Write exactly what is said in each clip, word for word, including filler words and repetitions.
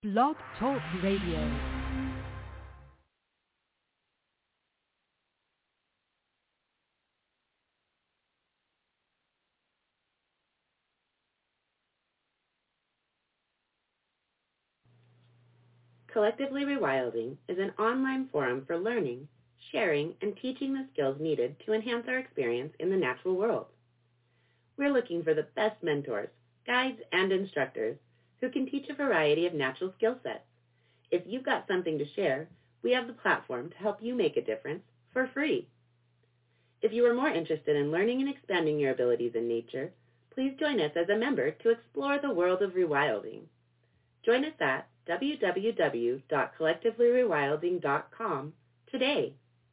Blog Talk Radio. Collectively Rewilding is an online forum for learning, sharing, and teaching the skills needed to enhance our experience in the natural world. We're looking for the best mentors, guides, and instructors who can teach a variety of natural skill sets. If you've got something to share, we have the platform to help you make a difference for free. If you are more interested in learning and expanding your abilities in nature, please join us as a member to explore the world of rewilding. Join us at w w w dot collectively rewilding dot com today.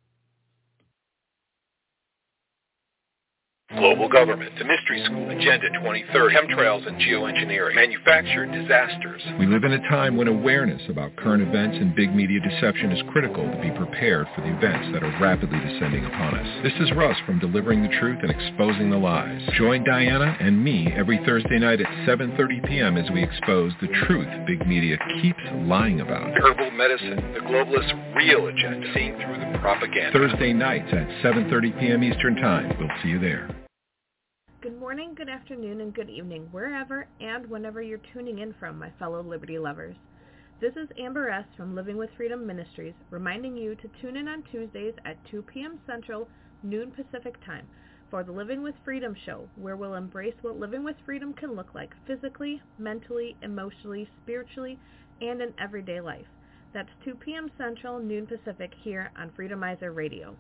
Global government, the mystery school, Agenda twenty thirty, chemtrails and geoengineering, manufactured disasters. We live in a time when awareness about current events and big media deception is critical to be prepared for the events that are rapidly descending upon us. This is Russ from Delivering the Truth and Exposing the Lies. Join Diana and me every Thursday night at seven thirty p.m. as we expose the truth big media keeps lying about. Herbal medicine, the globalist real agenda, seeing through the propaganda. Thursday nights at seven thirty p.m. Eastern Time. We'll see you there. Good morning, good afternoon, and good evening, wherever and whenever you're tuning in from, my fellow Liberty lovers. This is Amber S. from Living with Freedom Ministries, reminding you to tune in on Tuesdays at two p.m. Central, noon Pacific Time, for the Living with Freedom show, where we'll embrace what living with freedom can look like physically, mentally, emotionally, spiritually, and in everyday life. That's two p.m. Central, noon Pacific, here on Freedomizer Radio.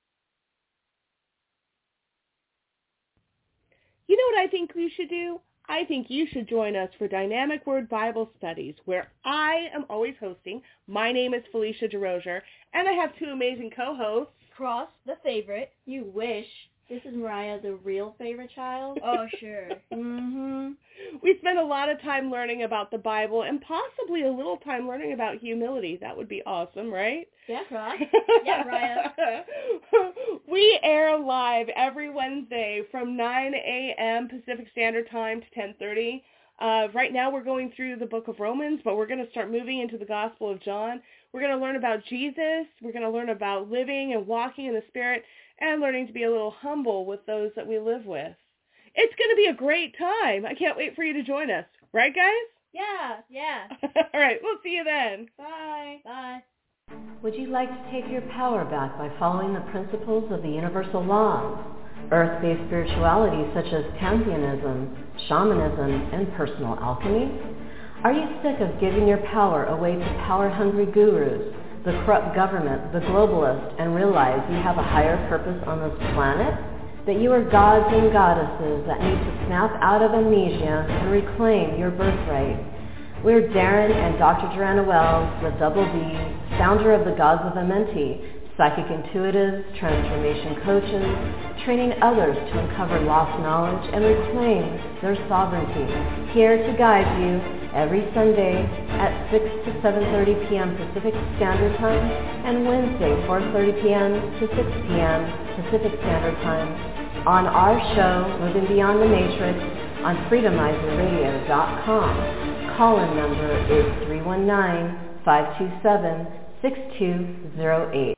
You know what I think you should do? I think you should join us for Dynamic Word Bible Studies, where I am always hosting. My name is Felicia DeRozier, and I have two amazing co-hosts. Cross, the favorite. You wish. This is Mariah, the real favorite child. Oh, sure. mm-hmm. We spend a lot of time learning about the Bible and possibly a little time learning about humility. That would be awesome, right? Yeah, Cross. Yeah, Mariah. We air live every Wednesday from nine a.m. Pacific Standard Time to ten thirty. Uh, right now we're going through the book of Romans, but we're going to start moving into the Gospel of John. We're going to learn about Jesus. We're going to learn about living and walking in the Spirit and learning to be a little humble with those that we live with. It's going to be a great time. I can't wait for you to join us. Right, guys? Yeah, yeah. All right, we'll see you then. Bye. Bye. Would you like to take your power back by following the principles of the universal laws? Earth-based spirituality such as pantheism, shamanism, and personal alchemy? Are you sick of giving your power away to power-hungry gurus, the corrupt government, the globalists, and realize you have a higher purpose on this planet? That you are gods and goddesses that need to snap out of amnesia and reclaim your birthright? We're Darren and Doctor Joanna Wells, the Double D, founder of the Gods of Amenti, psychic intuitives, transformation coaches, training others to uncover lost knowledge and reclaim their sovereignty. Here to guide you every Sunday at six to seven thirty p.m. Pacific Standard Time and Wednesday four thirty p.m. to six p.m. Pacific Standard Time on our show, Moving Beyond the Matrix, on freedomizer radio dot com. Call-in number is three one nine, five two seven, six two zero eight.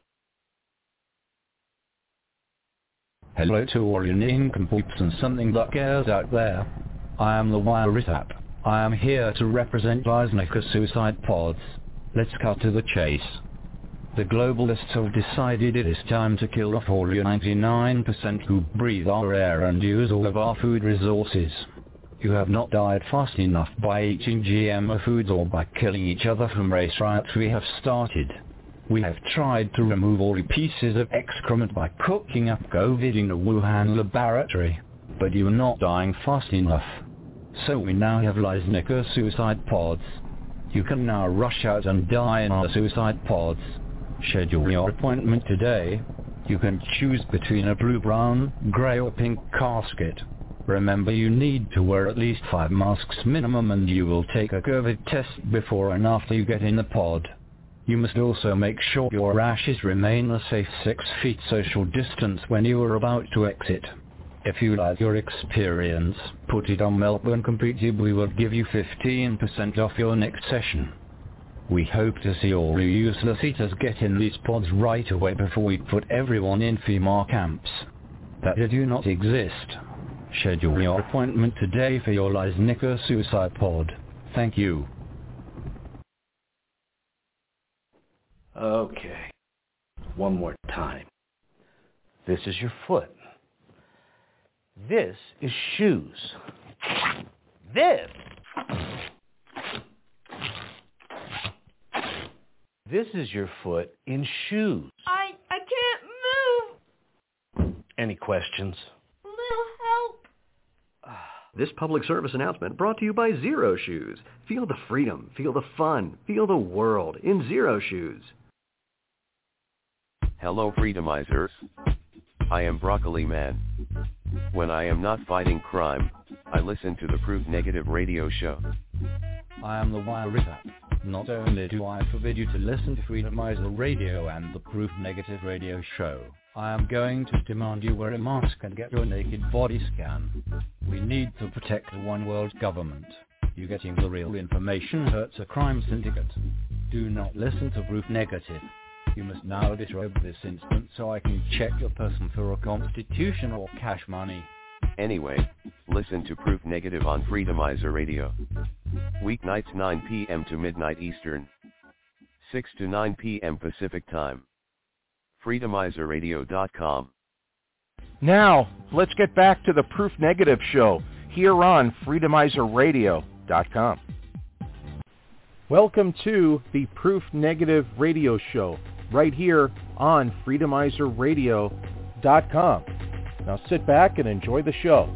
Hello to all you nincompoops and something that cares out there. I am the Wiretap. I am here to represent Leisnicker suicide pods. Let's cut to the chase. The globalists have decided it is time to kill off all you ninety-nine percent who breathe our air and use all of our food resources. You have not died fast enough by eating G M O foods or by killing each other from race riots we have started. We have tried to remove all the pieces of excrement by cooking up COVID in a Wuhan laboratory, but you are not dying fast enough. So we now have Leisnicker suicide pods. You can now rush out and die in our suicide pods. Schedule your appointment today. You can choose between a blue, brown, grey or pink casket. Remember, you need to wear at least five masks minimum, and you will take a COVID test before and after you get in the pod. You must also make sure your ashes remain a safe six feet social distance when you are about to exit. If you like your experience, put it on Melbourne Completed. We will give you fifteen percent off your next session. We hope to see all you useless eaters get in these pods right away before we put everyone in FEMA camps that do not exist. Schedule your appointment today for your Leisnica suicide pod. Thank you. Okay. One more time. This is your foot. This is shoes. This. This is your foot in shoes. I I can't move. Any questions? Little help. This public service announcement brought to you by Zero Shoes. Feel the freedom, feel the fun, feel the world in Zero Shoes. Hello, Freedomizers. I am Broccoli Man. When I am not fighting crime, I listen to the Proof Negative radio show. I am the Wire Ripper. Not only do I forbid you to listen to Freedomizer Radio and the Proof Negative radio show, I am going to demand you wear a mask and get your naked body scan. We need to protect the one world government. You getting the real information hurts a crime syndicate. Do not listen to Proof Negative. You must now disrobe this instant so I can check your person for a constitution or cash money. Anyway, listen to Proof Negative on Freedomizer Radio. Weeknights nine p.m. to midnight Eastern. six to nine p.m. Pacific Time. Freedomizer radio dot com. Now, let's get back to the Proof Negative show here on Freedomizer radio dot com. Welcome to the Proof Negative radio show right here on Freedomizer radio dot com. Now sit back and enjoy the show.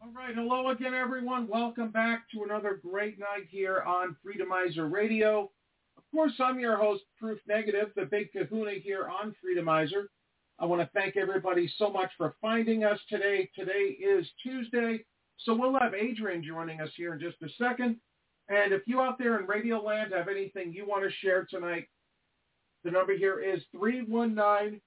All right, hello again, everyone. Welcome back to another great night here on Freedomizer Radio. Of course, I'm your host, Proof Negative, the big kahuna here on Freedomizer. I want to thank everybody so much for finding us today. Today is Tuesday, so we'll have Adrian joining us here in just a second. And if you out there in Radio Land have anything you want to share tonight, the number here is three one nine,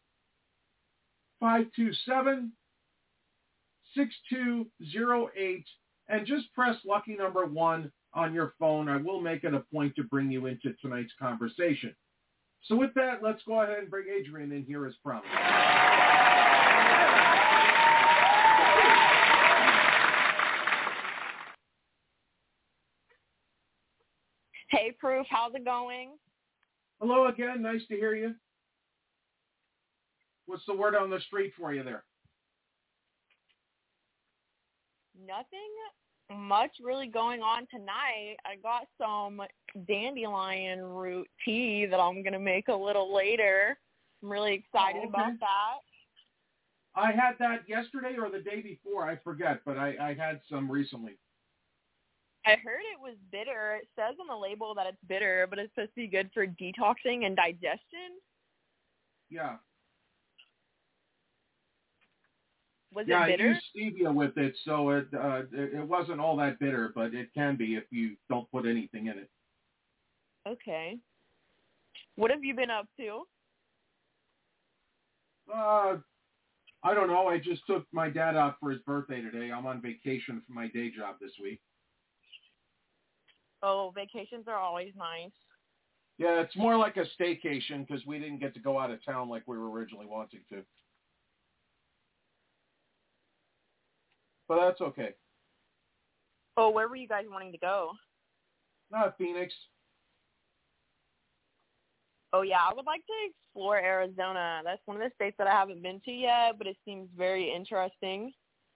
five two seven, six two zero eight, and just press lucky number one on your phone. I will make it a point to bring you into tonight's conversation. So with that, let's go ahead and bring Adrian in here as promised. Hey, Proof, how's it going? Hello again. Nice to hear you. What's the word on the street for you there? Nothing much really going on tonight. I got some dandelion root tea that I'm going to make a little later. I'm really excited oh, okay. about that. I had that yesterday or the day before. I forget, but I, I had some recently. I heard it was bitter. It says on the label that it's bitter, but it's supposed to be good for detoxing and digestion. Yeah. Was yeah, it bitter? I used stevia with it, so it, uh, it it wasn't all that bitter, but it can be if you don't put anything in it. Okay. What have you been up to? Uh, I don't know. I just took my dad out for his birthday today. I'm on vacation from my day job this week. Oh, vacations are always nice. Yeah, it's more like a staycation because we didn't get to go out of town like we were originally wanting to. But that's okay. Oh, where were you guys wanting to go? Uh, Phoenix. Oh, yeah, I would like to explore Arizona. That's one of the states that I haven't been to yet, but it seems very interesting.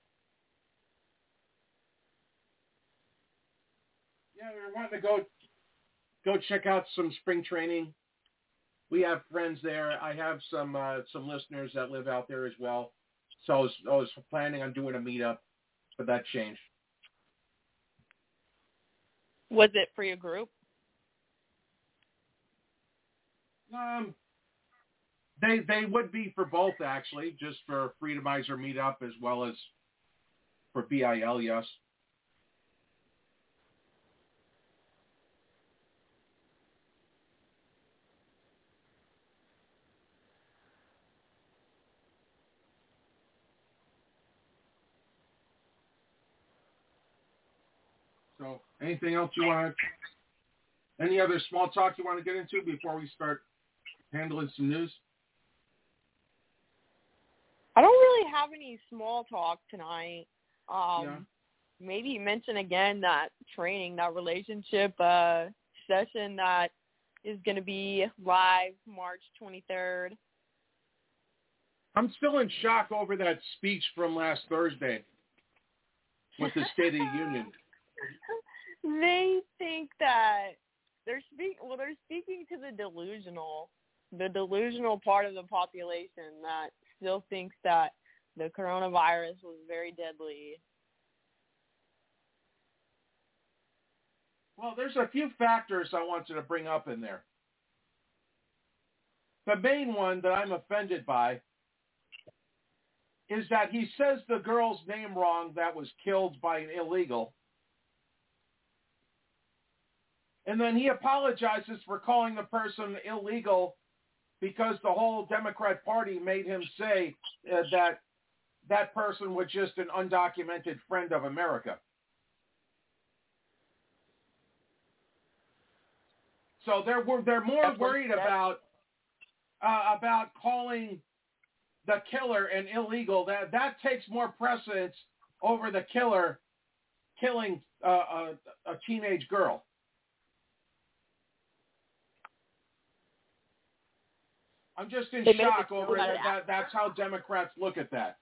Yeah, we were wanting to go go check out some spring training. We have friends there. I have some uh, some listeners that live out there as well. So I was, I was planning on doing a meetup, but that changed. Was it for your group? Um, they they would be for both, actually, just for Freedomizer meetup as well as for B I L, yes. So, anything else you want to, any other small talk you want to get into before we start handling some news? I don't really have any small talk tonight. Um, yeah. Maybe mention again that training, that relationship uh, session that is going to be live March twenty-third. I'm still in shock over that speech from last Thursday with the State of the Union. They think that they're speak well, they're speaking to the delusional, the delusional part of the population that still thinks that the coronavirus was very deadly. Well, there's a few factors I wanted to bring up in there. The main one that I'm offended by is that he says the girl's name wrong that was killed by an illegal. And then he apologizes for calling the person illegal because the whole Democrat Party made him say uh, that that person was just an undocumented friend of America. So they're they're more worried about uh, about calling the killer an illegal. That that takes more precedence over the killer killing uh, a, a teenage girl. I'm just in shock over that, that. That's how Democrats look at that.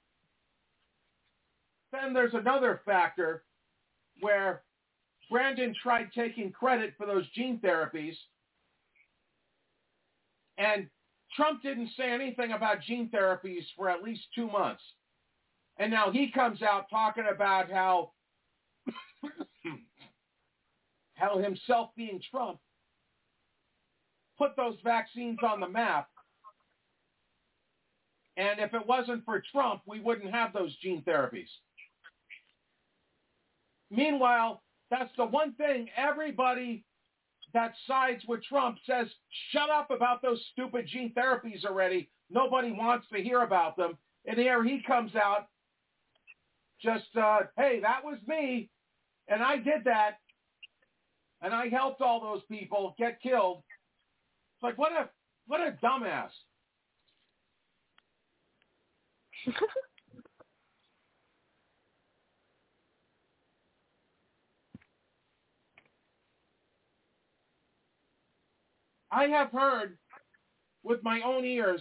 Then there's another factor where Brandon tried taking credit for those gene therapies, and Trump didn't say anything about gene therapies for at least two months. And now he comes out talking about how, how himself being Trump put those vaccines on the map. And if it wasn't for Trump, we wouldn't have those gene therapies. Meanwhile, that's the one thing everybody that sides with Trump says, shut up about those stupid gene therapies already. Nobody wants to hear about them. And here he comes out, just, uh, hey, that was me, and I did that, and I helped all those people get killed. It's like, what a, what a dumbass. I have heard with my own ears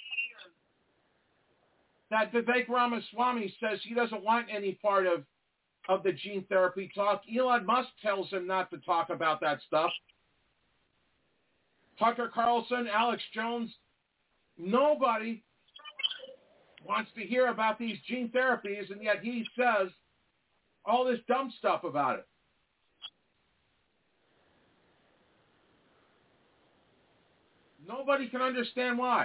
that Vivek Ramaswamy says he doesn't want any part of, of the gene therapy talk. Elon Musk tells him not to talk about that stuff. Tucker Carlson, Alex Jones, nobody wants to hear about these gene therapies, and yet he says all this dumb stuff about it. Nobody can understand why.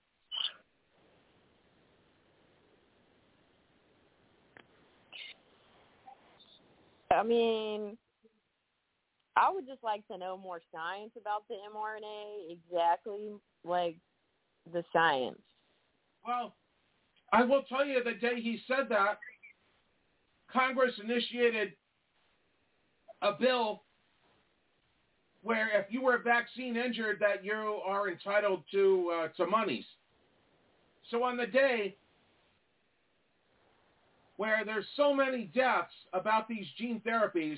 I mean, I would just like to know more science about the mRNA, exactly like the science. Well, I will tell you the day he said that, Congress initiated a bill where if you were vaccine injured that you are entitled to uh, to monies. So on the day where there's so many deaths about these gene therapies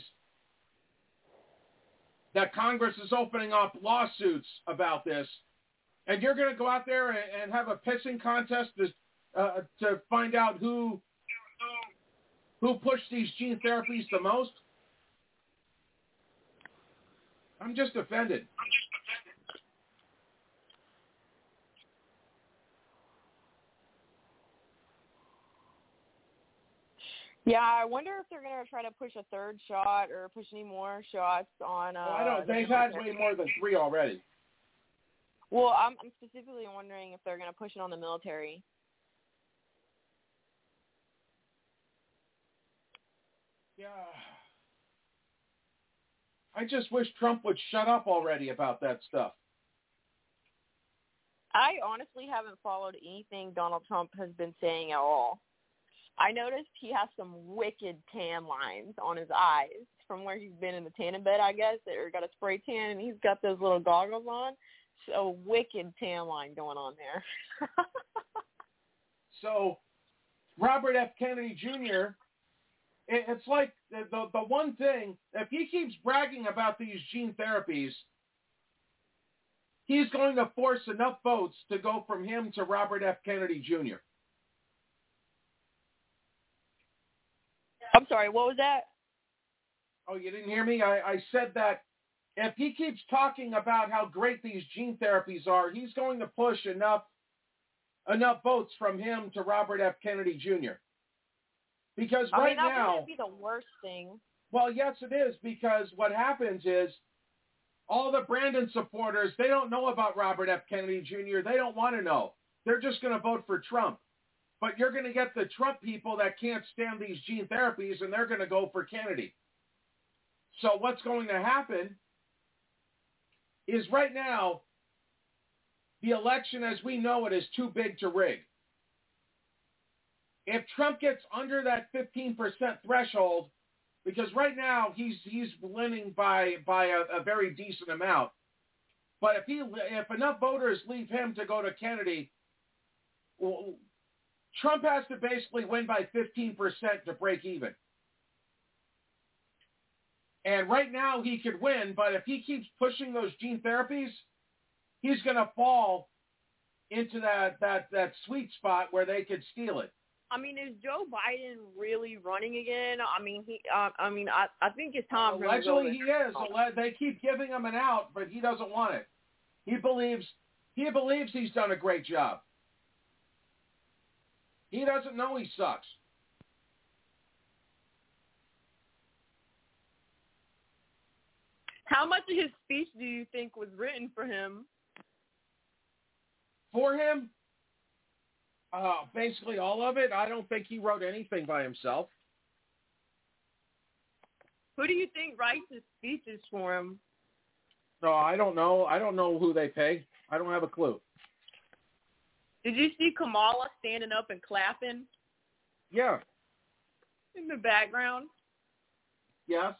that Congress is opening up lawsuits about this, and you're going to go out there and, and have a pissing contest to, uh, to find out who who pushed these gene therapies the most? I'm just offended. Yeah, I wonder if they're going to try to push a third shot or push any more shots on... Uh, well, I don't. They've had way more than three already. Well, I'm, I'm specifically wondering if they're going to push it on the military. Yeah. I just wish Trump would shut up already about that stuff. I honestly haven't followed anything Donald Trump has been saying at all. I noticed he has some wicked tan lines on his eyes from where he's been in the tanning bed, I guess, or got a spray tan, and he's got those little goggles on. So wicked tan line going on there. So Robert F. Kennedy Junior, it, it's like the, the, the one thing, if he keeps bragging about these gene therapies, he's going to force enough votes to go from him to Robert F. Kennedy Junior I'm sorry, what was that? Oh, you didn't hear me? I, I said that if he keeps talking about how great these gene therapies are, he's going to push enough enough votes from him to Robert F. Kennedy Junior Because I right mean, that now... wouldn't be the worst thing. Well, yes, it is, because what happens is all the Brandon supporters, they don't know about Robert F. Kennedy Junior They don't want to know. They're just going to vote for Trump. But you're going to get the Trump people that can't stand these gene therapies, and they're going to go for Kennedy. So what's going to happen is right now, the election as we know it is too big to rig. If Trump gets under that fifteen percent threshold, because right now he's he's winning by by a, a very decent amount, but if he if enough voters leave him to go to Kennedy, well, Trump has to basically win by fifteen percent to break even. And right now he could win, but if he keeps pushing those gene therapies, he's going to fall into that, that, that sweet spot where they could steal it. I mean, is Joe Biden really running again? I mean, he. Uh, I mean, I, I think it's time for him to go. Allegedly, he is. They keep giving him an out, but he doesn't want it. He believes he believes he's done a great job. He doesn't know he sucks. How much of his speech do you think was written for him? For him? Uh, basically all of it. I don't think he wrote anything by himself. Who do you think writes his speeches for him? No, I don't know. I don't know who they pay. I don't have a clue. Did you see Kamala standing up and clapping? Yeah. In the background? Yes.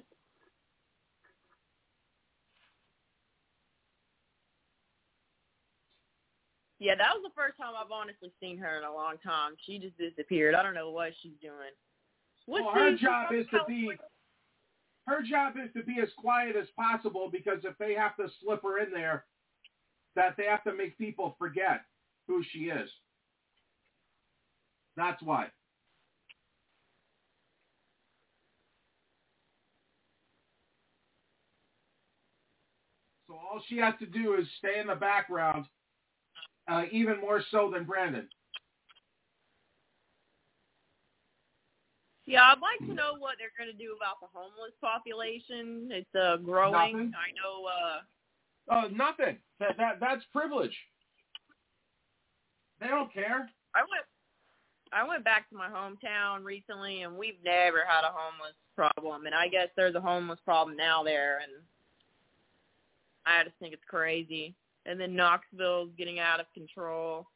Yeah, that was the first time I've honestly seen her in a long time. She just disappeared. I don't know what she's doing. What Well, her job is to be her job is to be as quiet as possible, because if they have to slip her in there, that they have to make people forget who she is. That's why. So all she has to do is stay in the background, uh, even more so than Brandon. Yeah, I'd like to know what they're going to do about the homeless population. It's uh, growing. Nothing. I know. Uh, Uh, nothing. That that that's privilege. They don't care. I went. I went back to my hometown recently, and we've never had a homeless problem. And I guess there's a homeless problem now there, and I just think it's crazy. And then Knoxville's getting out of control.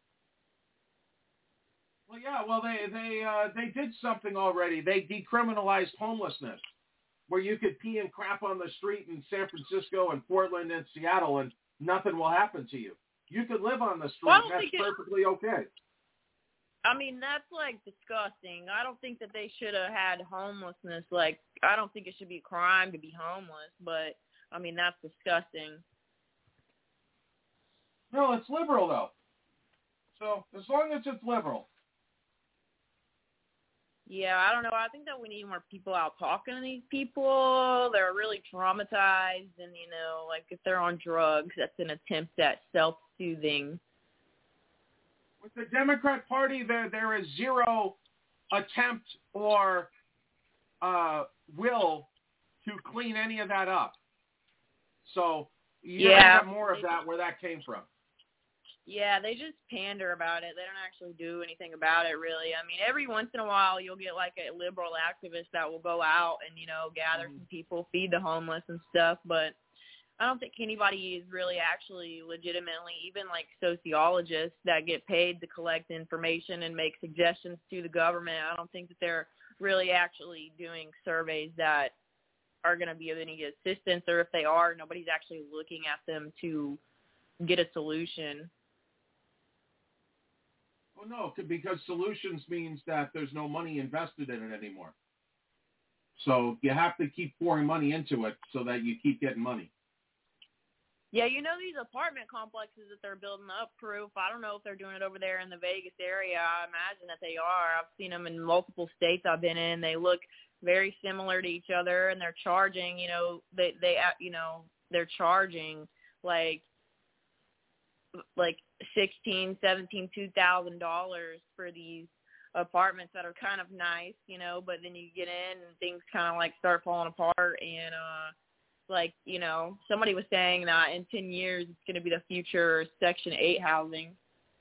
Well, yeah. Well, they they uh, they did something already. They decriminalized homelessness, where you could pee and crap on the street in San Francisco and Portland and Seattle, and nothing will happen to you. You could live on the street. Well, I don't That's think it- perfectly okay. I mean, that's, like, disgusting. I don't think that they should have had homelessness. Like, I don't think it should be a crime to be homeless, but, I mean, that's disgusting. No, it's liberal, though. So as long as it's liberal. Yeah, I don't know. I think that we need more people out talking to these people. They're really traumatized, and, you know, like, if they're on drugs, that's an attempt at self-soothing. With the Democrat Party, there there is zero attempt or uh, will to clean any of that up. So you're Yeah. going to get more of that where that came from. Yeah, they just pander about it. They don't actually do anything about it, really. I mean, every once in a while, you'll get, like, a liberal activist that will go out and, you know, gather some people, feed the homeless and stuff, but I don't think anybody is really actually legitimately, even, like, sociologists that get paid to collect information and make suggestions to the government. I don't think that they're really actually doing surveys that are going to be of any assistance, or if they are, nobody's actually looking at them to get a solution. Well, no, because solutions means that there's no money invested in it anymore. So you have to keep pouring money into it so that you keep getting money. Yeah, you know these apartment complexes that they're building up, Proof. I don't know if they're doing it over there in the Vegas area. I imagine that they are. I've seen them in multiple states I've been in. They look very similar to each other, and they're charging, you know, they, they you know, they're charging like like sixteen, seventeen, two thousand dollars for these apartments that are kind of nice, you know, but then you get in and things kind of like start falling apart, and uh like, you know, somebody was saying that in ten years it's going to be the future Section eight housing.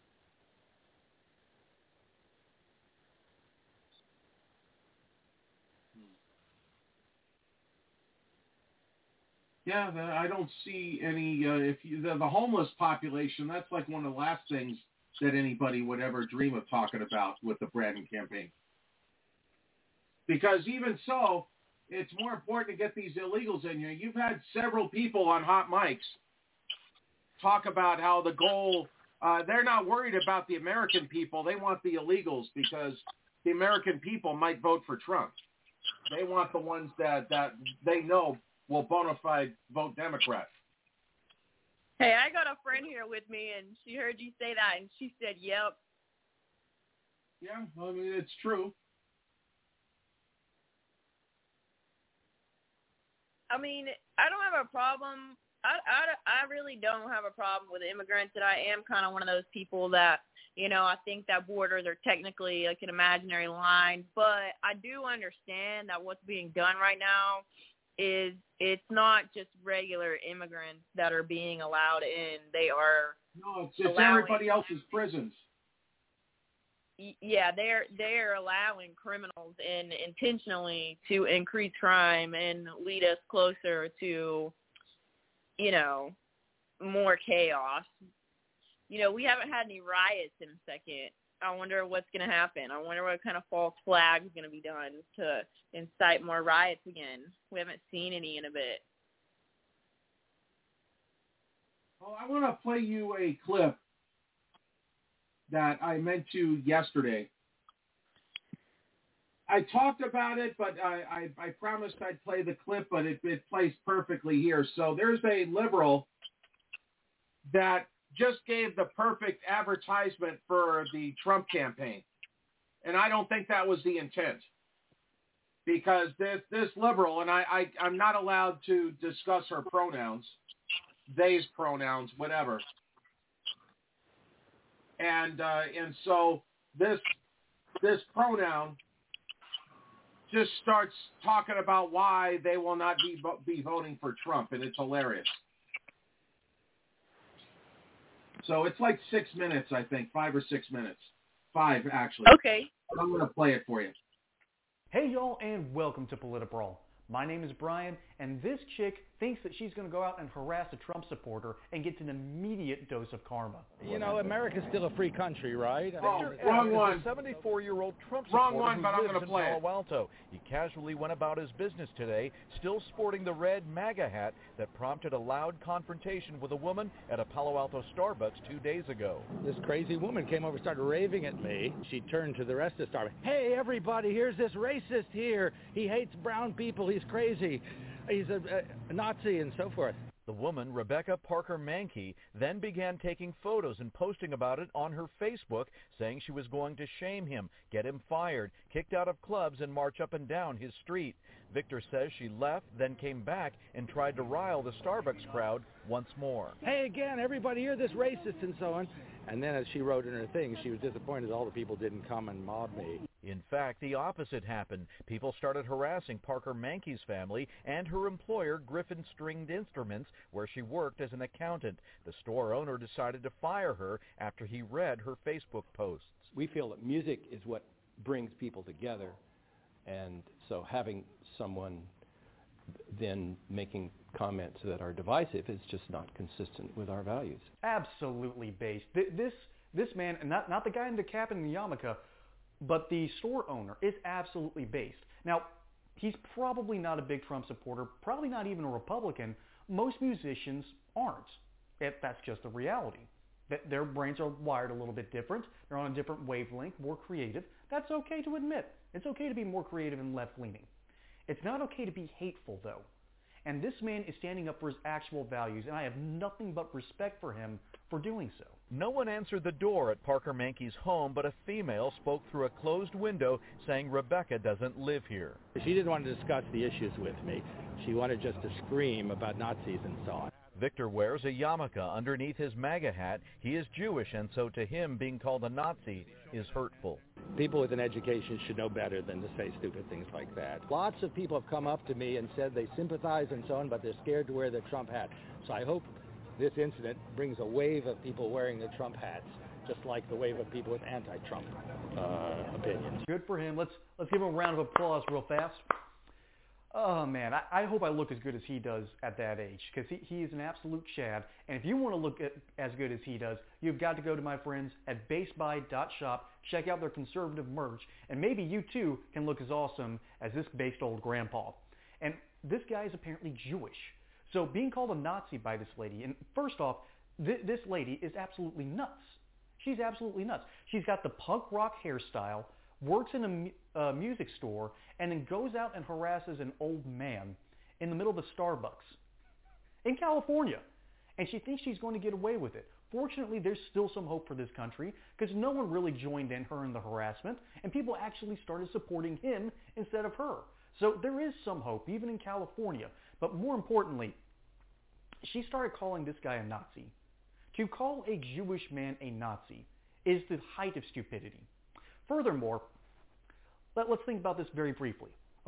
Yeah, the, I don't see any, uh, if you, the, the homeless population, that's like one of the last things that anybody would ever dream of talking about with the Brandon campaign. Because even so, it's more important to get these illegals in here. You've had several people on hot mics talk about how the goal, uh, they're not worried about the American people. They want the illegals because the American people might vote for Trump. They want the ones that, that they know will bona fide vote Democrat. Hey, I got a friend here with me, and she heard you say that, and she said, yep. Yeah, I mean, it's true. I mean, I don't have a problem. I, I, I really don't have a problem with immigrants, and I am kind of one of those people that, you know, I think that borders are technically like an imaginary line, but I do understand that what's being done right now is it's not just regular immigrants that are being allowed in. They are No, it's, it's allowing, everybody else's prisons. Yeah, they're they're allowing criminals in intentionally to increase crime and lead us closer to, you know, more chaos. You know, we haven't had any riots in a second. I wonder what's going to happen. I wonder what kind of false flag is going to be done to incite more riots again. We haven't seen any in a bit. Well, I want to play you a clip that I meant to yesterday. I talked about it, but I, I, I promised I'd play the clip, but it, it plays perfectly here. So there's a liberal that just gave the perfect advertisement for the Trump campaign. And I don't think that was the intent. Because this this liberal, and I, I, I'm not allowed to discuss her pronouns, they's pronouns, whatever. And uh, and so this this pronoun just starts talking about why they will not be be voting for Trump, and it's hilarious. So it's like six minutes, I think, five or six minutes. Five, actually. Okay. I'm going to play it for you. Hey, y'all, and welcome to Politibrawl. My name is Brian, and this chick thinks that she's going to go out and harass a Trump supporter and gets an immediate dose of karma. You know, America's still a free country, right? Oh, wrong one. A seventy-four-year-old Trump Wrong supporter one, but who I'm lives gonna in play it. Palo Alto. He casually went about his business today, still sporting the red MAGA hat that prompted a loud confrontation with a woman at a Palo Alto Starbucks two days ago. This crazy woman came over, started raving at me. She turned to the rest of the Starbucks. Hey, everybody, here's this racist here. He hates brown people. He's crazy. He's a, a Nazi and so forth. The woman, Rebecca Parker Mankey, then began taking photos and posting about it on her Facebook, saying she was going to shame him, get him fired, kicked out of clubs, and march up and down his street. Victor says she left, then came back and tried to rile the Starbucks crowd once more. Hey, again, everybody here, this racist and so on. And then as she wrote in her thing, she was disappointed all the people didn't come and mob me. In fact, the opposite happened. People started harassing Parker Mankey's family and her employer, Griffin Stringed Instruments, where she worked as an accountant. The store owner decided to fire her after he read her Facebook posts. We feel that music is what brings people together, and so having someone then making comments that are divisive is just not consistent with our values. Absolutely based. This this man, not not the guy in the cap and the yarmulke, but the store owner is absolutely based. Now, he's probably not a big Trump supporter, probably not even a Republican. Most musicians aren't. It, that's just the reality. That their brains are wired a little bit different. They're on a different wavelength, more creative. That's okay to admit. It's okay to be more creative and left-leaning. It's not okay to be hateful, though. And this man is standing up for his actual values, and I have nothing but respect for him for doing so. No one answered the door at Parker Mankey's home, but a female spoke through a closed window saying Rebecca doesn't live here. She didn't want to discuss the issues with me. She wanted just to scream about Nazis and so on. Victor wears a yarmulke underneath his MAGA hat. He is Jewish, and so to him, being called a Nazi is hurtful. People with an education should know better than to say stupid things like that. Lots of people have come up to me and said they sympathize and so on, but they're scared to wear the Trump hat. So I hope this incident brings a wave of people wearing the Trump hats, just like the wave of people with anti-Trump uh, opinions. Good for him. Let's let's give him a round of applause real fast. Oh, man, I, I hope I look as good as he does at that age, because he, he is an absolute Chad. And if you want to look at, as good as he does, you've got to go to my friends at basebuy dot shop, check out their conservative merch, and maybe you, too, can look as awesome as this based old grandpa. And this guy is apparently Jewish. So being called a Nazi by this lady, and first off, th- this lady is absolutely nuts. She's absolutely nuts. She's got the punk rock hairstyle, works in a mu- uh, music store, and then goes out and harasses an old man in the middle of a Starbucks in California. And she thinks she's going to get away with it. Fortunately, there's still some hope for this country because no one really joined in her in the harassment, and people actually started supporting him instead of her. So there is some hope, even in California. But more importantly, she started calling this guy a Nazi. To call a Jewish man a Nazi is the height of stupidity. Furthermore, let, let's think about this very briefly. Okay, a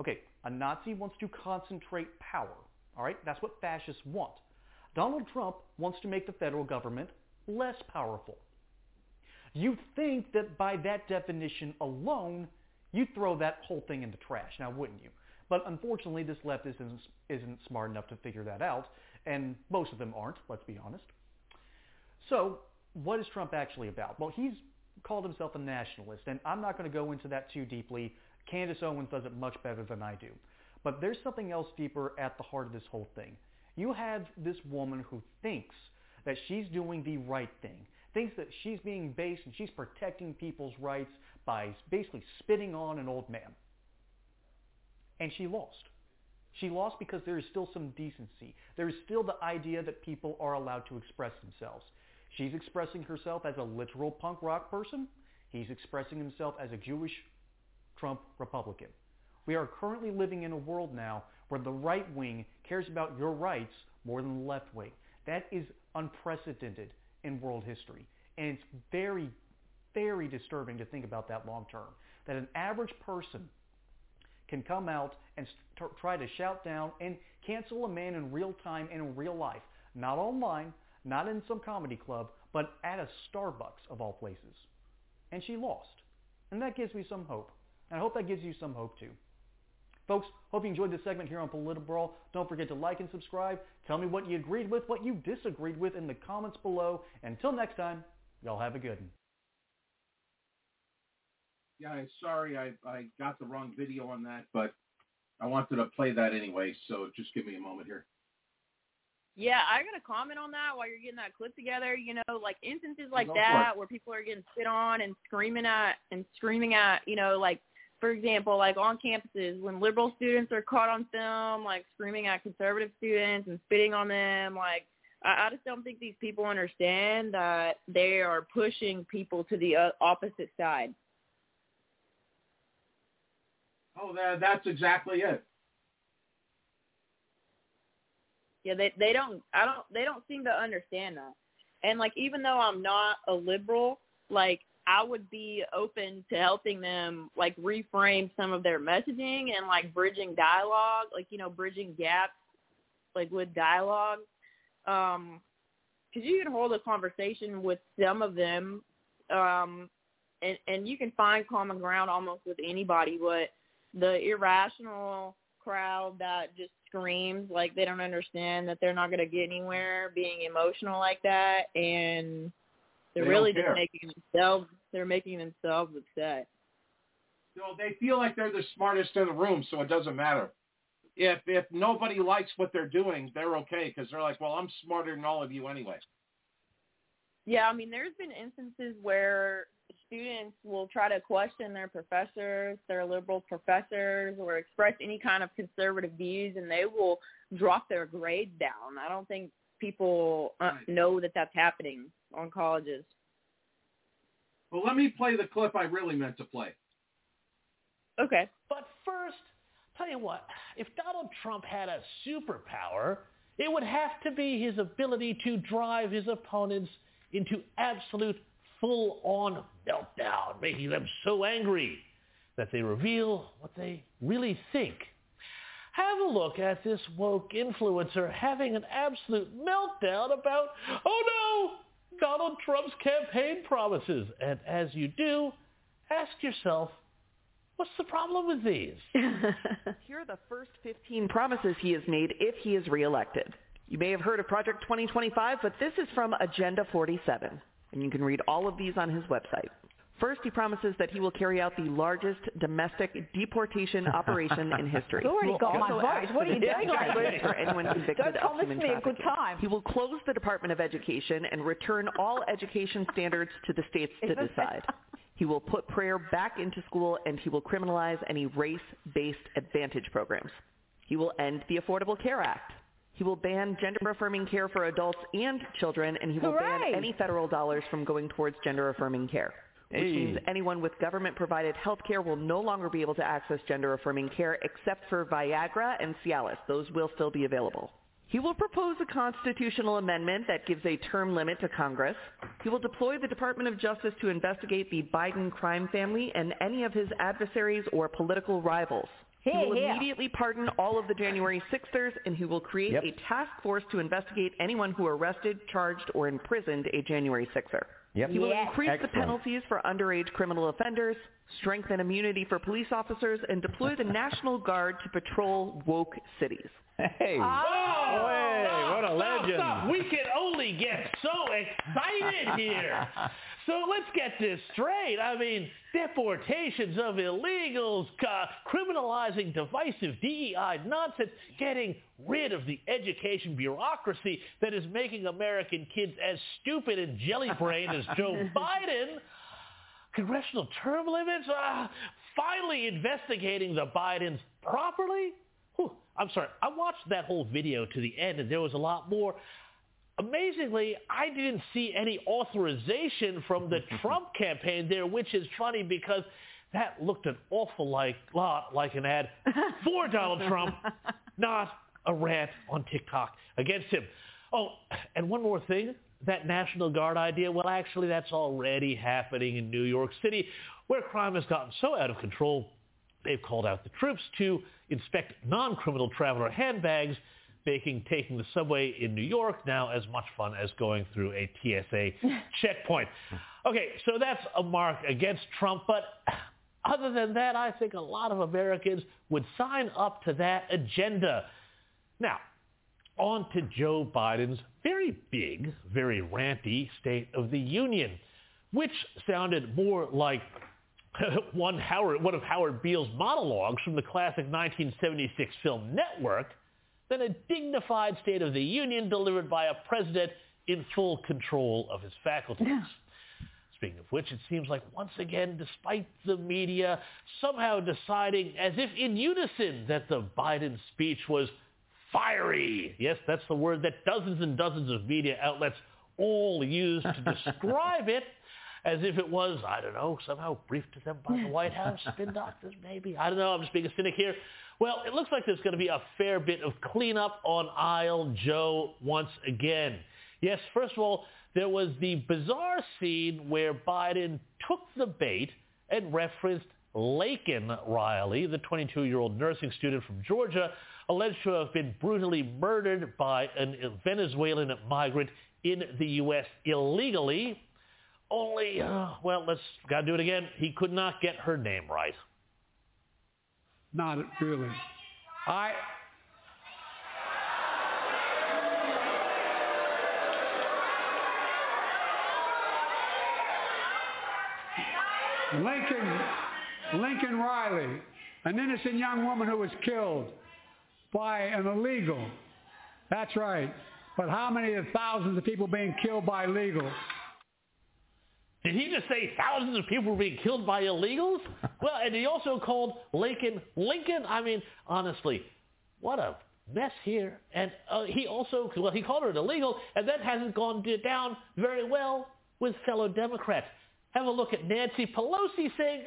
A Nazi wants to concentrate power. All right? That's what fascists want. Donald Trump wants to make the federal government less powerful. You'd think that by that definition alone, you'd throw that whole thing in the trash, now wouldn't you? But unfortunately, this leftist isn't, isn't smart enough to figure that out, and most of them aren't, let's be honest. So, what is Trump actually about? Well, he's called himself a nationalist, and I'm not going to go into that too deeply. Candace Owens does it much better than I do. But there's something else deeper at the heart of this whole thing. You have this woman who thinks that she's doing the right thing, thinks that she's being based and she's protecting people's rights by basically spitting on an old man. And she lost. She lost because there is still some decency. There is still the idea that people are allowed to express themselves. She's expressing herself as a literal punk rock person. He's expressing himself as a Jewish Trump Republican. We are currently living in a world now where the right wing cares about your rights more than the left wing. That is unprecedented in world history. And it's very, very disturbing to think about that long term. That an average person can come out and st- try to shout down and cancel a man in real time and in real life. Not online, not in some comedy club, but at a Starbucks of all places. And she lost. And that gives me some hope. And I hope that gives you some hope too. Folks, hope you enjoyed this segment here on Politbrawl. Don't forget to like and subscribe. Tell me what you agreed with, what you disagreed with in the comments below. Until next time, y'all have a good one. Yeah, I'm sorry I, I got the wrong video on that, but I wanted to play that anyway, so just give me a moment here. Yeah, I got to comment on that while you're getting that clip together. You know, like instances like Go that where people are getting spit on and screaming at and screaming at, you know, like, for example, like on campuses when liberal students are caught on film, like screaming at conservative students and spitting on them, like I, I just don't think these people understand that they are pushing people to the uh, opposite side. Oh, that, that's exactly it. Yeah, they they don't I don't they don't seem to understand that. And like even though I'm not a liberal, like I would be open to helping them like reframe some of their messaging and like bridging dialogue, like, you know, bridging gaps like with dialogue. Um, cause you can hold a conversation with some of them um, and, and you can find common ground almost with anybody, but the irrational crowd that just screams like they don't understand that they're not going to get anywhere being emotional like that, and they're they really just making themselves they're making themselves upset. So they feel like they're the smartest in the room, so it doesn't matter. If if nobody likes what they're doing, they're okay because they're like, well, I'm smarter than all of you anyway. Yeah, I mean, there's been instances where students will try to question their professors, their liberal professors, or express any kind of conservative views, and they will drop their grades down. I don't think people uh, know that that's happening on colleges. Well, let me play the clip I really meant to play. Okay. But first, tell you what, if Donald Trump had a superpower, it would have to be his ability to drive his opponents into absolute full-on meltdown, making them so angry that they reveal what they really think. Have a look at this woke influencer having an absolute meltdown about, oh no, Donald Trump's campaign promises. And as you do, ask yourself, what's the problem with these? Here are the first fifteen promises he has made if he is reelected. You may have heard of Project twenty twenty-five, but this is from Agenda forty-seven, and you can read all of these on his website. First, he promises that he will carry out the largest domestic deportation operation in history. You already got my vote. What are you doing on this? For anyone convicted Don't of human promise me a good trafficking. time. He will close the Department of Education and return all education standards to the states to decide. He will put prayer back into school, and he will criminalize any race-based advantage programs. He will end the Affordable Care Act. He will ban gender-affirming care for adults and children, and he will Hooray! ban any federal dollars from going towards gender-affirming care. Which Hey. means anyone with government-provided health care will no longer be able to access gender-affirming care except for Viagra and Cialis. Those will still be available. He will propose a constitutional amendment that gives a term limit to Congress. He will deploy the Department of Justice to investigate the Biden crime family and any of his adversaries or political rivals. He will Here, here. immediately pardon all of the January sixers, and he will create Yep. a task force to investigate anyone who arrested, charged, or imprisoned a January sixer. Yep. He will Yes. increase Excellent. the penalties for underage criminal offenders, strengthen immunity for police officers, and deploy the National Guard to patrol woke cities. Hey. Oh, Hey, stop, what a stop, legend. stop. We can only get so excited here. So let's get this straight. I mean, deportations of illegals, uh, criminalizing divisive D E I nonsense, getting rid of the education bureaucracy that is making American kids as stupid and jelly-brained as Joe Biden. Congressional term limits, uh, finally investigating the Bidens properly. Whew, I'm sorry, I watched that whole video to the end, and there was a lot more. Amazingly, I didn't see any authorization from the Trump campaign there, which is funny because that looked an awful like, lot like an ad for Donald Trump, not a rant on TikTok against him. Oh, and one more thing, that National Guard idea, well, actually, that's already happening in New York City, where crime has gotten so out of control, they've called out the troops to inspect non-criminal traveler handbags, making taking the subway in New York now as much fun as going through a T S A checkpoint. Okay, so that's a mark against Trump, but other than that, I think a lot of Americans would sign up to that agenda. Now, on to Joe Biden's very big, very ranty State of the Union, which sounded more like one Howard, one of Howard Beale's monologues from the classic nineteen seventy-six film Network than a dignified State of the Union delivered by a president in full control of his faculties. Yeah. Speaking of which, it seems like once again, despite the media somehow deciding as if in unison that the Biden speech was fiery. Yes, that's the word that dozens and dozens of media outlets all use to describe it, as if it was, I don't know, somehow briefed to them by the White House, spin doctors maybe. I don't know, I'm just being a cynic here. Well, it looks like there's going to be a fair bit of cleanup on aisle Joe once again. Yes, first of all, there was the bizarre scene where Biden took the bait and referenced Laken Riley, the twenty-two-year-old nursing student from Georgia, alleged to have been brutally murdered by a Venezuelan migrant in the U S illegally. Only, uh, well, let's gotta do it again. He could not get her name right. Not really. I. Lincoln, Lincoln Riley, an innocent young woman who was killed by an illegal. That's right. But how many of thousands of people being killed by illegals? Did he just say thousands of people were being killed by illegals? Well, and he also called Lincoln Lincoln. I mean, honestly, what a mess here. And uh, he also, well, he called her an illegal, and that hasn't gone down very well with fellow Democrats. Have a look at Nancy Pelosi saying,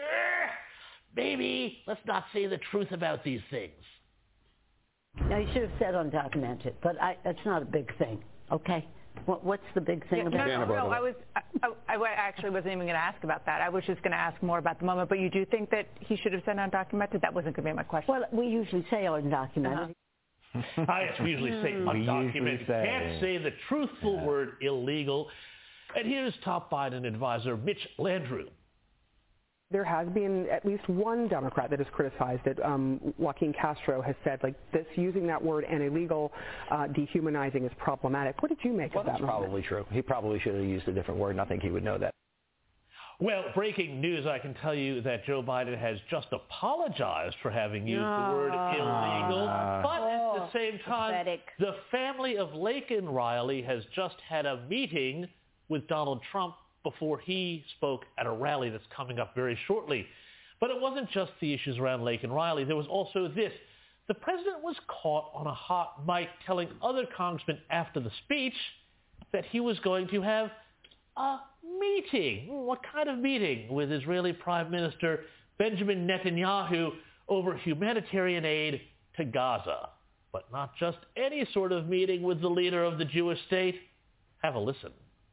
maybe let's not say the truth about these things. Now, you should have said undocumented, but I, that's not a big thing, okay? What, what's the big thing yeah, about no, it? no, no, I was, I, I actually wasn't even going to ask about that. I was just going to ask more about the moment. But you do think that he should have said undocumented? That wasn't going to be my question. Well, we usually say undocumented. Uh-huh. I yes, we usually say undocumented. say. Can't say the truthful yeah. word illegal. And here's top Biden advisor Mitch Landrieu. There has been at least one Democrat that has criticized it. Um, Joaquin Castro has said, like, this using that word and illegal, uh, dehumanizing is problematic. What did you make well, of that? That's moment? Probably true. He probably should have used a different word, and I think he would know that. Well, breaking news, I can tell you that Joe Biden has just apologized for having used uh, the word illegal. Uh, but oh, at the same time, pathetic. The family of Laken Riley has just had a meeting with Donald Trump before he spoke at a rally that's coming up very shortly. But it wasn't just the issues around Laken Riley. There was also this. The president was caught on a hot mic telling other congressmen after the speech that he was going to have a meeting. What kind of meeting? With Israeli Prime Minister Benjamin Netanyahu over humanitarian aid to Gaza. But not just any sort of meeting with the leader of the Jewish state. Have a listen.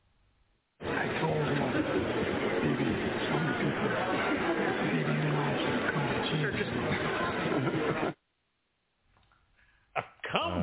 I told him maybe some people, maybe you and I should come and see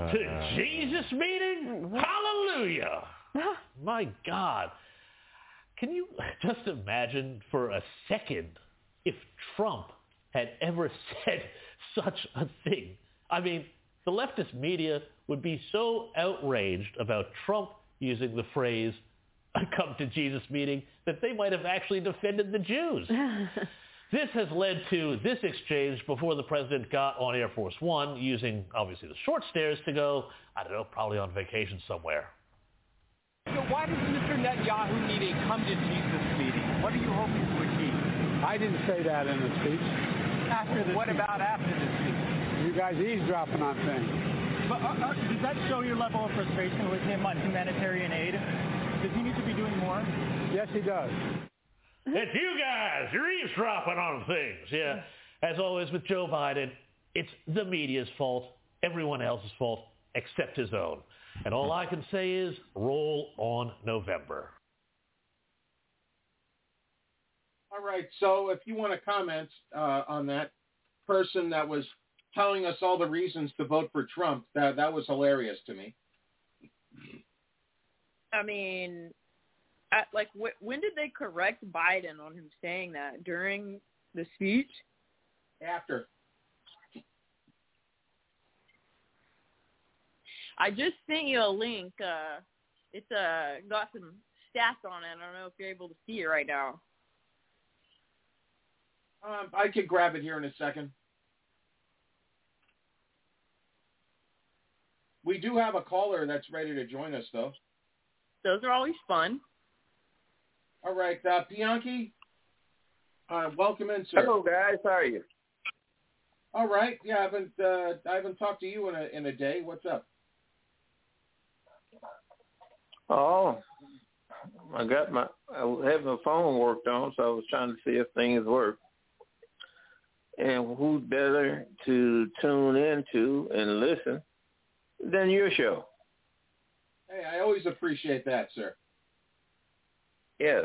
to Jesus meeting? Hallelujah! My God. Can you just imagine for a second if Trump had ever said such a thing? I mean, the leftist media would be so outraged about Trump using the phrase, come to Jesus meeting, that they might have actually defended the Jews. This has led to this exchange before the president got on Air Force One, using, obviously, the short stairs to go, I don't know, probably on vacation somewhere. So why does Mister Netanyahu need a come to Jesus meeting? What are you hoping to achieve? I didn't say that in the speech. After the what speech? About after the speech? You guys eavesdropping on things. But uh, uh, does that show your level of frustration with him on humanitarian aid? Does he need to be doing more? Yes, he does. It's you guys. You're eavesdropping on things. Yeah. As always with Joe Biden, it's the media's fault, everyone else's fault, except his own. And all I can say is roll on November. All right. So if you want to comment uh, on that person that was telling us all the reasons to vote for Trump, that that was hilarious to me. I mean, at, like, wh- when did they correct Biden on him saying that? During the speech? After. I just sent you a link. Uh, it's uh, got some stats on it. I don't know if you're able to see it right now. Um, I could grab it here in a second. We do have a caller that's ready to join us, though. Those are always fun. All right, uh, Bianchi, uh, welcome in, sir. Hello, guys. How are you? All right. Yeah, I haven't uh, I haven't talked to you in a in a day. What's up? Oh, I got my I had my phone worked on, so I was trying to see if things work. And who's better to tune into and listen than your show? Hey, I always appreciate that, sir. Yes.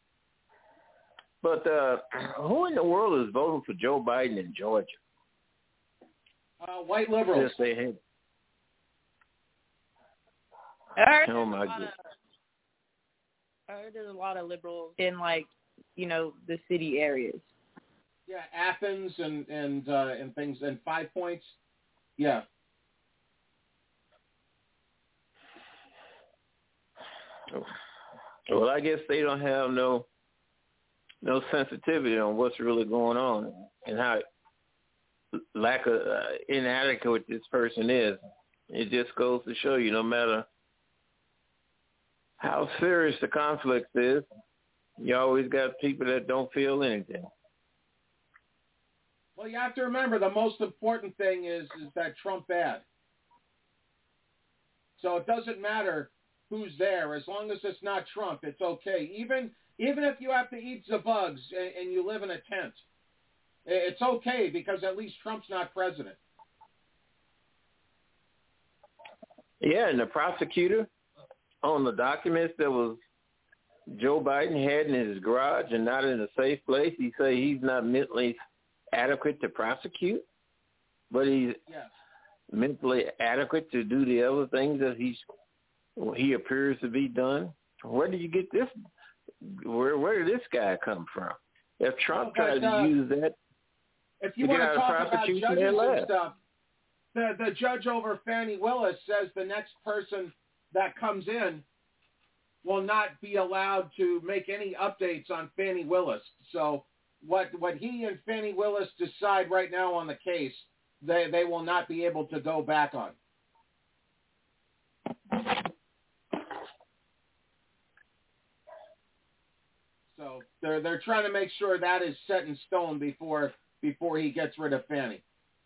But uh, who in the world is voting for Joe Biden in Georgia? Uh, white liberals. Yes, they had. I heard Oh, my there's a lot goodness. of- I heard there's a lot of liberals in, like, you know, the city areas. Yeah, Athens and and uh, and things and Five Points. Yeah. Well, I guess they don't have no no sensitivity on what's really going on and how lack of uh, inadequate this person is. It just goes to show you, no matter how serious the conflict is, you always got people that don't feel anything. Well, you have to remember the most important thing is is that Trump bad. So it doesn't matter who's there as long as it's not Trump. It's okay. Even even if you have to eat the bugs and, and you live in a tent, it's okay because at least Trump's not president. Yeah, and the prosecutor on the documents that was Joe Biden had in his garage and not in a safe place, he say he's not mentally adequate to prosecute, but he's yes. mentally adequate to do the other things that he's he appears to be done. Where do you get this? Where where did this guy come from? If Trump Well, tried but, uh, to use that, If you to want get to out of talk about prosecution, judges they're and left. stuff, the the judge over Fannie Willis says the next person that comes in will not be allowed to make any updates on Fannie Willis. So what what he and Fannie Willis decide right now on the case, they they will not be able to go back on. So they're they're trying to make sure that is set in stone before before he gets rid of Fannie.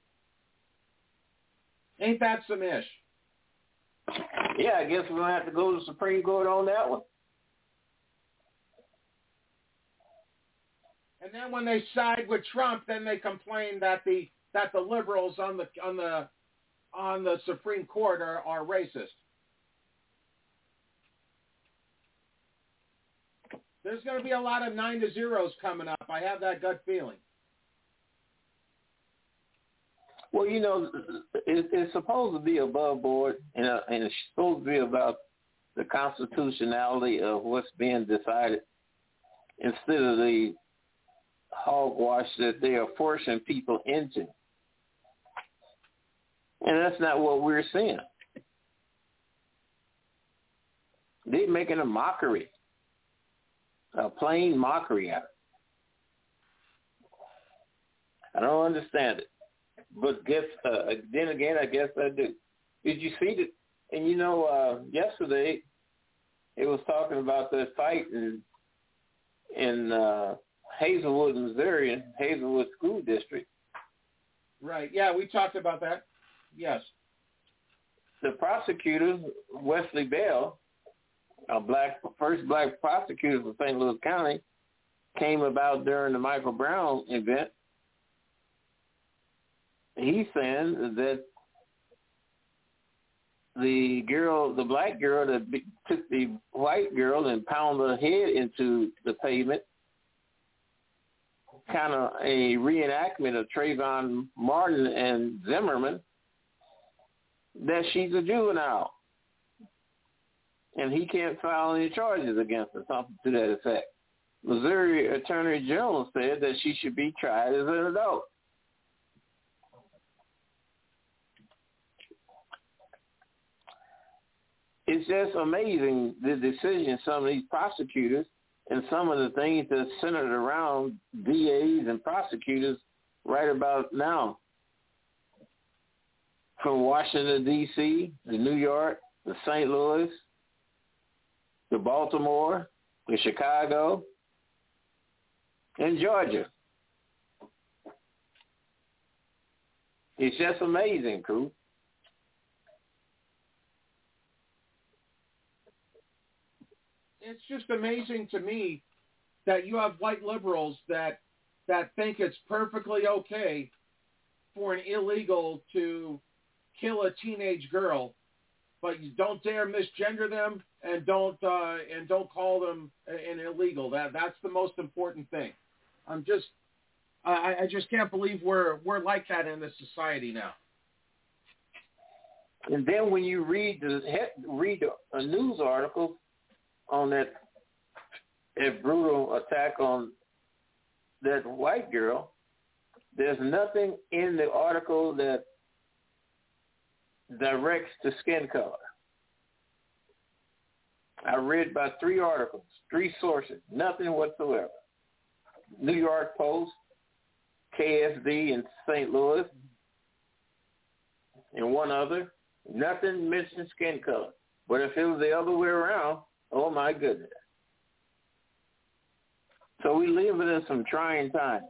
Ain't that some ish? Yeah, I guess we're gonna have to go to the Supreme Court on that one. And then when they side with Trump, then they complain that the that the liberals on the on the on the Supreme Court are, are racist. There's going to be a lot of nine to zeros coming up. I have that gut feeling. Well, you know, it, it's supposed to be above board, and, uh, and it's supposed to be about the constitutionality of what's being decided instead of the hogwash that they are forcing people into. And that's not what we're seeing. They're making a mockery, a plain mockery out of it. I don't understand it. But guess, uh, then again, I guess I do. Did you see it? And you know, uh, yesterday it was talking about the fight in in uh, Hazelwood, Missouri, Hazelwood School District. Right. Yeah, we talked about that. Yes. The prosecutor, Wesley Bell, a black first black prosecutor for Saint Louis County, came about during the Michael Brown event. He's saying that the girl, the black girl that took the white girl and pounded her head into the pavement, kind of a reenactment of Trayvon Martin and Zimmerman, that she's a juvenile. And he can't file any charges against her, something to that effect. Missouri Attorney General said that she should be tried as an adult. It's just amazing the decision some of these prosecutors and some of the things that's centered around D As and prosecutors right about now. From Washington, D C, to New York, to Saint Louis, to Baltimore, to Chicago, and Georgia. It's just amazing, crew. It's just amazing to me that you have white liberals that that think it's perfectly okay for an illegal to kill a teenage girl, but you don't dare misgender them and don't uh, and don't call them an illegal. That that's the most important thing. I'm just I, I just can't believe we're we're like that in this society now. And then when you read the read a news article on that, that brutal attack on that white girl, there's nothing in the article that directs to skin color. I read about three articles, three sources, nothing whatsoever. New York Post, K S D in Saint Louis, and one other. Nothing mentions skin color. But if it was the other way around, oh my goodness. So we live in some trying times.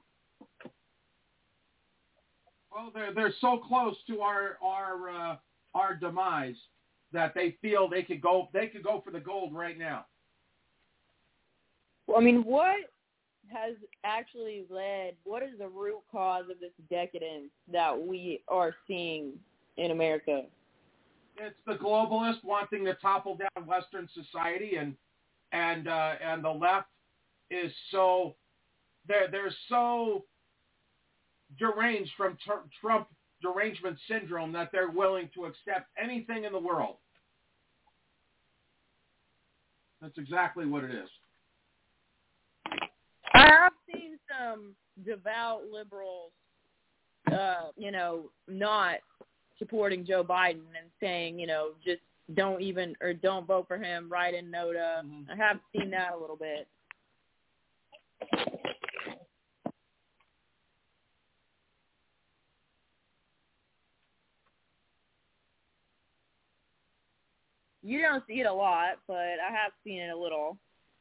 Well, they're they're so close to our our uh, our demise that they feel they could go they could go for the gold right now. Well, I mean, what has actually led? What is the root cause of this decadence that we are seeing in America? It's the globalists wanting to topple down Western society, and and uh, and the left is so they're they're so deranged from ter- Trump derangement syndrome that they're willing to accept anything in the world. That's exactly what it is. I have seen some devout liberals, uh, you know, not supporting Joe Biden and saying, you know, just don't even or don't vote for him, write in NOTA. Mm-hmm. I have seen that a little bit. You don't see it a lot, but I have seen it a little.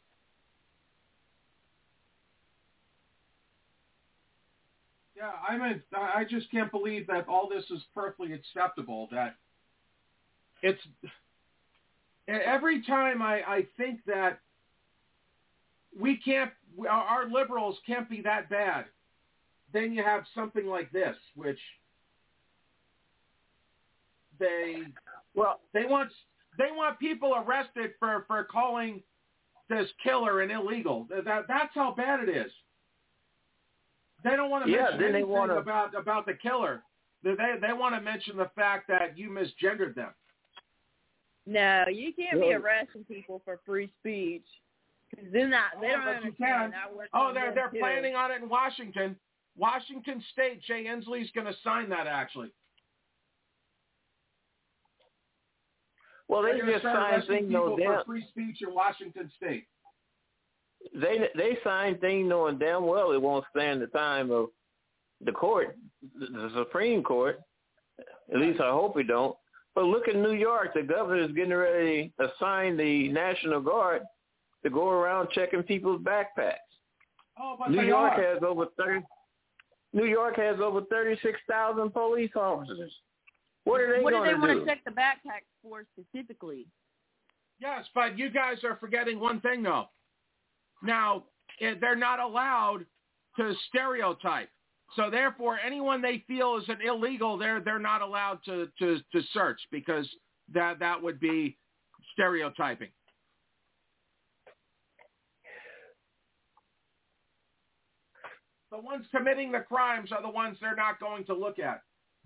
Yeah, I mean, I just can't believe that all this is perfectly acceptable. That it's every time I, I think that we can't, our liberals can't be that bad, then you have something like this, which they well they want they want people arrested for, for calling this killer an illegal. That that's how bad it is. They don't want to yeah, mention anything wanna... about, about the killer. They they want to mention the fact that you misgendered them. No, you can't be Really? arresting people for free speech. Cause they're not. They Oh, don't but you understand. can. That works Oh, on they're them, they're too. planning on it in Washington. Washington State. Jay Inslee's going to sign that actually. Well, they They're gonna just start signed arresting things no people for damn. free speech in Washington State. They they signed things knowing damn well it won't stand the time of the court, the Supreme Court. At least I hope it don't. But look at New York. The governor is getting ready to assign the National Guard to go around checking people's backpacks. Oh, but New they York are. has over thirty. New York has over thirty-six thousand police officers. What are they What do going they to want do? to check the backpack for specifically? Yes, but you guys are forgetting one thing, though. Now, eh, they're not allowed to stereotype. So, therefore, anyone they feel is an illegal, they're they're not allowed to, to, to search because that, that would be stereotyping. The ones committing the crimes are the ones they're not going to look at.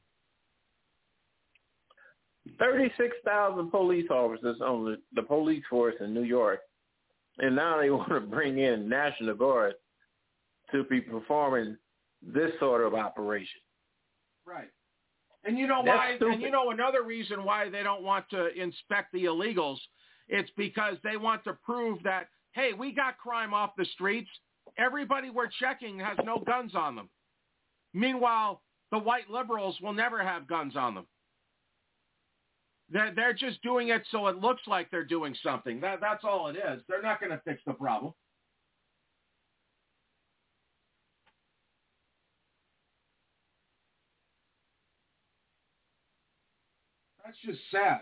thirty-six thousand police officers on the, the police force in New York, and now they want to bring in National Guard to be performing this sort of operation. Right. And you know That's why? stupid. And you know another reason why they don't want to inspect the illegals? It's because they want to prove that, hey, we got crime off the streets. Everybody we're checking has no guns on them. Meanwhile, the white liberals will never have guns on them. They're, they're just doing it so it looks like they're doing something. That, that's all it is. They're not going to fix the problem. That's just sad.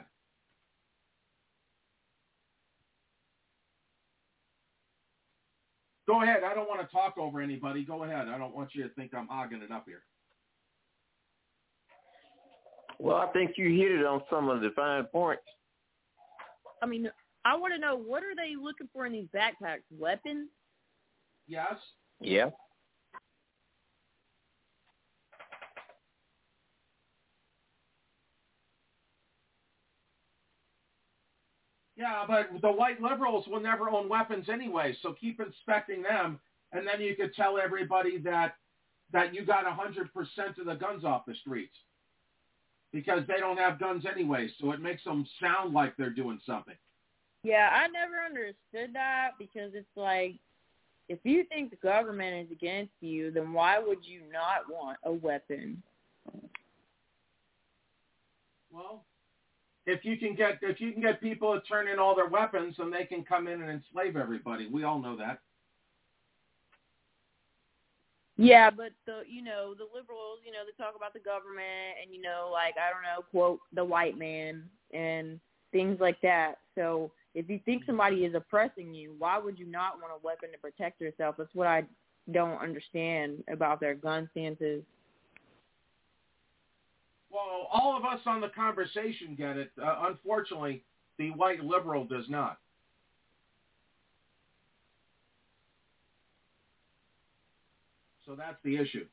Go ahead. I don't want to talk over anybody. Go ahead. I don't want you to think I'm hogging it up here. Well, I think you hit it on some of the fine points. I mean, I want to know, what are they looking for in these backpacks? Weapons? Yes. Yeah. Yeah, but the white liberals will never own weapons anyway, so keep inspecting them, and then you could tell everybody that that you got one hundred percent of the guns off the streets because they don't have guns anyway, so it makes them sound like they're doing something. Yeah, I never understood that because it's like, if you think the government is against you, then why would you not want a weapon? Well, if you can get if you can get people to turn in all their weapons, then they can come in and enslave everybody. We all know that. Yeah, but the you know the liberals, you know, they talk about the government and you know, like I don't know, quote the white man and things like that. So if you think somebody is oppressing you, why would you not want a weapon to protect yourself? That's what I don't understand about their gun stances. Well, all of us on the conversation get it. Uh, unfortunately, the white liberal does not. So that's the issue.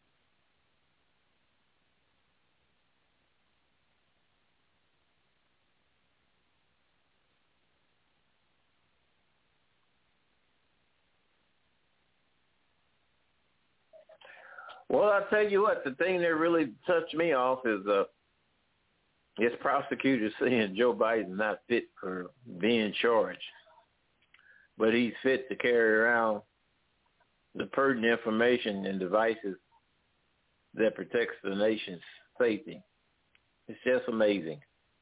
Well, I tell you what, the thing that really touched me off is uh, this prosecutor saying Joe Biden not fit for being charged, but he's fit to carry around the pertinent information and devices that protects the nation's safety. It's just amazing.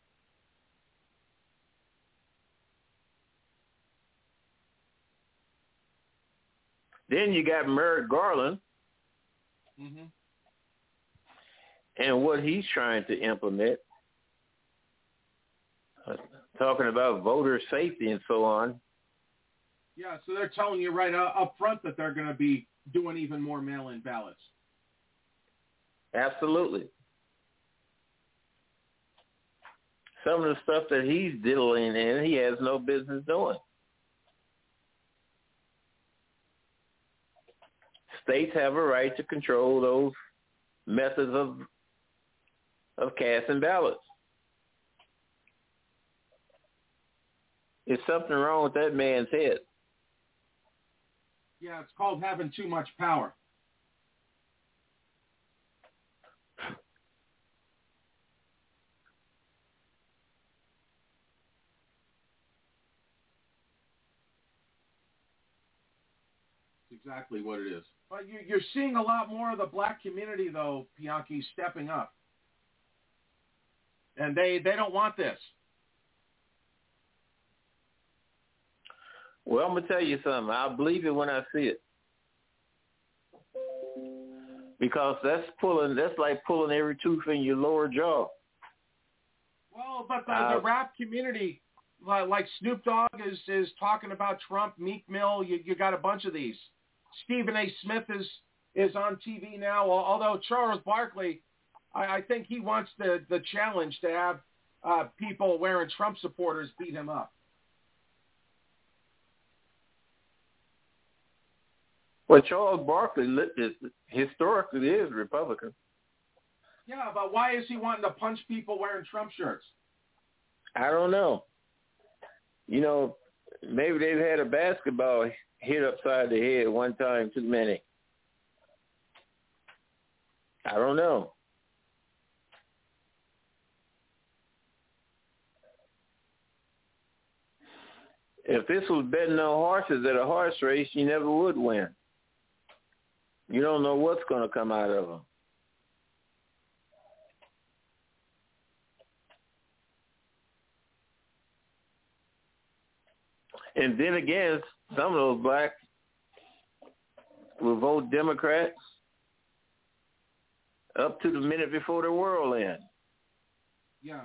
Then you got Merrick Garland. Mm-hmm. And what he's trying to implement, uh, talking about voter safety and so on. Yeah, so they're telling you right uh, up front that they're going to be doing even more mail-in ballots. Absolutely. Some of the stuff that he's diddling in, he has no business doing. States have a right to control those methods of of casting ballots. There's something wrong with that man's head. Yeah, it's called having too much power. That's exactly what it is. But you, you're seeing a lot more of the black community, though, Bianchi, stepping up. And they, they don't want this. Well, I'm going to tell you something. I'll believe it when I see it. Because that's pulling, that's like pulling every tooth in your lower jaw. Well, but the, uh, the rap community, like Snoop Dogg is, is talking about Trump, Meek Mill, you, you got a bunch of these. Stephen A. Smith is, is on T V now, although Charles Barkley, I, I think he wants the, the challenge to have uh, people wearing Trump supporters beat him up. Well, Charles Barkley is, historically is Republican. Yeah, but why is he wanting to punch people wearing Trump shirts? I don't know. You know, maybe they've had a basketball hit upside the head one time too many. I don't know. If this was betting on horses at a horse race, you never would win. You don't know what's going to come out of them. And then again, some of those blacks will vote Democrats up to the minute before the world ends. Yeah.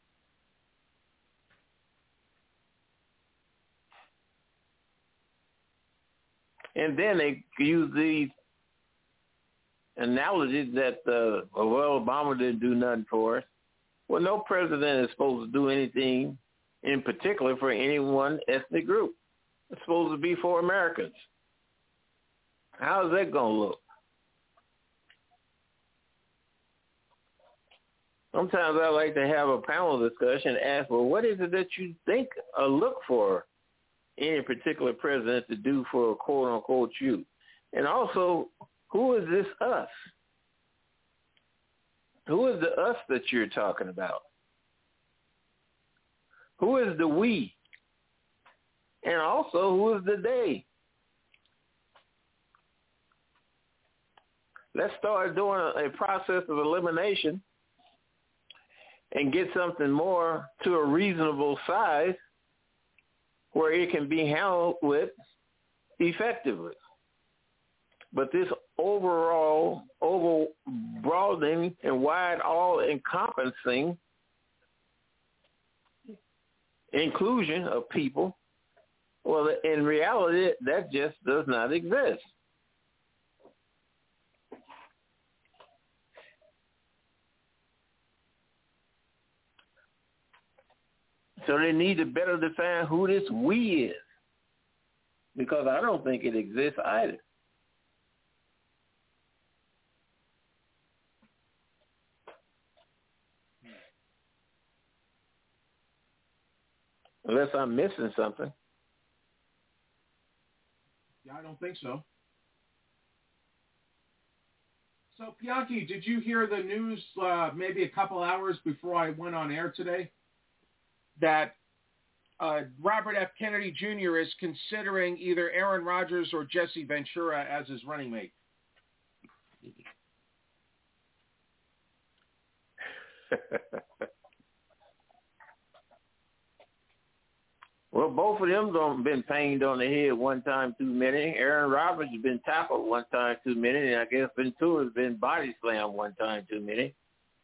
And then they use these analogies that, uh, well, Obama didn't do nothing for us. Well, no president is supposed to do anything in particular for any one ethnic group. It's supposed to be for Americans. How's that going to look? Sometimes I like to have a panel discussion and ask, well, what is it that you think or look for any particular president to do for quote-unquote you? And also, who is this us? Who is the us that you're talking about? Who is the we? And also, who is the they? Let's start doing a, a process of elimination and get something more to a reasonable size where it can be handled with effectively. But this overall, over broadening and wide all-encompassing inclusion of people, well, in reality, that just does not exist. So they need to better define who this we is, because I don't think it exists either. Unless I'm missing something. Yeah, I don't think so. So, Bianchi, did you hear the news uh, maybe a couple hours before I went on air today that uh, Robert F. Kennedy Junior is considering either Aaron Rodgers or Jesse Ventura as his running mate? Well, both of them have been pinged on the head one time too many. Aaron Rodgers has been tackled one time too many, and I guess Ventura has been body slammed one time too many.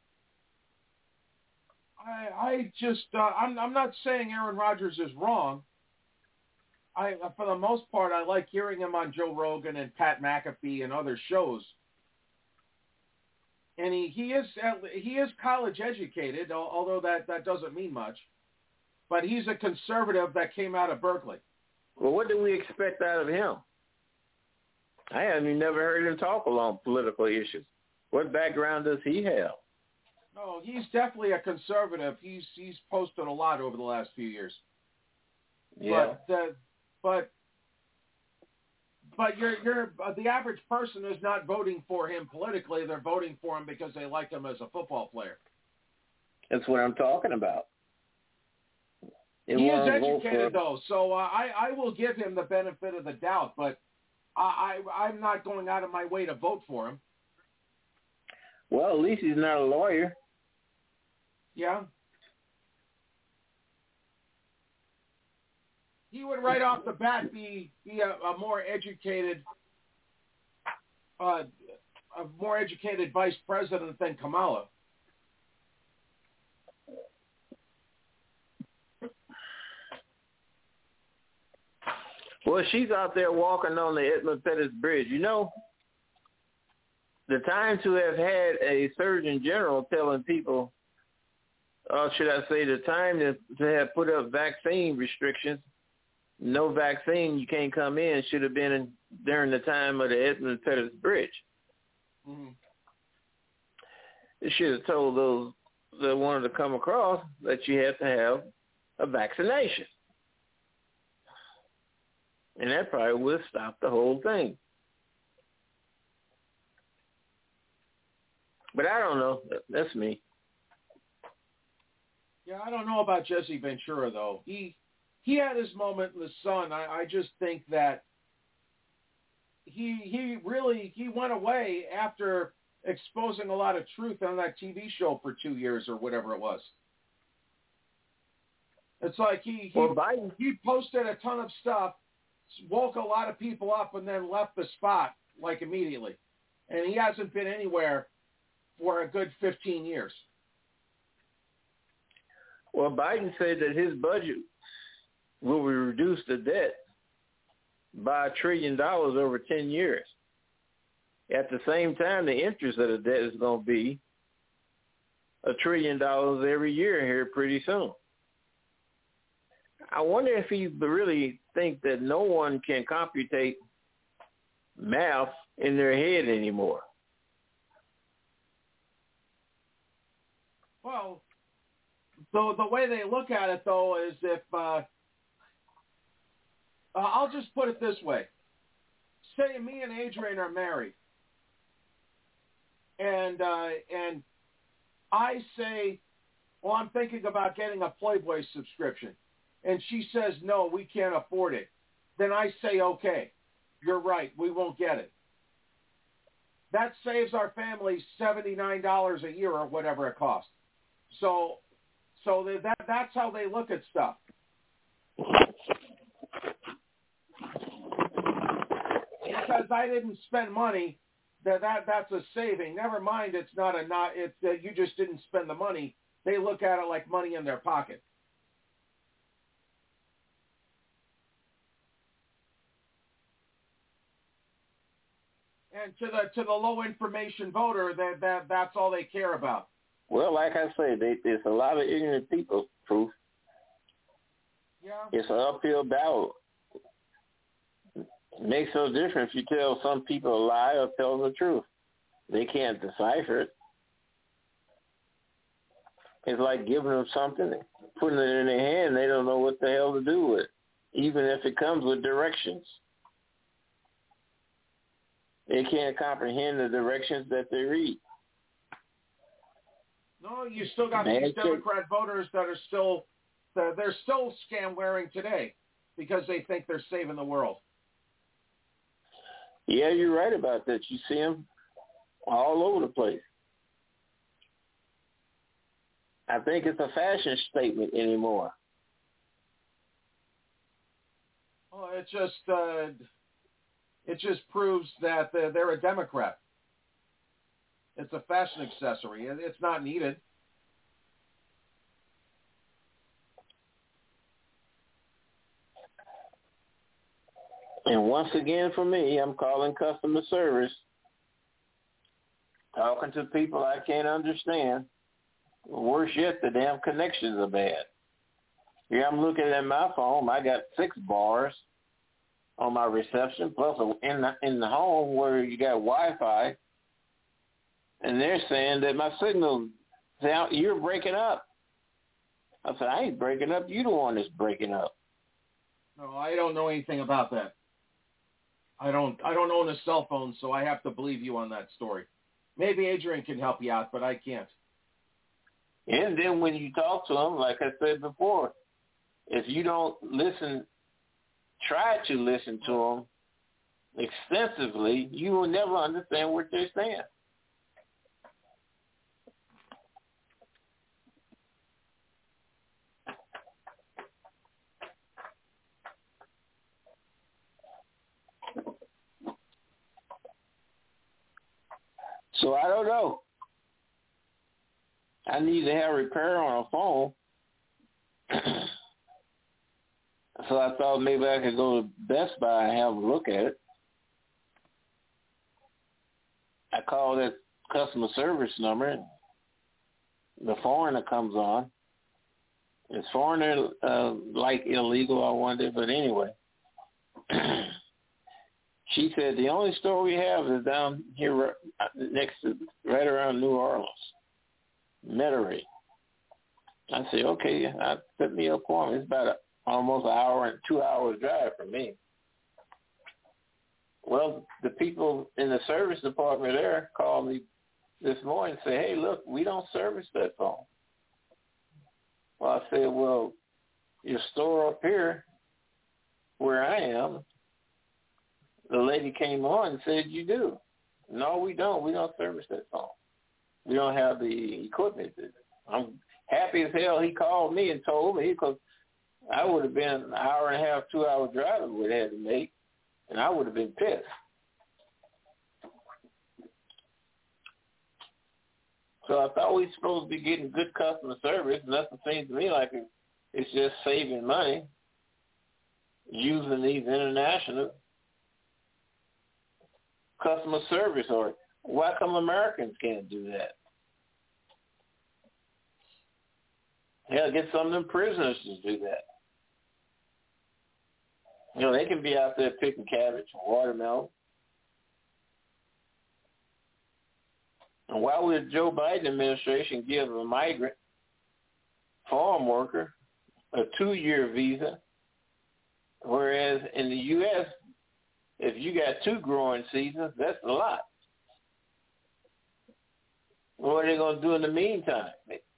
I, I just, uh, I'm, I'm not saying Aaron Rodgers is wrong. I, for the most part, I like hearing him on Joe Rogan and Pat McAfee and other shows. And he, he is he is college educated, although that, that doesn't mean much. But he's a conservative that came out of Berkeley. Well, what do we expect out of him? I haven't never heard him talk along political issues. What background does he have? Oh, he's definitely a conservative. He's he's posted a lot over the last few years. Yeah. But uh, but but you're you're uh, the average person is not voting for him politically. They're voting for him because they like him as a football player. That's what I'm talking about. It He is won't vote educated for- though, so uh, I I will give him the benefit of the doubt. But I, I I'm not going out of my way to vote for him. Well, at least he's not a lawyer. Yeah. He would right off the bat be be a, a more educated, uh, a more educated vice president than Kamala. Well, she's out there walking on the Edmund Pettus Bridge. You know, the time to have had a Surgeon General telling people, or should I say the time to, to have put up vaccine restrictions, no vaccine, you can't come in, should have been in, during the time of the Edmund Pettus Bridge. Mm-hmm. They should have told those that wanted to come across that you have to have a vaccination. And that probably would have stopped the whole thing. But I don't know. That's me. Yeah, I don't know about Jesse Ventura though. He he had his moment in the sun. I, I just think that he he really he went away after exposing a lot of truth on that T V show for two years or whatever it was. It's like he he, well, Biden. he posted a ton of stuff, woke a lot of people up, and then left the spot like immediately. And he hasn't been anywhere for a good fifteen years. Well, Biden said that his budget will reduce the debt by a trillion dollars over ten years. At the same time, the interest of the debt is going to be a trillion dollars every year here pretty soon. I wonder if he really think that no one can computate math in their head anymore. Well, so the way they look at it, though, is if uh, uh, I'll just put it this way. Say me and Adrian are married, and uh, and I say, well, I'm thinking about getting a Playboy subscription, and she says, no, we can't afford it. Then I say, okay, you're right, we won't get it. That saves our family seventy-nine dollars a year or whatever it costs. So, so that that's how they look at stuff. Because I didn't spend money, that that that's a saving. Never mind, it's not a not. It's that you just didn't spend the money. They look at it like money in their pocket. And to the to the low information voter, that that that's all they care about. Well, like I said, they, there's a lot of ignorant people, Proof. Yeah. It's an uphill battle. It makes no difference if you tell some people a lie or tell them the truth. They can't decipher it. It's like giving them something, putting it in their hand, they don't know what the hell to do with it, even if it comes with directions. They can't comprehend the directions that they read. No, you still got Man, these Democrat voters that are still, they're still scam wearing today because they think they're saving the world. Yeah, you're right about that. You see them all over the place. I think it's a fashion statement anymore. Well, it just, uh, it just proves that they're, they're a Democrat. It's a fashion accessory. It's not needed. And once again, for me, I'm calling customer service, talking to people I can't understand. Worse yet, the damn connections are bad. Here I'm looking at my phone. I got six bars on my reception, plus in the, in the home where you got Wi-Fi. And they're saying that my signal Say, you're breaking up. I said, I ain't breaking up. You the one that's breaking up. No, I don't know anything about that. I don't I don't own a cell phone, so I have to believe you on that story. Maybe Adrian can help you out, but I can't. And then when you talk to him, like I said before, if you don't listen, try to listen to them extensively, you will never understand what they're saying. So I don't know. I need to have repair on a phone. So I thought maybe I could go to Best Buy and have a look at it. I called that customer service number. The foreigner comes on. Is foreigner uh, like illegal, I wonder, but anyway. She said the only store we have is down here next to, right around New Orleans, Metairie. I said, okay, I set me up for me. It's about a, almost an hour and two hours drive from me. Well, the people in the service department there called me this morning and said, hey, look, we don't service that phone. Well, I said, well, your store up here where I am, the lady came on and said, you do. No, we don't. We don't service that phone. We don't have the equipment. I'm happy as hell he called me and told me, because I would have been an hour and a half, two hour drive we would have had to make, and I would have been pissed. So I thought we were supposed to be getting good customer service, and nothing seems to me like it, it's just saving money using these international customer service. Or why come Americans can't do that? Hell, get some of them prisoners to do that. You know, they can be out there picking cabbage and watermelon. And why would the Joe Biden administration give a migrant farm worker a two-year visa, whereas in the U S, if you got two growing seasons, that's a lot. What are they going to do in the meantime?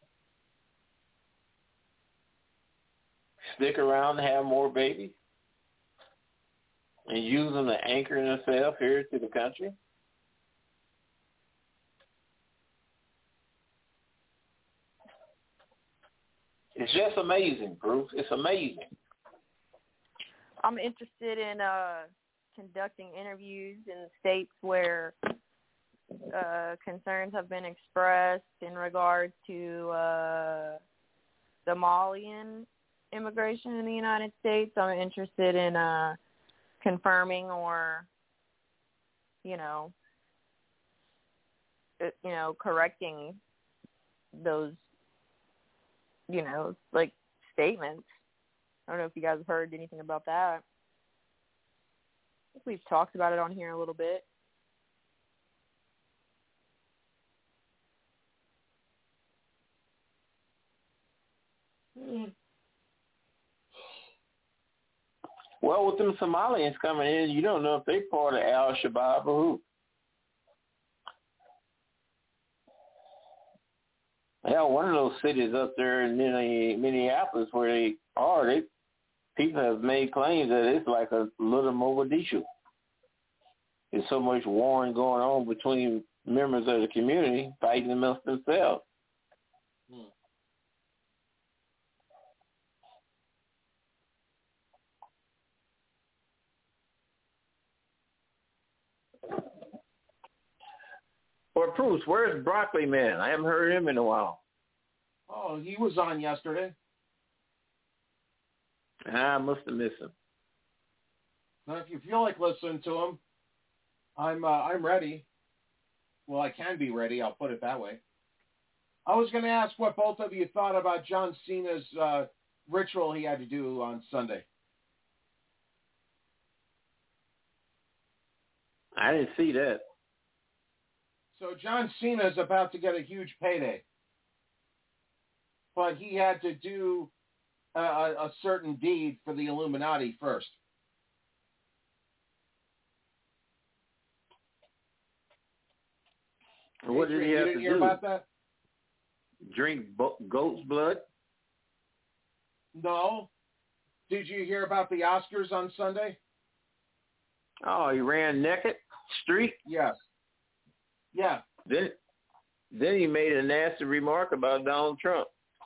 Stick around and have more babies and use them to anchor themselves here to the country? It's just amazing, Bruce. It's amazing. I'm interested in uh, conducting interviews in states where uh, concerns have been expressed in regards to uh, Somalian immigration in the United States. I'm interested in uh, confirming or, you know, you know, correcting those, you know, like statements. I don't know if you guys have heard anything about that. I think we've talked about it on here a little bit. Mm. Well, with them Somalians coming in, you don't know if they're part of Al-Shabaab or who. Hell, one of those cities up there in Minneapolis where they are, they people have made claims that it's like a little Mogadishu. There's so much warring going on between members of the community fighting amongst themselves. Hmm. Or Bruce, where's Broccoli Man? I haven't heard him in a while. Oh, he was on yesterday. I must have missed him. Now, if you feel like listening to him, I'm uh, I'm ready. Well, I can be ready. I'll put it that way. I was going to ask what both of you thought about John Cena's uh, ritual he had to do on Sunday. I didn't see that. So John Cena is about to get a huge payday. but he had to do a, a certain deed for the Illuminati first. What did he have you to hear do? About that? Drink bo- goat's blood? No. Did you hear about the Oscars on Sunday? Oh, he ran naked street? Yes. Yeah. Then, then he made a nasty remark about Donald Trump.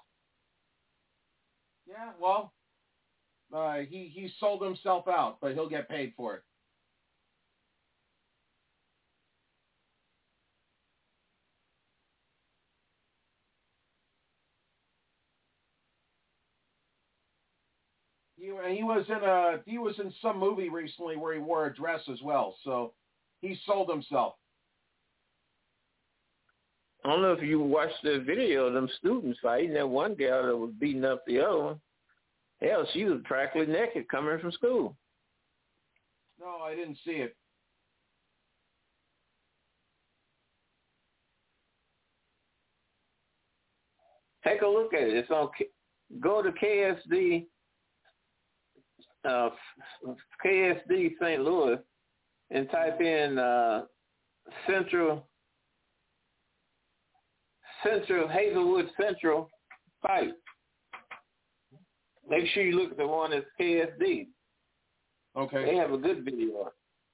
Yeah, well, uh, he, he sold himself out, but he'll get paid for it. He, he was in a he was in some movie recently where he wore a dress as well, so he sold himself. I don't know if you watched the video of them students fighting. That one gal that was beating up the other one. Hell, she was practically naked coming from school. No, I didn't see it. Take a look at it. It's on. Go to K S D, uh, K S D Saint Louis, and type in uh, Central. Central Hazelwood Central fight. Make sure you look at the one that's K S D. Okay. They have a good video.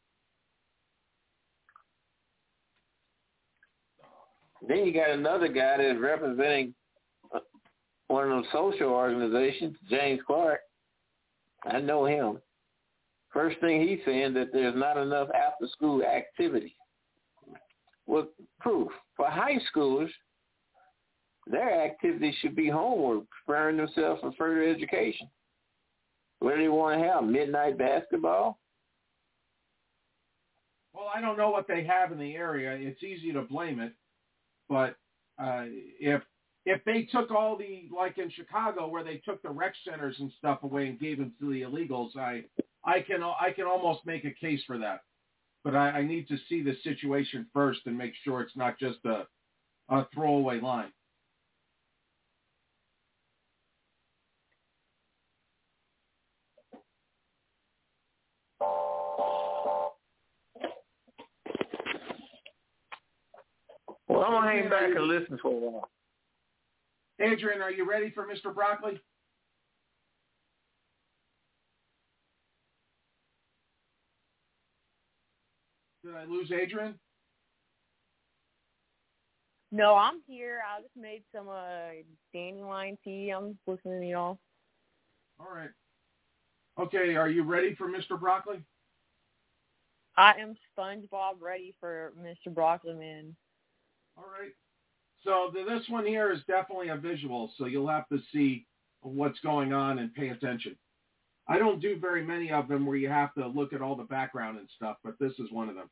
Then you got another guy that's representing one of those social organizations, James Clark. I know him. First thing he's saying that there's not enough after-school activity. With proof. For high schoolers, their activities should be homework, preparing themselves for further education. What do they want to have, midnight basketball? Well, I don't know what they have in the area. It's easy to blame it. But uh, if if they took all the, like in Chicago, where they took the rec centers and stuff away and gave them to the illegals, I I can I can almost make a case for that. But I, I need to see the situation first and make sure it's not just a, a throwaway line. Well, I'm going to hang back and listen for a while. Adrian, are you ready for Mister Broccoli? Did I lose Adrian? No, I'm here. I just made some uh, dandelion tea. I'm listening to y'all. All right. Okay, are you ready for Mister Broccoli? I am SpongeBob ready for Mister Broccoli, man. All right. So the, this one here is definitely a visual, so you'll have to see what's going on and pay attention. I don't do very many of them where you have to look at all the background and stuff, but this is one of them.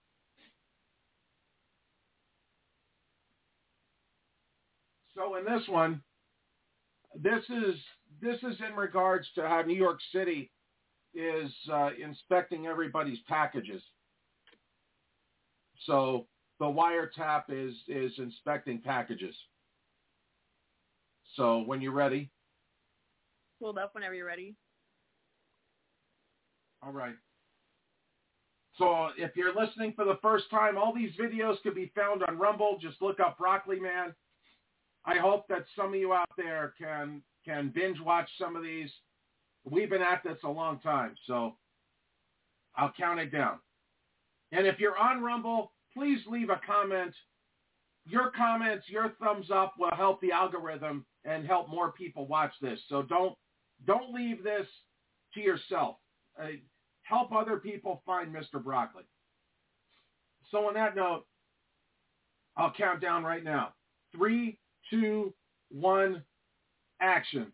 So in this one, this is this is in regards to how New York City is uh, inspecting everybody's packages. So the wiretap is is inspecting packages. So when you're ready. Hold up whenever you're ready. All right. So if you're listening for the first time, all these videos can be found on Rumble. Just look up Broccoli Man. I hope that some of you out there can can binge watch some of these. We've been at this a long time, so I'll count it down. And if you're on Rumble, please leave a comment. Your comments, your thumbs up will help the algorithm and help more people watch this. So don't don't leave this to yourself. Uh, help other people find Mister Broccoli. So on that note, I'll count down right now. Three, two, one, action.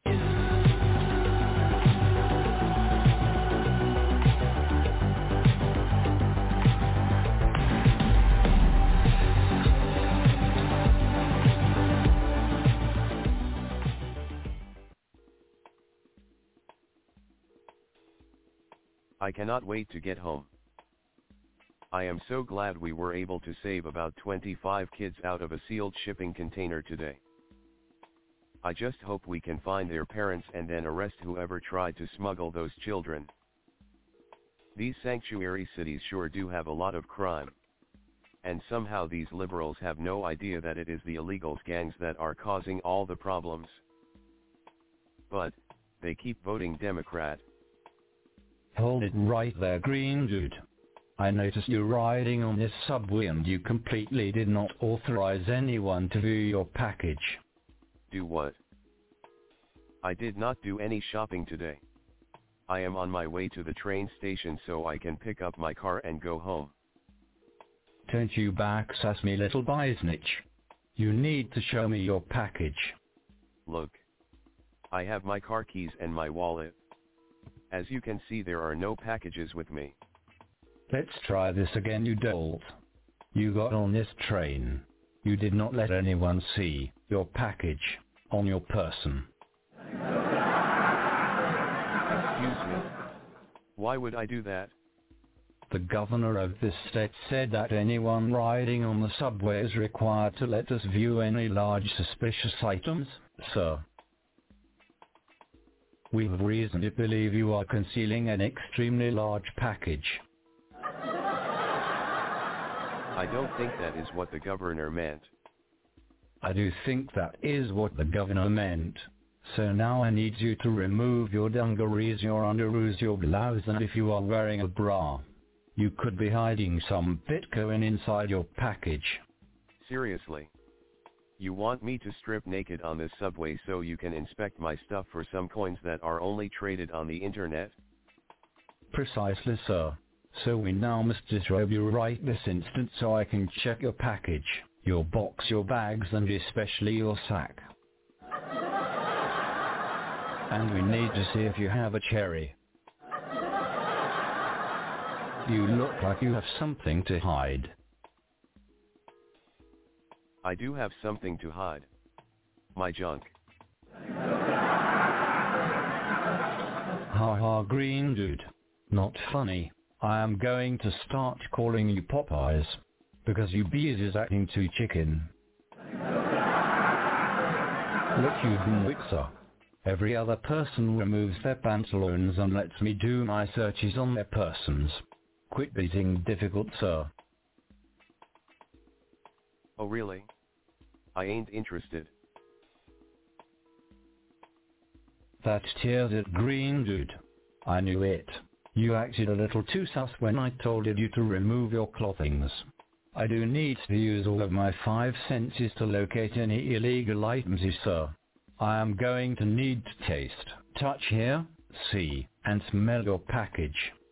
I cannot wait to get home. I am so glad we were able to save about twenty-five kids out of a sealed shipping container today. I just hope we can find their parents and then arrest whoever tried to smuggle those children. These sanctuary cities sure do have a lot of crime. And somehow these liberals have no idea that it is the illegals gangs that are causing all the problems. But, they keep voting Democrat. Hold it right there, green dude. I noticed you riding on this subway and you completely did not authorize anyone to view your package. Do what? I did not do any shopping today. I am on my way to the train station so I can pick up my car and go home. Don't you backsass me, little biznitch. You need to show me your package. Look. I have my car keys and my wallet. As you can see, there are no packages with me. Let's try this again, you dolt. You got on this train. You did not let anyone see your package on your person. Excuse me. Why would I do that? The governor of this state said that anyone riding on the subway is required to let us view any large suspicious items, sir. We have reason to believe you are concealing an extremely large package. I don't think that is what the governor meant. I do think that is what the governor meant. So now I need you to remove your dungarees, your underoos, your blouse, and if you are wearing a bra, you could be hiding some Bitcoin inside your package. Seriously? You want me to strip naked on this subway so you can inspect my stuff for some coins that are only traded on the internet? Precisely, sir. So we now must disrobe you right this instant so I can check your package, your box, your bags, and especially your sack. And we need to see if you have a cherry. You look like you have something to hide. I do have something to hide. My junk. Ha ha, green dude. Not funny. I am going to start calling you Popeyes, because you bees is acting too chicken. Look, you Dwixer. Every other person removes their pantaloons and lets me do my searches on their persons. Quit being difficult, sir. Oh really? I ain't interested. That tears it, green dude. I knew it. You acted a little too sus when I told you to remove your clothings. I do need to use all of my five senses to locate any illegal items, sir. I am going to need to taste, touch, hear, see, and smell your package.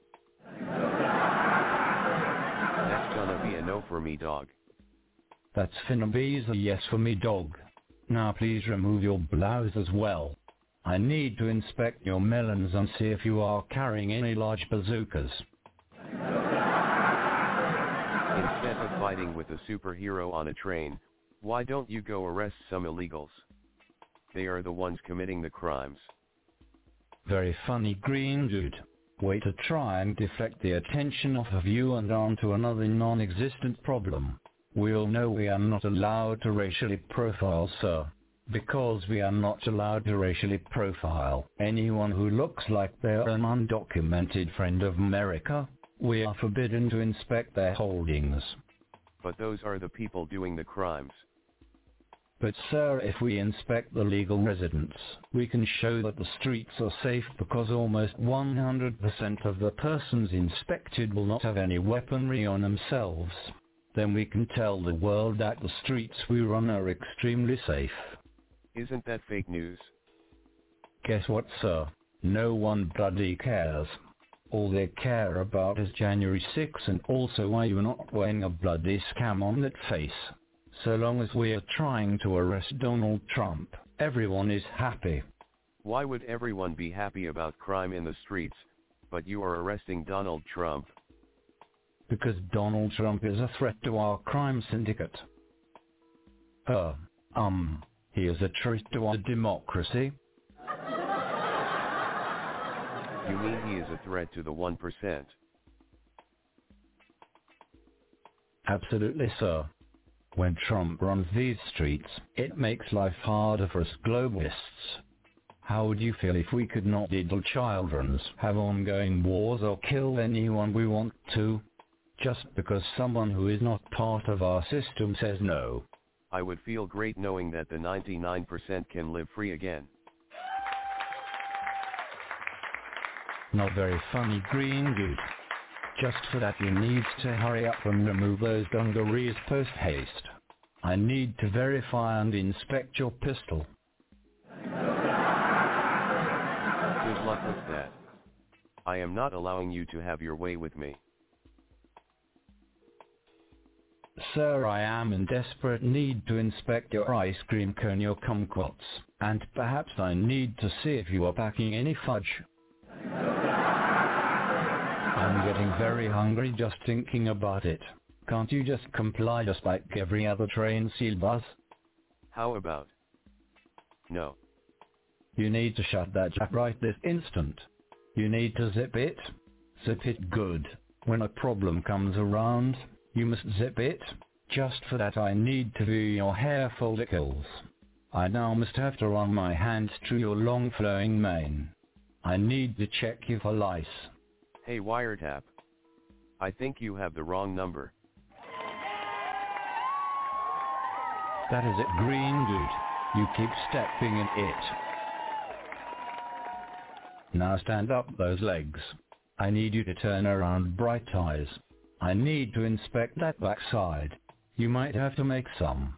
That's gonna be a no for me, dog. That's finna be a yes for me, dog. Now please remove your blouse as well. I need to inspect your melons and see if you are carrying any large bazookas. Instead of fighting with a superhero on a train, why don't you go arrest some illegals? They are the ones committing the crimes. Very funny, green dude. Way to try and deflect the attention off of you and onto another non-existent problem. We all know we are not allowed to racially profile, sir. Because we are not allowed to racially profile anyone who looks like they're an undocumented friend of America. We are forbidden to inspect their holdings. But those are the people doing the crimes. But sir, if we inspect the legal residents, we can show that the streets are safe because almost one hundred percent of the persons inspected will not have any weaponry on themselves. Then we can tell the world that the streets we run are extremely safe. Isn't that fake news? Guess what, sir? No one bloody cares. All they care about is January sixth and also why you're not wearing a bloody scam on that face. So long as we are trying to arrest Donald Trump, everyone is happy. Why would everyone be happy about crime in the streets, but you are arresting Donald Trump? Because Donald Trump is a threat to our crime syndicate. Uh, um, he is a threat to our democracy. You mean he is a threat to the one percent? Absolutely, sir. When Trump runs these streets, it makes life harder for us globalists. How would you feel if we could not diddle children, have ongoing wars or kill anyone we want to? Just because someone who is not part of our system says no. I would feel great knowing that the ninety-nine percent can live free again. Not very funny, green dude. Just for that you need to hurry up and remove those dungarees post haste. I need to verify and inspect your pistol. Good luck with that. I am not allowing you to have your way with me. Sir, I am in desperate need to inspect your ice cream cone, your kumquats, and perhaps I need to see if you are packing any fudge. I'm getting very hungry just thinking about it. Can't you just comply just like every other train seal bus? How about? No. You need to shut that jab right this instant. You need to zip it. Zip it good. When a problem comes around, you must zip it. Just for that I need to view your hair follicles. I now must have to run my hands through your long flowing mane. I need to check you for lice. Hey Wiretap. I think you have the wrong number. That is it, green dude. You keep stepping in it. Now stand up those legs. I need you to turn around, bright eyes. I need to inspect that backside. You might have to make some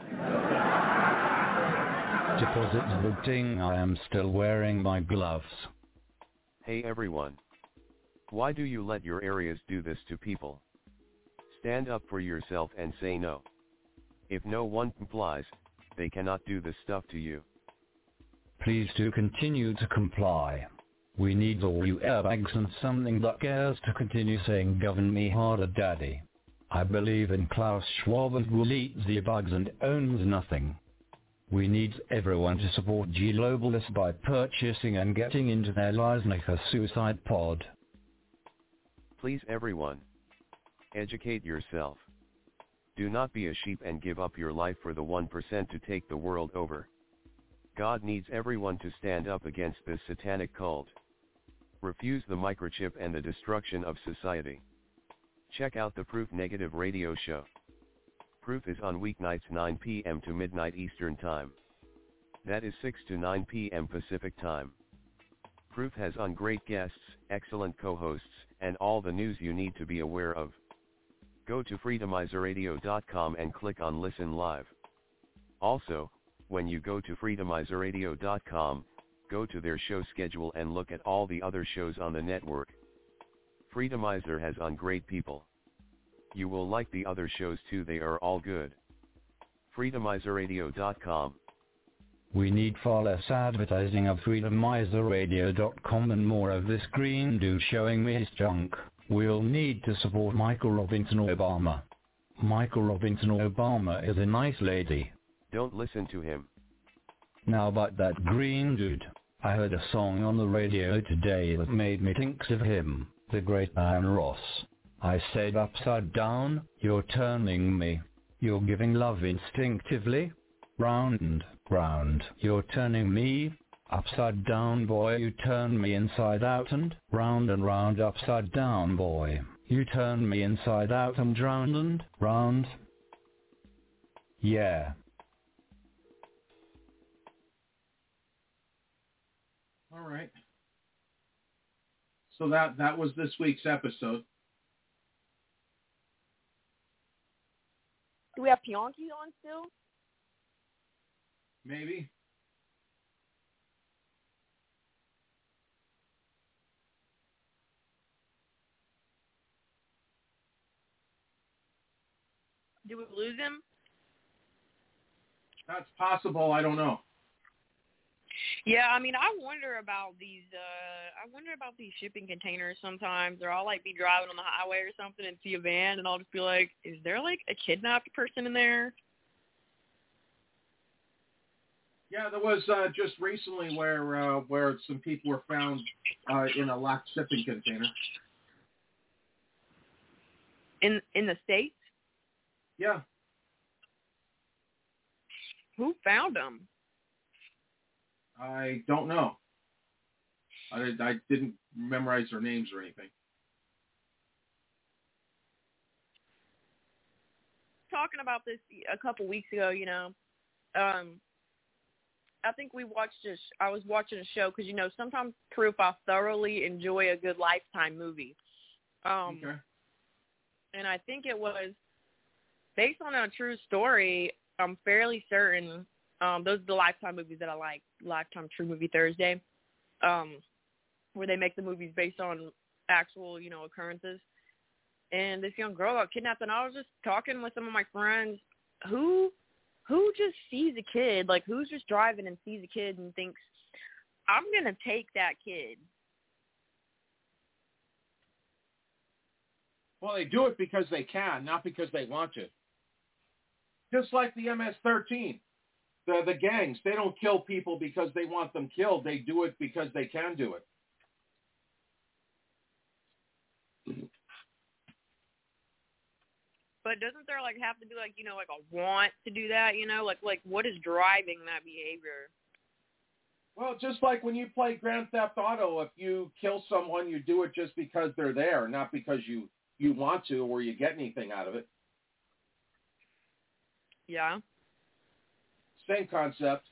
deposits. Good thing I am still wearing my gloves. Hey everyone. Why do you let your areas do this to people? Stand up for yourself and say no. If no one complies, they cannot do this stuff to you. Please do continue to comply. We need all you airbags and something that cares to continue saying govern me harder, daddy. I believe in Klaus Schwab and will eat the bugs and owns nothing. We need everyone to support Globalists by purchasing and getting into their lives like a suicide pod. Please everyone. Educate yourself. Do not be a sheep and give up your life for the one percent to take the world over. God needs everyone to stand up against this satanic cult. Refuse the microchip and the destruction of society. Check out the Proof Negative radio show. Proof is on weeknights nine p m to midnight Eastern Time. That is six to nine p m Pacific Time. Proof has on great guests, excellent co-hosts, and all the news you need to be aware of. Go to freedomizer radio dot com and click on Listen Live. Also, when you go to freedomizer radio dot com, go to their show schedule and look at all the other shows on the network. Freedomizer has on great people. You will like the other shows too, they are all good. freedomizer radio dot com. We need far less advertising of freedomizer radio dot com and more of this green dude showing me his junk. We'll need to support Michael Robinson Obama. Michael Robinson Obama is a nice lady. Don't listen to him. Now about that green dude. I heard a song on the radio today that made me think of him, the great Diana Ross. I said upside down, you're turning me. You're giving love instinctively. Round and round, you're turning me. Upside down boy, you turn me inside out and round and round. Upside down boy, you turn me inside out and round and round. Yeah. All right. So that, that was this week's episode. Do we have Pionki on still? Maybe. Did we lose him? That's possible. I don't know. Yeah, I mean, I wonder about these. Uh, I wonder about these shipping containers. Sometimes, or I'll like be driving on the highway or something and see a van, and I'll just be like, "Is there like a kidnapped person in there?" Yeah, there was uh, just recently where uh, where some people were found uh, in a locked shipping container. In in the States? Yeah. Who found them? I don't know. I, I didn't memorize their names or anything. Talking about this a couple weeks ago, you know, um, I think we watched a sh- I was watching a show because, you know, sometimes, Proof, I thoroughly enjoy a good Lifetime movie. Um, okay. And I think it was based on a true story. I'm fairly certain. Um, those are the Lifetime movies that I like. Lifetime True Movie Thursday, um, where they make the movies based on actual, you know, occurrences. And this young girl got kidnapped, and I was just talking with some of my friends who who just sees a kid, like who's just driving and sees a kid and thinks, I'm going to take that kid. Well, they do it because they can, not because they want to. Just like the M S thirteen, the, the gangs, they don't kill people because they want them killed. They do it because they can do it. But doesn't there, like, have to be, like, you know, like a want to do that, you know? Like, like what is driving that behavior? Well, just like when you play Grand Theft Auto, if you kill someone, you do it just because they're there, not because you, you want to or you get anything out of it. Yeah. Same concept.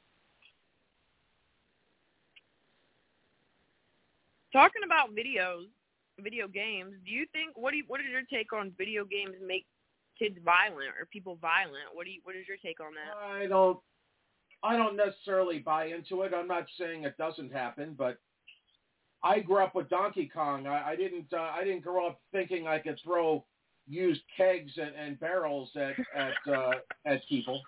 Talking about videos, video games, do you think, what do you, what is your take on video games make kids violent or people violent? What do you, what is your take on that? I don't, I don't necessarily buy into it. I'm not saying it doesn't happen, but I grew up with Donkey Kong. I, I didn't, uh, I didn't grow up thinking I could throw used kegs and, and barrels at, at, uh, at people.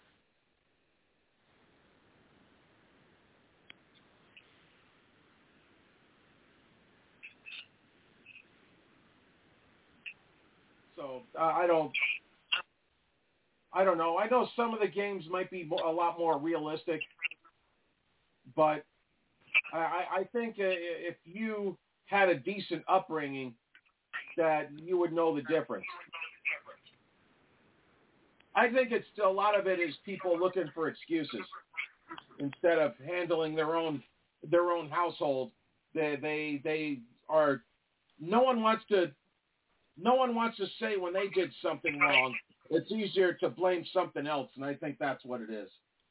So uh, I don't, I don't know. I know some of the games might be a lot more realistic, but I, I think if you had a decent upbringing, that you would know the difference. I think it's a lot of it is people looking for excuses instead of handling their own their own household. They they they are. No one wants to. No one wants to say when they did something wrong. It's easier to blame something else, and I think that's what it is.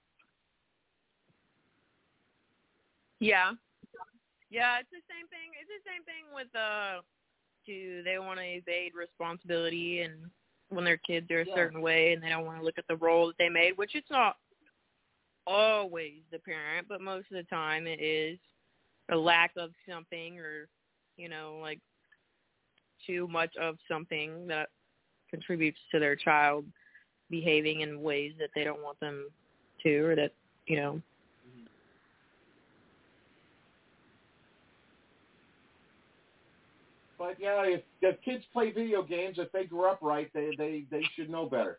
Yeah. Yeah, it's the same thing. It's the same thing with, uh, do they want to evade responsibility and when their kids are a Yeah. certain way and they don't want to look at the role that they made, which it's not always the parent, but most of the time it is a lack of something or, you know, like too much of something that contributes to their child behaving in ways that they don't want them to, or that, you know. But yeah, if, if kids play video games, if they grew up right, they, they, they should know better.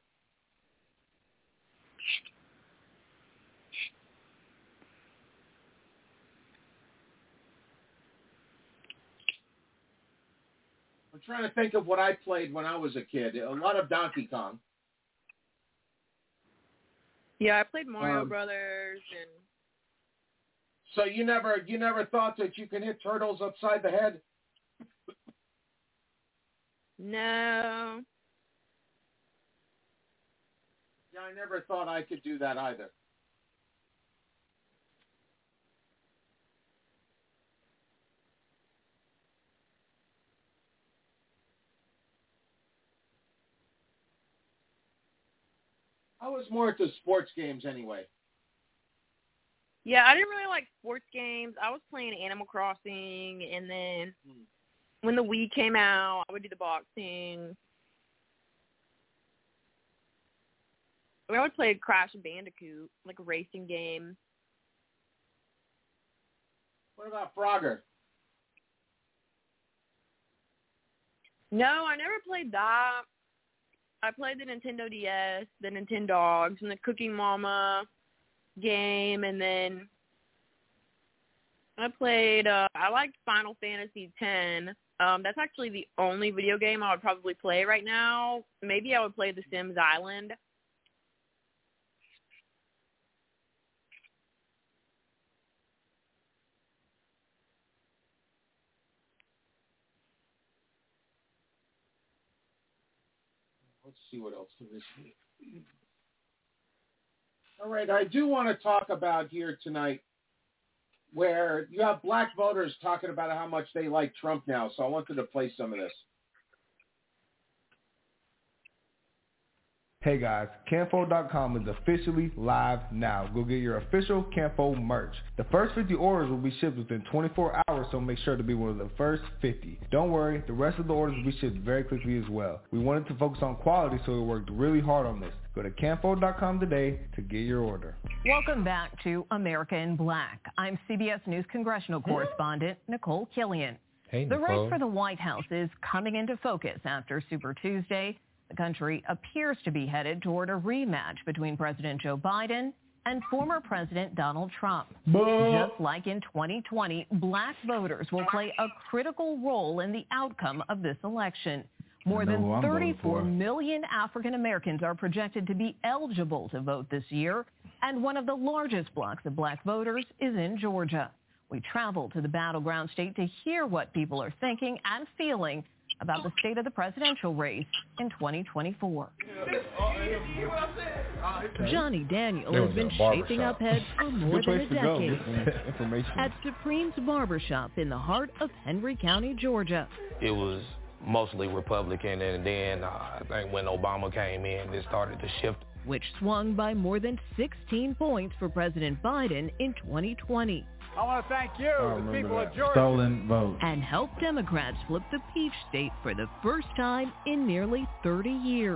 I'm trying to think of what I played when I was a kid. A lot of Donkey Kong. Yeah, I played Mario Um, Brothers and So you never you never thought that you can hit turtles upside the head? no. Yeah, I never thought I could do that either. I was more into sports games anyway. Yeah, I didn't really like sports games. I was playing Animal Crossing, and then Hmm. when the Wii came out, I would do the boxing. I would play Crash Bandicoot, like a racing game. What about Frogger? No, I never played that. I played the Nintendo D S, the Nintendogs, and the Cooking Mama game, and then I played, uh, I liked Final Fantasy X. Um, that's actually the only video game I would probably play right now. Maybe I would play The Sims Island. let's see what else there is here. All right, I do want to talk about here tonight where you have black voters talking about how much they like Trump now, so I wanted to play some of this. Hey guys, Canfo dot com is officially live now. Go get your official Canfo merch. The first fifty orders will be shipped within twenty-four hours, so make sure to be one of the first fifty. Don't worry, the rest of the orders will be shipped very quickly as well. We wanted to focus on quality, so we worked really hard on this. Go to Canfo dot com today to get your order. Welcome back to America in Black. I'm C B S News congressional correspondent Nicole Killian. Hey, the Nicole. race for the White House is coming into focus after Super Tuesday. The country appears to be headed toward a rematch between President Joe Biden and former President Donald Trump. Just like in twenty twenty, black voters will play a critical role in the outcome of this election. More than thirty-four million African Americans are projected to be eligible to vote this year, and one of the largest blocks of black voters is in Georgia. We traveled to the battleground state to hear what people are thinking and feeling about the state of the presidential race in twenty twenty-four. Johnny Daniel has been shaping up heads for more than a decade at Supreme's Barbershop in the heart of Henry County, Georgia. It was mostly Republican, and then uh, I think when Obama came in, it started to shift. Which swung by more than sixteen points for President Biden in twenty twenty. I want to thank you, the people of Georgia. Stolen vote. And help Democrats flip the peach state for the first time in nearly thirty years.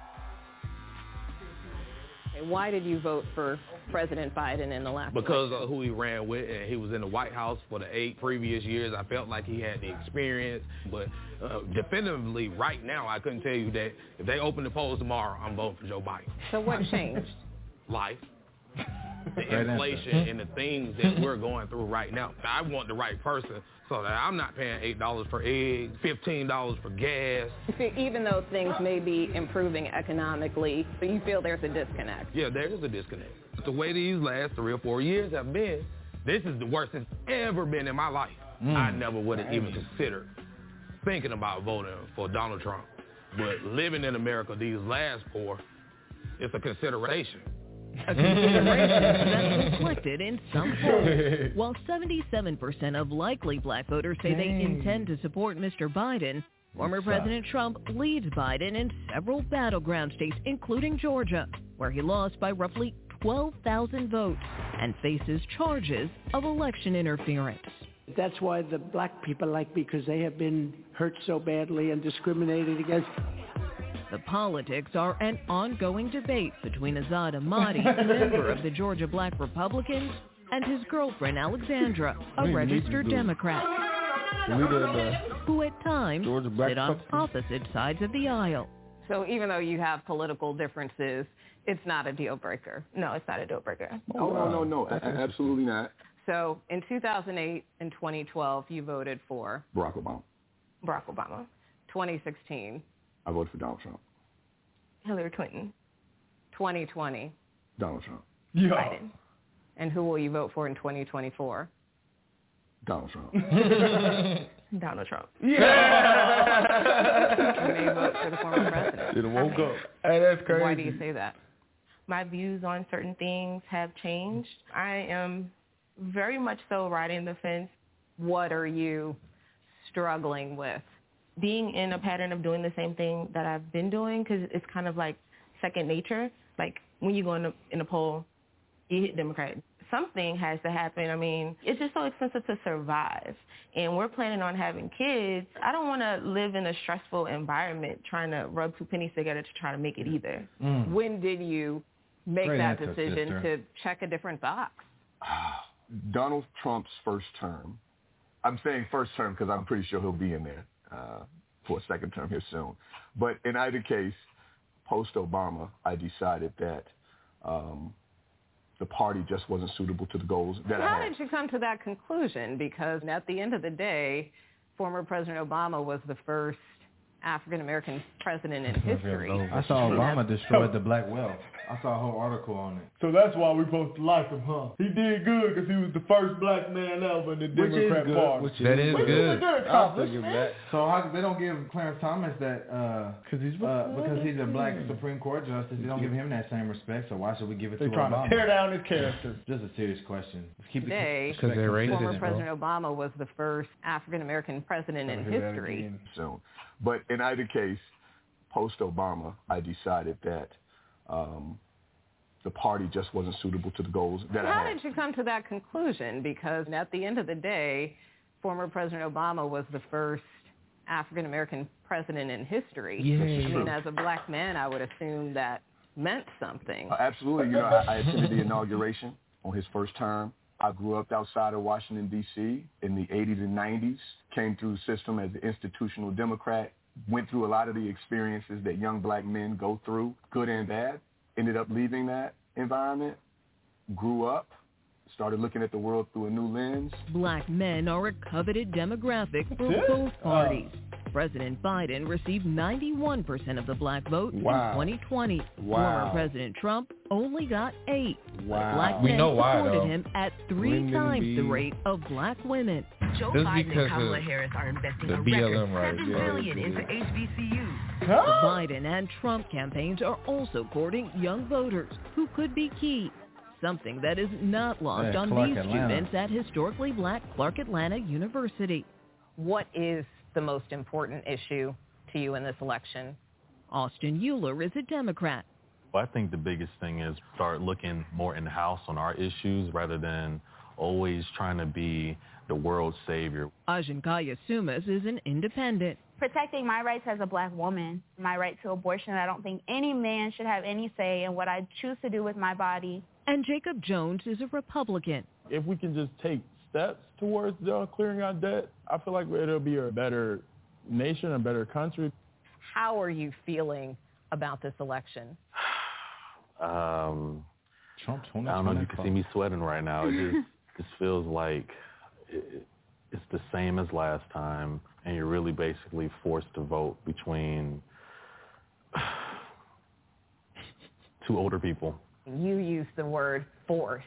Why did you vote for President Biden in the last Because election? of who he ran with, and he was in the White House for the eight previous years. I felt like he had the experience, but uh, definitively right now, I couldn't tell you that if they open the polls tomorrow, I'm voting for Joe Biden. So what changed? Life. The Great inflation answer. and the things that we're going through right now. I want the right person so that I'm not paying eight dollars for eggs, fifteen dollars for gas. Even though things may be improving economically, but you feel there's a disconnect. Yeah, there is a disconnect. The way these last three or four years have been, this is the worst it's ever been in my life. Mm. I never would have even considered thinking about voting for Donald Trump. But living in America these last four, it's a consideration. A consideration that's reflected in some polls. While seventy-seven percent of likely black voters say they intend to support Mister Biden, former President Trump leads Biden in several battleground states, including Georgia, where he lost by roughly twelve thousand votes and faces charges of election interference. That's why the black people like me, because they have been hurt so badly and discriminated against. The politics are an ongoing debate between Azad Ahmadi, a member of the Georgia Black Republicans, and his girlfriend Alexandra, a registered Democrat, who at times sit on opposite sides of the aisle. So even though you have political differences, it's not a deal breaker. No, it's not a deal breaker. Oh, no, no, no, a- absolutely not. So in two thousand eight and twenty twelve, you voted for Barack Obama. Barack Obama. twenty sixteen. I voted for Donald Trump. Hillary Clinton. twenty twenty. Donald Trump. Biden. And who will you vote for in twenty twenty-four? Donald Trump. Donald Trump. Yeah. You may vote for the former president. It woke up. Hey, that's crazy. Why do you say that? My views on certain things have changed. I am very much so riding the fence. What are you struggling with? Being in a pattern of doing the same thing that I've been doing, because it's kind of like second nature. Like when you go in a, in a poll, you hit Democrat. Something has to happen. I mean, it's just so expensive to survive. And we're planning on having kids. I don't want to live in a stressful environment trying to rub two pennies together to try to make it either. Mm. When did you make Great that answer, decision sister. to check a different box? Donald Trump's first term. I'm saying first term because I'm pretty sure he'll be in there uh, for a second term here soon. But in either case, post-Obama, I decided that um, the party just wasn't suitable to the goals that How I had. did you come to that conclusion? Because at the end of the day, former President Obama was the first African-American president in history. I saw Obama destroyed the black wealth. I saw a whole article on it. So that's why we supposed to like him, huh? He did good because he was the first black man ever in the Democrat good, Party. Which is that is good. good. good I'll give that. So how they don't give Clarence Thomas that uh, Cause he's, uh, because he's a black Supreme Court justice, they don't give him that same respect, so why should we give it They're to trying Obama? to tear down his character. Just a serious question. Let's keep Today, the former President Obama was the first African-American president in history. Soon. But in either case, post-Obama, I decided that um, the party just wasn't suitable to the goals that How I had. did you come to that conclusion? Because at the end of the day, former President Obama was the first African-American president in history. Yay. I mean, as a black man, I would assume that meant something. Uh, absolutely. You know, I, I attended the inauguration on his first term. I grew up outside of Washington, D C in the eighties and nineties, came through the system as an institutional Democrat, went through a lot of the experiences that young black men go through, good and bad, ended up leaving that environment, grew up, started looking at the world through a new lens. Black men are a coveted demographic for both parties. President Biden received ninety-one percent of the black vote Wow. in twenty twenty. Wow. Former President Trump only got eight. Wow. Black We men know why, supported though. him at three Lyndon times B. the rate of black women. Joe This is Biden because and Kamala of Harris are investing the a B L record M rights, seven yeah. billion into H B C Us. The Biden and Trump campaigns are also courting young voters who could be key. Something that is not lost Yeah, on Clark these Atlanta. students at historically black Clark Atlanta University. What is the most important issue to you in this election? Austin Euler is a Democrat. Well, I think the biggest thing is start looking more in-house on our issues rather than always trying to be the world's savior. Ajankaya Sumas is an independent. Protecting my rights as a black woman, my right to abortion. I don't think any man should have any say in what I choose to do with my body. And Jacob Jones is a Republican. If we can just take steps towards uh, clearing our debt, I feel like it'll be a better nation, a better country. How are you feeling about this election? Um, Trump's I don't know if you can see me sweating right now. It just, just feels like it, it's the same as last time, and you're really basically forced to vote between two older people. You used the word forced.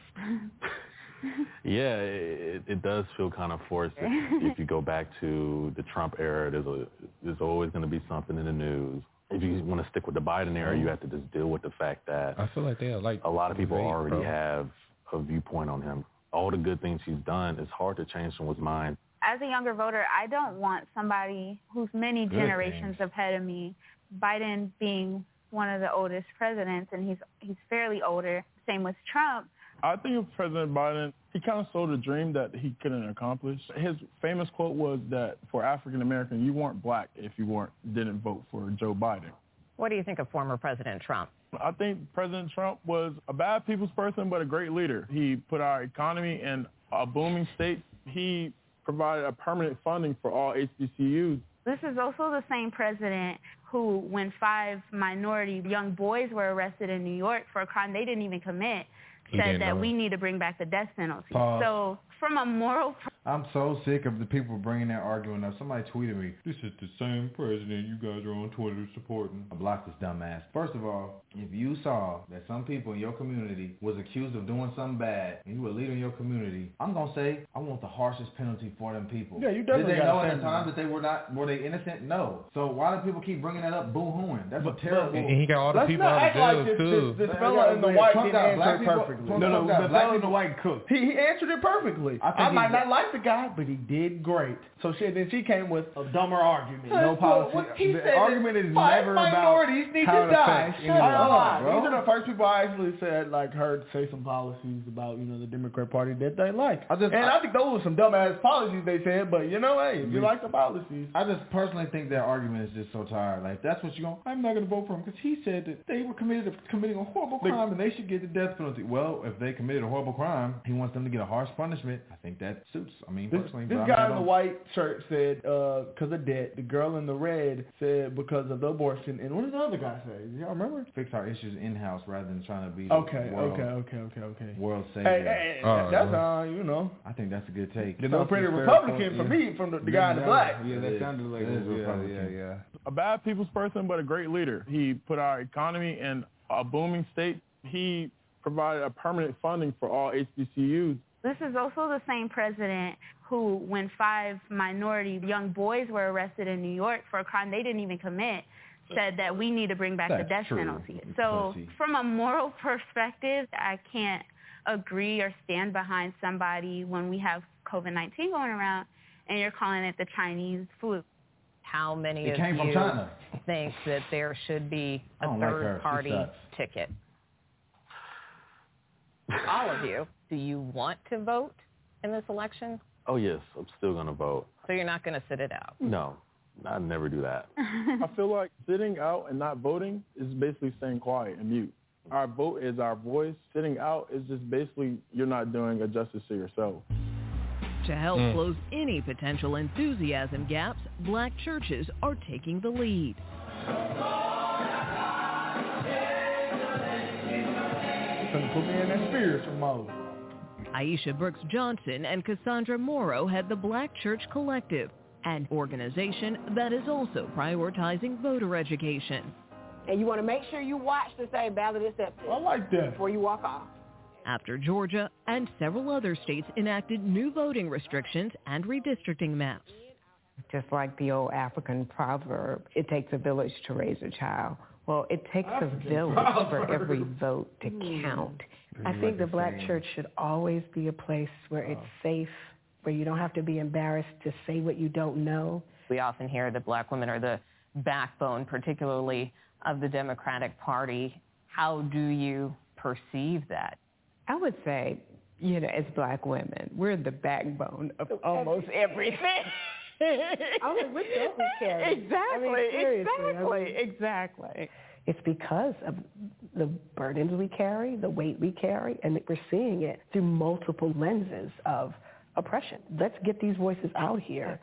Yeah, it, it does feel kind of forced. If, if you go back to the Trump era, there's a there's always going to be something in the news. If you want to stick with the Biden era, you have to just deal with the fact that I feel like they are like a lot of people debate, already bro. have a viewpoint on him. All the good things he's done, it's hard to change someone's mind. As a younger voter, I don't want somebody who's many Good generations ahead of me. Biden being one of the oldest presidents, and he's he's fairly older. Same with Trump. I think of President Biden, he kind of sold a dream that he couldn't accomplish. His famous quote was that for African American, you weren't black if you weren't didn't vote for Joe Biden. What do you think of former President Trump? I think President Trump was a bad people's person, but a great leader. He put our economy in a booming state. He provided a permanent funding for all H B C Us. This is also the same president who, when five minority young boys were arrested in New York for a crime they didn't even commit, He said didn't that know. we need to bring back the death penalty. Pause. So from a moral I'm so sick of the people bringing that argument up. Somebody tweeted me, this is the same president you guys are on Twitter supporting. I blocked this dumbass. First of all, if you saw that some people in your community was accused of doing something bad and you were a leader in your community, I'm going to say I want the harshest penalty for them people. Yeah, you definitely Did they gotta know at send the time them. that they were not, were they innocent? No. So why do people keep bringing that up boo-hooing? That's But- a terrible. and he got all the Let's people not out act of like jail, this, too. this, this Man, fella in the man, white Trump didn't got answer black it people- perfectly. Trump No, no, got the black fella- people white cooked. He, he answered it perfectly. I I, think might he- not like the guy, but he did great. So shit, then she came with a dumber argument. Huh, No well, policy. what he the said argument is is five never about minorities need how to it die. affects Shut anyone. up, bro. These are the first people I actually said like heard say some policies about you know the Democrat Party that they like. I just- and I- I, think those were some dumbass policies they said, but you know, hey, if you Yeah. like the policies. I just personally think that argument is just so tired. Like, that's what you're going, I'm not going to vote for him because he said that they were committed to committing a horrible They- crime and they should get the death penalty. Well, if they committed a horrible crime, he wants them to get a harsh punishment. I think that suits. I mean, This, personally. this but guy I in the don't- white shirt said, because of debt. The girl in the red said because of the abortion. And what did the other guy say? Do y'all remember? Fix our issues in-house rather than trying to be the Okay, world, okay, okay, okay, okay. world savior. Hey, hey, Oh, that's yeah. uh, you know. I think that's a good take. You know, pretty Fair Republican point, for yeah. me, from the, the guy in the black. Yeah, that sounded like It is a Republican. yeah, yeah, yeah. a bad people's person, but a great leader. He put our economy in a booming state. He provided a permanent funding for all H B C Us. This is also the same president who, when five minority young boys were arrested in New York for a crime they didn't even commit, said that we need to bring back That's the death true. penalty. So Pussy. from a moral perspective, I can't agree or stand behind somebody when we have COVID nineteen going around and you're calling it the Chinese flu. How many It of came from you China. think that there should be I a don't like her. She third-party sucks. ticket? All of you. Do you want to vote in this election? Oh, yes, I'm still going to vote. So you're not going to sit it out? No, I'd never do that. I feel like sitting out and not voting is basically staying quiet and mute. Our vote is our voice. Sitting out is just basically you're not doing a justice to yourself. To help Mm. close any potential enthusiasm gaps, black churches are taking the lead. Put me in that spiritual mode. Aisha Brooks Johnson and Cassandra Morrow head the Black Church Collective, an organization that is also prioritizing voter education. And you want to make sure you watch to say ballot accepted. I like that. Before you walk off. After Georgia and several other states enacted new voting restrictions and redistricting maps. Just like the old African proverb, it takes a village to raise a child. Well, it takes a village for every vote to count. I think the black church should always be a place where it's safe, where you don't have to be embarrassed to say what you don't know. We often hear that black women are the backbone, particularly of the Democratic Party. How do you perceive that? I would say, you know, as black women, we're the backbone of almost everything. I mean, what does we carry? Exactly, I mean, seriously, exactly, I mean- exactly. It's because of the burdens we carry, the weight we carry, and we're seeing it through multiple lenses of oppression. Let's get these voices out here.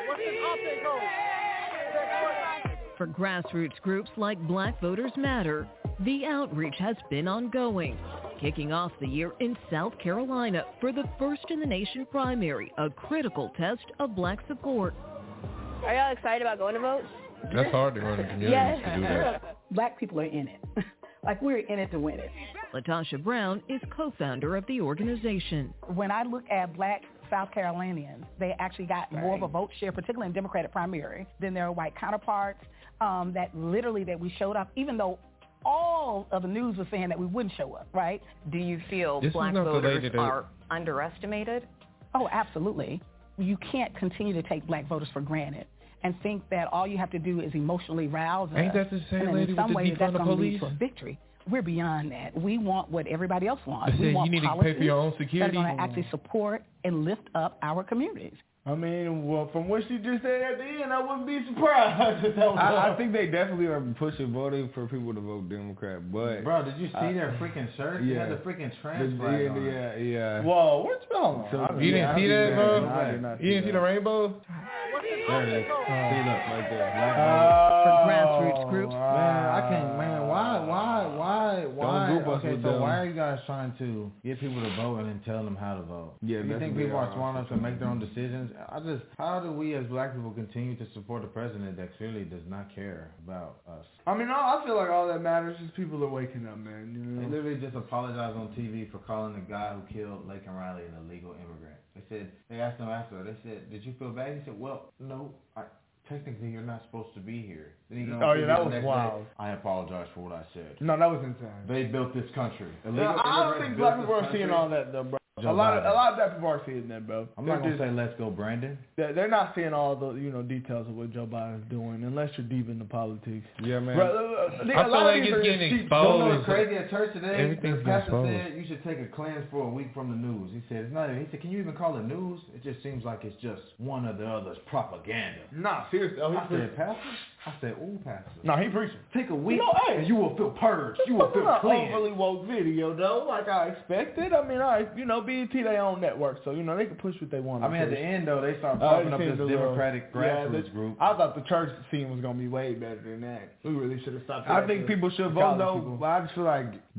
For grassroots groups like Black Voters Matter, the outreach has been ongoing, kicking off the year in South Carolina for the first in the nation primary, a critical test of black support. Are y'all excited about going to vote? That's hard to run a community Yes. to do that. Black people are in it. Like, we're in it to win it. Latasha Brown is co-founder of the organization. When I look at black South Carolinians, they actually got more of a vote share, particularly in Democratic primary, than their white counterparts, um, that literally that we showed up, even though all of the news was saying that we wouldn't show up, right? Do you feel This is black not voters related to- are underestimated? Oh, absolutely. You can't continue to take black voters for granted and think that all you have to do is emotionally rouse us. Ain't that the same and then lady in some with the way defund that's the going to lead police? to a victory. We're beyond that. We want what everybody else wants. They We said want you need to policies pay for your own that are security. going to actually support and lift up our communities. I mean, well, from what she just said at the end, I wouldn't be surprised if that was I, I think they definitely are pushing voting for people to vote Democrat, but Bro, did you see I- their freaking shirts? They Yeah. had the freaking The- trans yeah, flag on. yeah, yeah. Whoa, what's wrong? So- I You didn't see that, bro? I did not You didn't see the rainbow? There it is. See, look, right there. Black Oh, For grassroots groups, Man, I can't, man, why, why, why, why? group us Okay, with so them. why are you guys trying to get people to vote and then tell them how to vote? Yeah, Do you that's think what they people are are. smart enough to make their own decisions? I just, how do we as black people continue to support a president that clearly does not care about us? I mean, all, I feel like all that matters is people are waking up, man. You They know? literally just apologized on T V for calling the guy who killed Laken Riley an illegal immigrant. They said, they asked him after, they said, did you feel bad? He said, well, no, I, technically you're not supposed to be here. Then he goes Oh, on yeah, T V that the was next day, wild. I apologize for what I said. No, that was insane. They built this country. No, Illegal I don't immigrants think built black this people are country. seeing all that, though, bro. Joe a lot of Biden. a lot of black people are seeing that, bro. I'm They're not gonna just- say let's go, Brandon. They're, they're not seeing all the you know details of what Joe Biden's doing unless you're deep into politics. Yeah, man. Bro, uh, I feel like it's getting You know exposed. what's crazy at church today? Everything's the been pastor exposed. said you should take a cleanse for a week from the news. He said it's not. He said, can you even call it news? It just seems like it's just one or the other's propaganda. Nah, seriously. Oh, I he's said, preaching. pastor. I said, ooh, pastor. No, he preaching. Take a week You know, hey, and you will feel purged. You will It's feel not clean. overly woke video though, like I expected. I mean, all right, you know, B E T their own network, so you know they can push what they want. I to mean, at push. the end though, they started I popping up understand this the little- Democratic yeah, grassroots this- group. I thought the church scene was gonna be way better than that. We really should have stopped. I that think for people should the vote college though, people. but I just feel like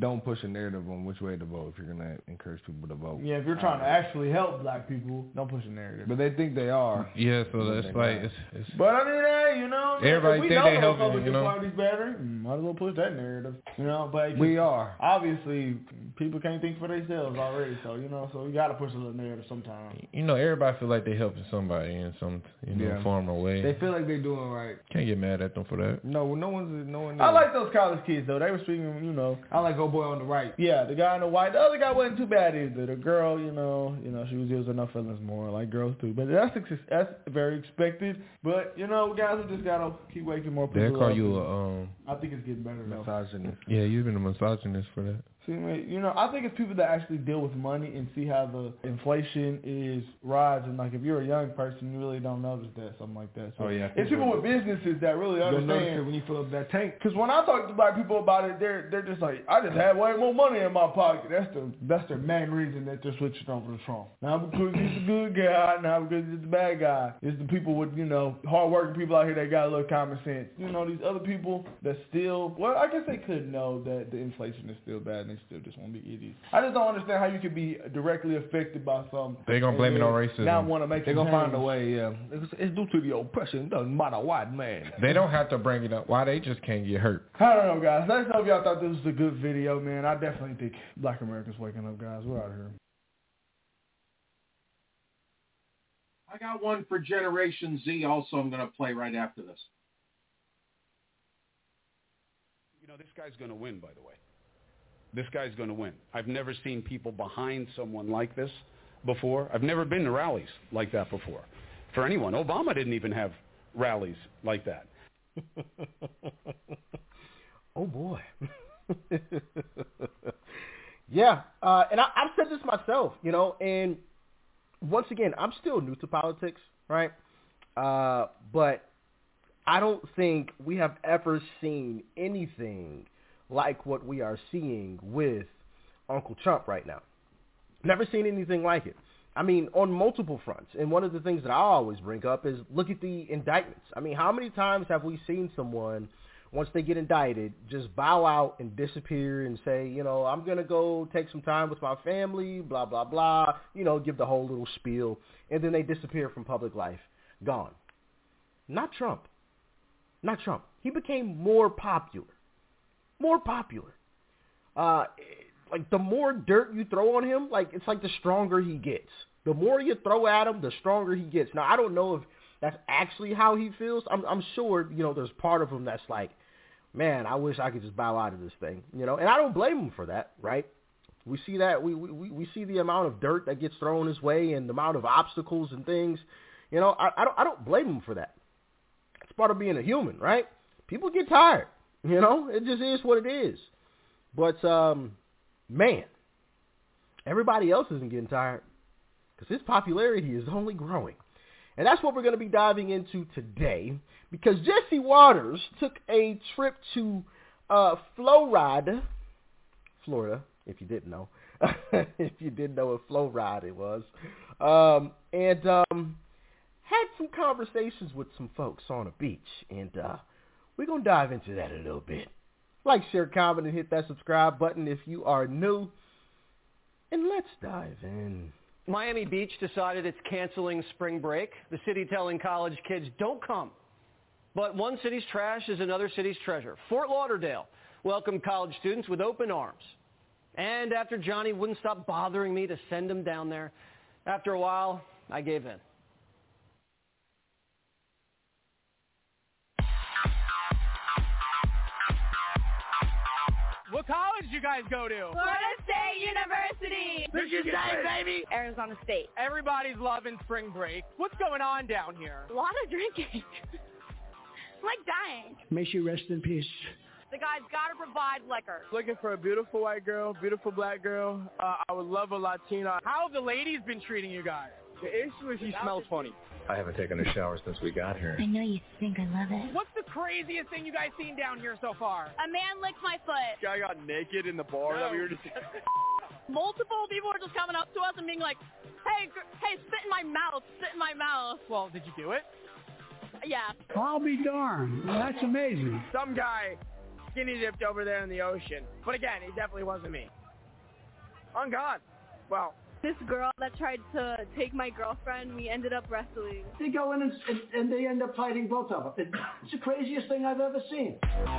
don't push a narrative on which way to vote if you're gonna encourage people to vote. Yeah, if you're trying to actually help black people, don't push a narrative. But they think they are. Yeah, so that's like it's, it's. But I mean, hey, you know, everybody if we think know they the helping, Republican you know. Party's better, might as well push that narrative. You know, but We are. obviously people can't think for themselves already, so you know, so you got to push a little narrative sometimes. You know, everybody feel like they helping somebody in some, you know, Yeah. form or way. They feel like they're doing right. Can't get mad at them for that. No, no one's no one. I like those college kids though. They were speaking, you know. I like old boy on the right. Yeah, the guy on the white. The other guy wasn't too bad either. The girl, you know, you know, she was using her feelings more, like girls too. But that's ex- that's very expected. But you know, guys, we just gotta keep waking more people They call up. you a um. I think it's getting better though. Misogynist. Yeah, you've been a misogynist for that. See, mate, you know, I think it's people that actually deal with money and see how the inflation is rising. Like, if you're a young person, you really don't notice that, something like that. So Oh, yeah, it's people with businesses that really You'll notice it understand. when you fill up that tank. Because when I talk to black people about it, they're they're just like, I just had way more money in my pocket. That's the that's their main reason that they're switching over to Trump. Not because he's a good guy, not because he's a bad guy. It's the people with, you know, hard-working people out here that got a little common sense. You know, these other people that still, well, I guess they could know that the inflation is still bad and they still just want to be idiots. I just don't understand how you could be directly affected by something. They gonna blame it on racism. Not want to make They're some gonna find a change. way. Yeah, it's, it's due to the oppression. It doesn't matter what, man. They don't have to bring it up. Why they just can't get hurt? I don't know, guys. Let us know if y'all thought this was a good video, man. I definitely think black America's waking up, guys. We're out of here. I got one for Generation Z also I'm going to play right after this. You know, this guy's going to win, by the way. This guy's going to win. I've never seen people behind someone like this before. I've never been to rallies like that before. For anyone, Obama didn't even have rallies like that. Oh, boy. Yeah, uh, and I, I've said this myself, you know, and once again, I'm still new to politics, right? Uh, but I don't think we have ever seen anything like what we are seeing with Uncle Trump right now. Never seen anything like it. I mean, on multiple fronts. And one of the things that I always bring up is look at the indictments. I mean, how many times have we seen someone, once they get indicted, just bow out and disappear and say, you know, I'm going to go take some time with my family, blah, blah, blah, you know, give the whole little spiel, and then they disappear from public life, gone. Not Trump. Not Trump. He became more popular. More popular. Uh, like, the more dirt you throw on him, like, it's like the stronger he gets. The more you throw at him, the stronger he gets. Now, I don't know if that's actually how he feels. I'm, I'm sure, you know, there's part of him that's like, man, I wish I could just bow out of this thing, you know, and I don't blame him for that, right? We see that, we, we, we see the amount of dirt that gets thrown his way and the amount of obstacles and things, you know, I, I don't, I don't blame him for that. It's part of being a human, right? People get tired, you know, it just is what it is. But, um, man, everybody else isn't getting tired because his popularity is only growing. And that's what we're going to be diving into today, because Jesse Waters took a trip to uh, Florida, Florida, if you didn't know, if you didn't know what Florida it was, um, and um, had some conversations with some folks on a beach, and uh, we're going to dive into that a little bit. Like, share, comment, and hit that subscribe button if you are new, and let's dive in. Miami Beach decided it's canceling spring break. The city telling college kids, don't come. But one city's trash is another city's treasure. Fort Lauderdale welcomed college students with open arms. And after Johnny wouldn't stop bothering me to send him down there, after a while, I gave in. What college you guys go to? Florida State University. Michigan State, baby. Arizona State. Everybody's loving spring break. What's going on down here? A lot of drinking. I'm like dying. May she rest in peace. The guy's got to provide liquor. Looking for a beautiful white girl, beautiful black girl. Uh, I would love a Latina. How have the ladies been treating you guys? The issue is he smells funny. I haven't taken a shower since we got here. I know you think I love it. What's the craziest thing you guys seen down here so far? A man licked my foot. Guy got naked in the bar that we were just... Multiple people were just coming up to us and being like, hey, gr- hey, spit in my mouth, spit in my mouth. Well, did you do it? Yeah. I'll be darned. That's amazing. Some guy skinny dipped over there in the ocean. But again, it definitely wasn't me. On God. Well, this girl that tried to take my girlfriend, we ended up wrestling. They go in and, and, and they end up fighting both of them. It's the craziest thing I've ever seen.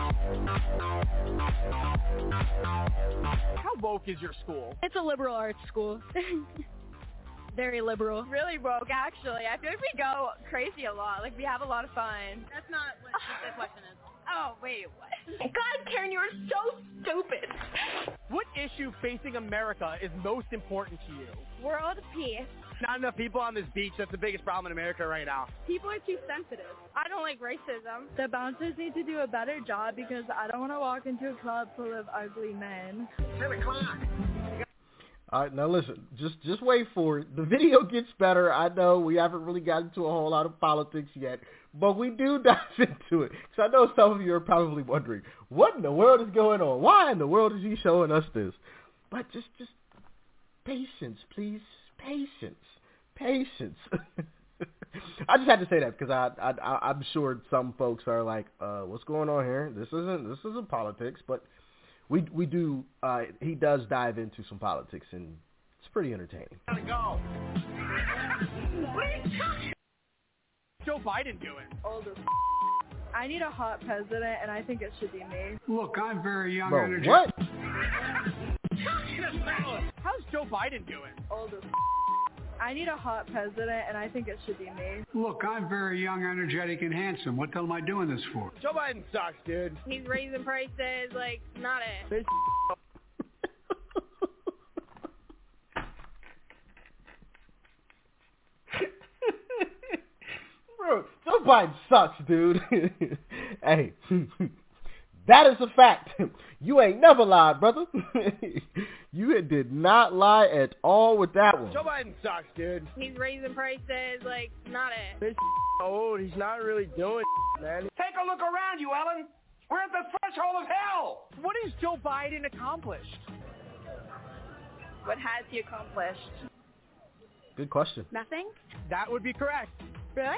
How woke is your school? It's a liberal arts school. Very liberal. Really woke, actually. I feel like we go crazy a lot. Like, we have a lot of fun. That's not what the question is. Oh, wait, what? God, Karen, you are so stupid. What issue facing America is most important to you? World peace. Not enough people on this beach. That's the biggest problem in America right now. People are too sensitive. I don't like racism. The bouncers need to do a better job because I don't want to walk into a club full of ugly men. ten o'clock. All right, now listen, just just wait for it. The video gets better. I know we haven't really gotten to a whole lot of politics yet, but we do dive into it. Because I know some of you are probably wondering, what in the world is going on? Why in the world is he showing us this? But just, just patience, please. Patience. Patience. I just had to say that because I, I, I'm sure some folks are like, uh, what's going on here? This isn't, this isn't politics, but We we do, uh, he does dive into some politics, and it's pretty entertaining. Gotta go. What are you talking? Joe Biden doing? Old as I need a hot president, and I think it should be me. Look, I'm very young. Bro, energetic. what? How's Joe Biden doing? Old as I need a hot president, and I think it should be me. Look, I'm very young, energetic, and handsome. What the hell am I doing this for? Joe Biden sucks, dude. He's raising prices, like, not it. Bro, Joe Biden sucks, dude. Hey, that is a fact. You ain't never lied, brother. You did not lie at all with that one. Joe Biden sucks, dude. He's raising prices, like, not it. This old, he's not really doing man. Take a look around you, Ellen. We're at the threshold of hell. What has Joe Biden accomplished? What has he accomplished? Good question. Nothing? That would be correct. Really?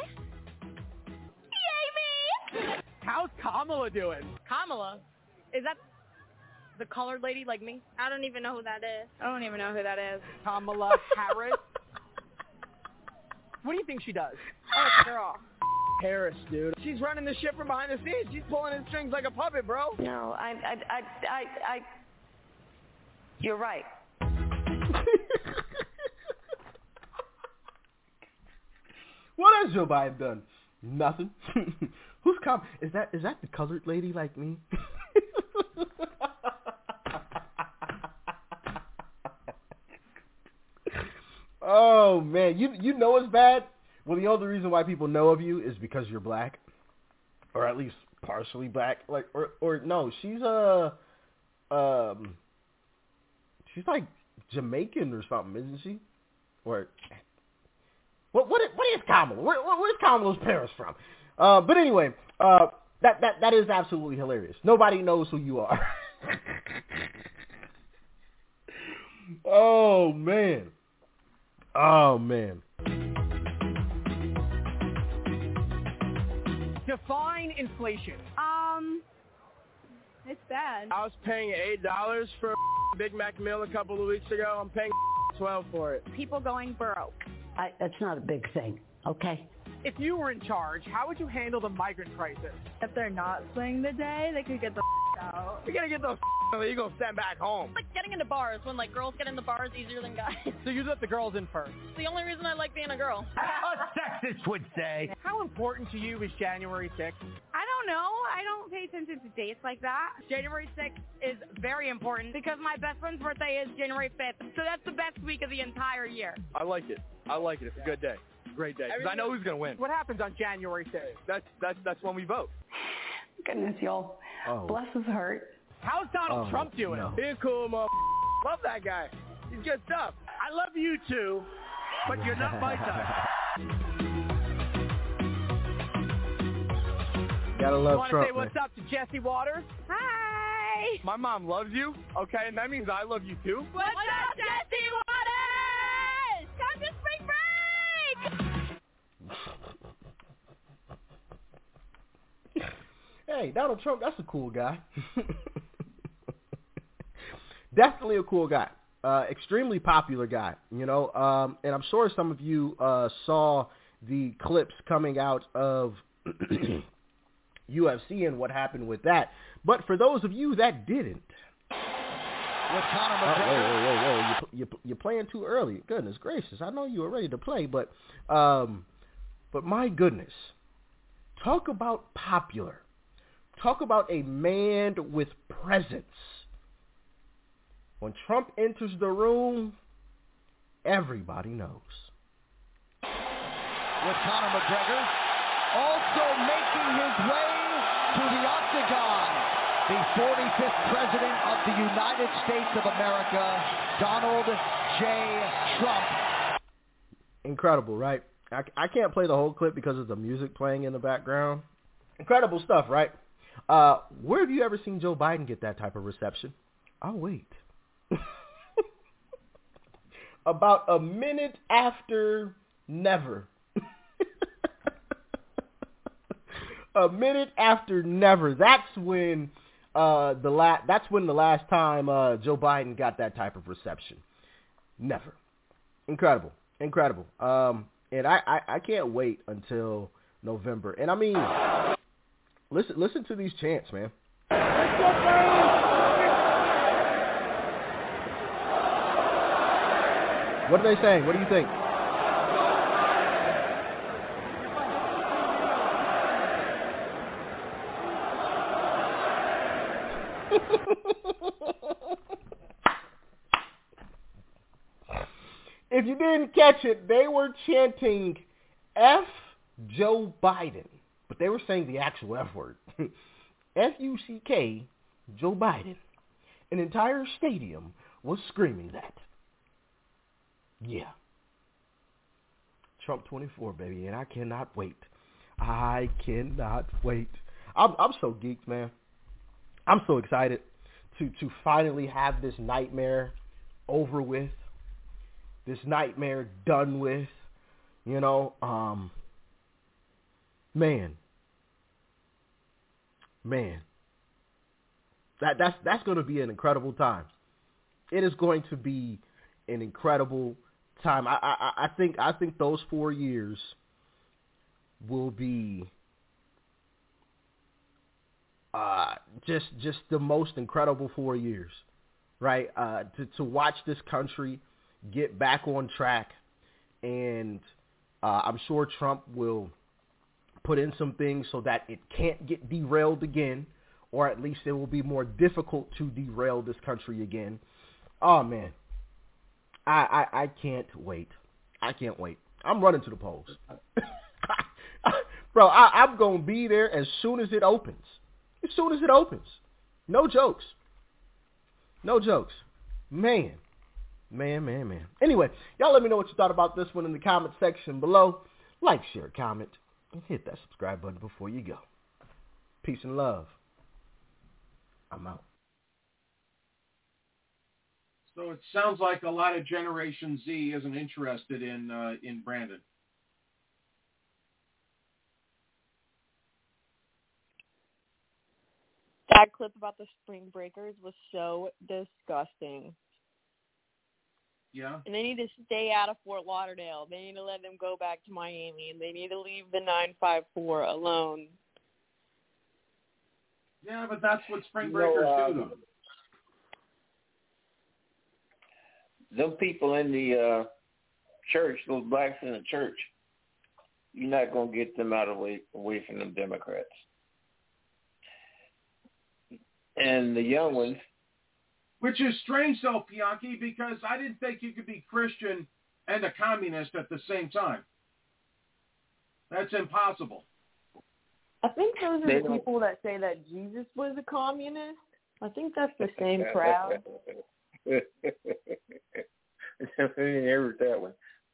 Yay, me! How's Kamala doing? Kamala? Is that the colored lady like me? I don't even know who that is. I don't even know who that is. Kamala Harris? What do you think she does? Oh, it's a girl. Harris, dude. She's running the shit from behind the scenes. She's pulling his strings like a puppet, bro. No, I, I, I, I, I you're right. What has Joe Biden done? Nothing. Who's com? Is that is that the colored lady like me? Oh man, you you know it's bad. Well, the only reason why people know of you is because you're black, or at least partially black. Like, or or no, she's a, um, she's like Jamaican or something, isn't she? Or what? What? What is Kamala? Where, where, where's Kamala's parents from? Uh, but anyway, uh, that that that is absolutely hilarious. Nobody knows who you are. Oh man. Oh man. Define inflation. Um, it's bad. I was paying eight dollars for a Big Mac meal a couple of weeks ago. I'm paying twelve for it. People going broke. I, that's not a big thing, okay? If you were in charge, how would you handle the migrant crisis? If they're not swinging the day, they could get the out. We gotta get those illegals sent back home. Like getting into bars when like girls get in the bars easier than guys. So you let the girls in first. It's the only reason I like being a girl. A sexist would say. How important to you is January sixth? I don't know. I don't pay attention to dates like that. January sixth is very important because my best friend's birthday is January fifth. So that's the best week of the entire year. I like it. I like it. It's a good day. Great day. Because I know who's going to win. What happens on January sixth? That's, that's, that's when we vote. Goodness, y'all. Oh. Bless his heart. How's Donald Oh, Trump doing? no. He's cool, mother. Love that guy. He's good stuff. I love you too, but you're not my type. Gotta I love want to Trump. say what's man. up to Jesse Waters. Hi. My mom loves you, okay, and that means I love you too. What's up, Jesse Waters? Come to spring break. Hey, Donald Trump, that's a cool guy. Definitely a cool guy. Uh, extremely popular guy, you know. Um, and I'm sure some of you uh, saw the clips coming out of U F C and what happened with that. But for those of you that didn't, with Conor McGregor. Oh, whoa, whoa, whoa, whoa! You, you, you're playing too early. Goodness gracious! I know you were ready to play, but, um, but my goodness, talk about popular. Talk about a man with presence. When Trump enters the room, everybody knows. With Conor McGregor also making his way to the octagon, the forty-fifth President of the United States of America, Donald J. Trump. Incredible, right? I, I can't play the whole clip because of the music playing in the background. Incredible stuff, right? Uh, where have you ever seen Joe Biden get that type of reception? I'll wait. About a minute after never. A minute after never. That's when uh, the la- That's when the last time uh, Joe Biden got that type of reception. Never. Incredible, incredible. Um, and I, I, I can't wait until November. And I mean, listen, listen to these chants, man. What are they saying? What do you think? If you didn't catch it, they were chanting F Joe Biden, but they were saying the actual F word. F U C K Joe Biden. An entire stadium was screaming that. Yeah. Trump twenty-four, baby, and I cannot wait. I cannot wait. I'm I'm so geeked, man. I'm so excited to to finally have this nightmare over with. This nightmare done with. You know, um man. Man. That that's that's going to be an incredible time. It is going to be an incredible time. I, I I think I think those four years will be uh, just just the most incredible four years, right? Uh, to to watch this country get back on track, and uh, I'm sure Trump will put in some things so that it can't get derailed again, or at least it will be more difficult to derail this country again. Oh man. I, I, I can't wait. I can't wait. I'm running to the polls. Bro, I, I'm going to be there as soon as it opens. As soon as it opens. No jokes. No jokes. Man. Man, man, man. Anyway, y'all let me know what you thought about this one in the comment section below. Like, share, comment, and hit that subscribe button before you go. Peace and love. I'm out. So it sounds like a lot of Generation Z isn't interested in uh, in Brandon. That clip about the Spring Breakers was so disgusting. Yeah. And they need to stay out of Fort Lauderdale. They need to let them go back to Miami, and they need to leave the nine five four alone. Yeah, but that's what Spring You Breakers know, do, um, though. Them people in the uh, church, those blacks in the church, you're not going to get them out of way, away from them Democrats. And the young ones. Which is strange, though, Bianchi, because I didn't think you could be Christian and a communist at the same time. That's impossible. I think those are They the don't- people that say that Jesus was a communist. I think that's the same crowd. I never heard that one.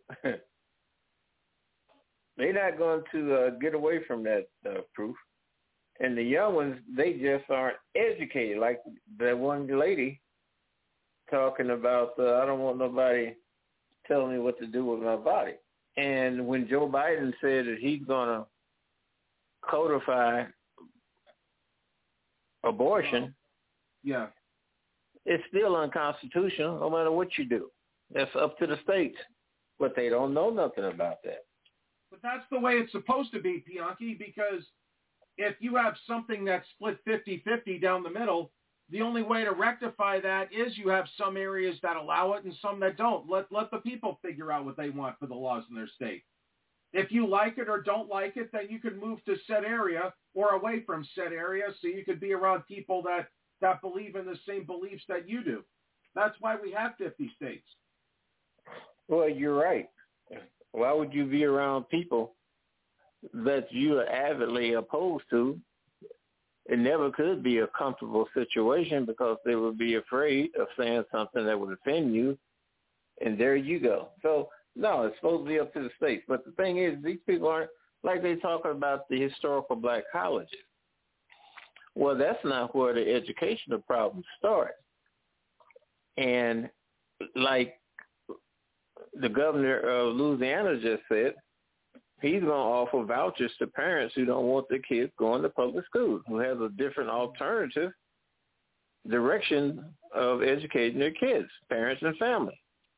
They're not going to uh, get away from that uh, proof. And the young ones, they just aren't educated. Like the one lady talking about, uh, I don't want nobody telling me what to do with my body. And when Joe Biden said that he's going to codify abortion, yeah, it's still unconstitutional no matter what you do. That's up to the states, but they don't know nothing about that. But that's the way it's supposed to be, Bianchi, because if you have something that's split fifty-fifty down the middle, the only way to rectify that is you have some areas that allow it and some that don't. Let let the people figure out what they want for the laws in their state. If you like it or don't like it, then you can move to said area or away from said area so you could be around people that, that believe in the same beliefs that you do. That's why we have fifty states. Well, you're right. Why would you be around people that you are avidly opposed to? It never could be a comfortable situation because they would be afraid of saying something that would offend you, and there you go. So, no, it's supposed to be up to the states. But the thing is, these people aren't, like they talking about the historical black colleges. Well, that's not where the educational problems start. And like the governor of Louisiana just said, he's going to offer vouchers to parents who don't want their kids going to public schools, who has a different alternative direction of educating their kids, parents and family.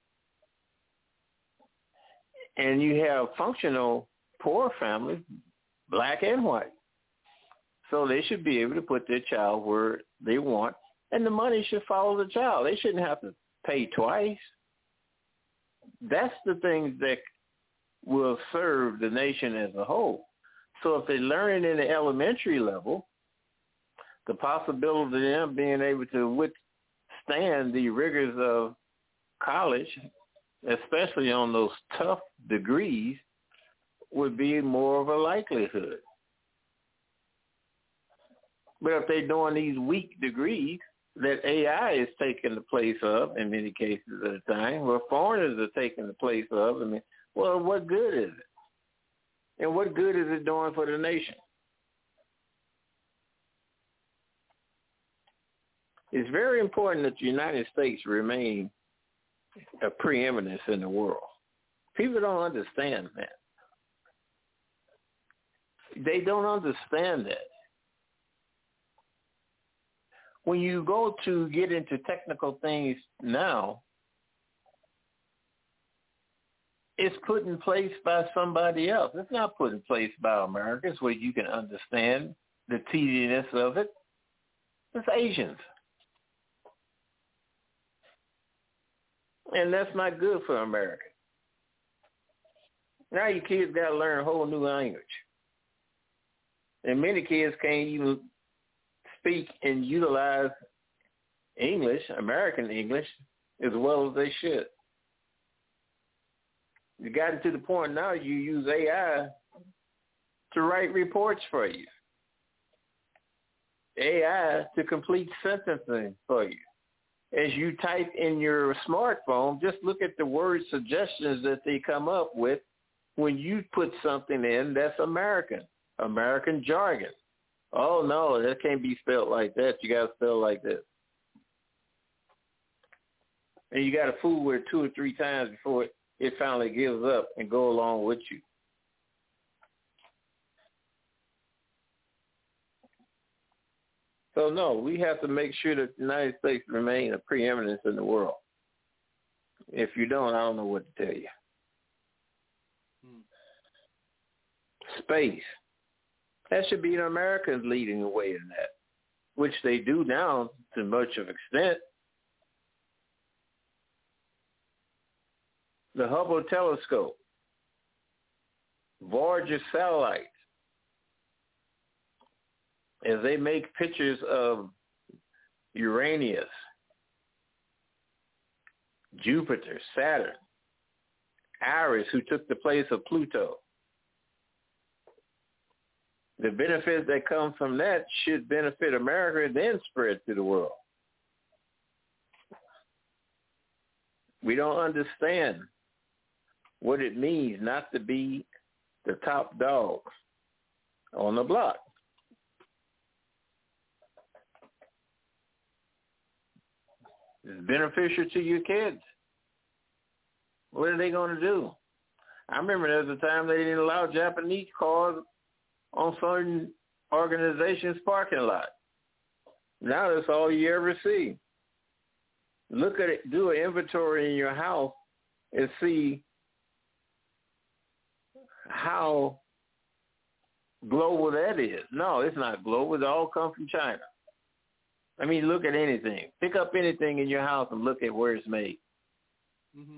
And you have functional poor families, black and white. So they should be able to put their child where they want, and the money should follow the child. They shouldn't have to pay twice. That's the things that will serve the nation as a whole. So if they learn in the elementary level, the possibility of them being able to withstand the rigors of college, especially on those tough degrees, would be more of a likelihood. But if they're doing these weak degrees that A I is taking the place of in many cases at a time, where foreigners are taking the place of, I mean, well, what good is it? And what good is it doing for the nation? It's very important that the United States remain a preeminence in the world. People don't understand that. They don't understand that. When you go to get into technical things now, it's put in place by somebody else. It's not put in place by Americans where you can understand the tediousness of it. It's Asians. And that's not good for America. Now your kids got to learn a whole new language. And many kids can't even speak and utilize English, American English, as well as they should. You gotten to the point now you use A I to write reports for you. A I to complete sentencing for you. As you type in your smartphone, just look at the word suggestions that they come up with when you put something in that's American, American jargon. Oh, no, that can't be spelled like that. You got to spell like this. And you got to fool with it two or three times before it, it finally gives up and go along with you. So, no, we have to make sure that the United States remain a preeminence in the world. If you don't, I don't know what to tell you. Hmm. Space. That should be the Americans leading the way in that, which they do now to much of extent. The Hubble telescope, Voyager satellites, as they make pictures of Uranus, Jupiter, Saturn, Eris, who took the place of Pluto. The benefits that come from that should benefit America and then spread to the world. We don't understand what it means not to be the top dog on the block. It's beneficial to your kids. What are they going to do? I remember there was a time they didn't allow Japanese cars on certain organizations' parking lot. Now that's all you ever see. Look at it, do an inventory in your house and see how global that is. No, it's not global. It all comes from China. I mean, look at anything. Pick up anything in your house and look at where it's made. Mm-hmm.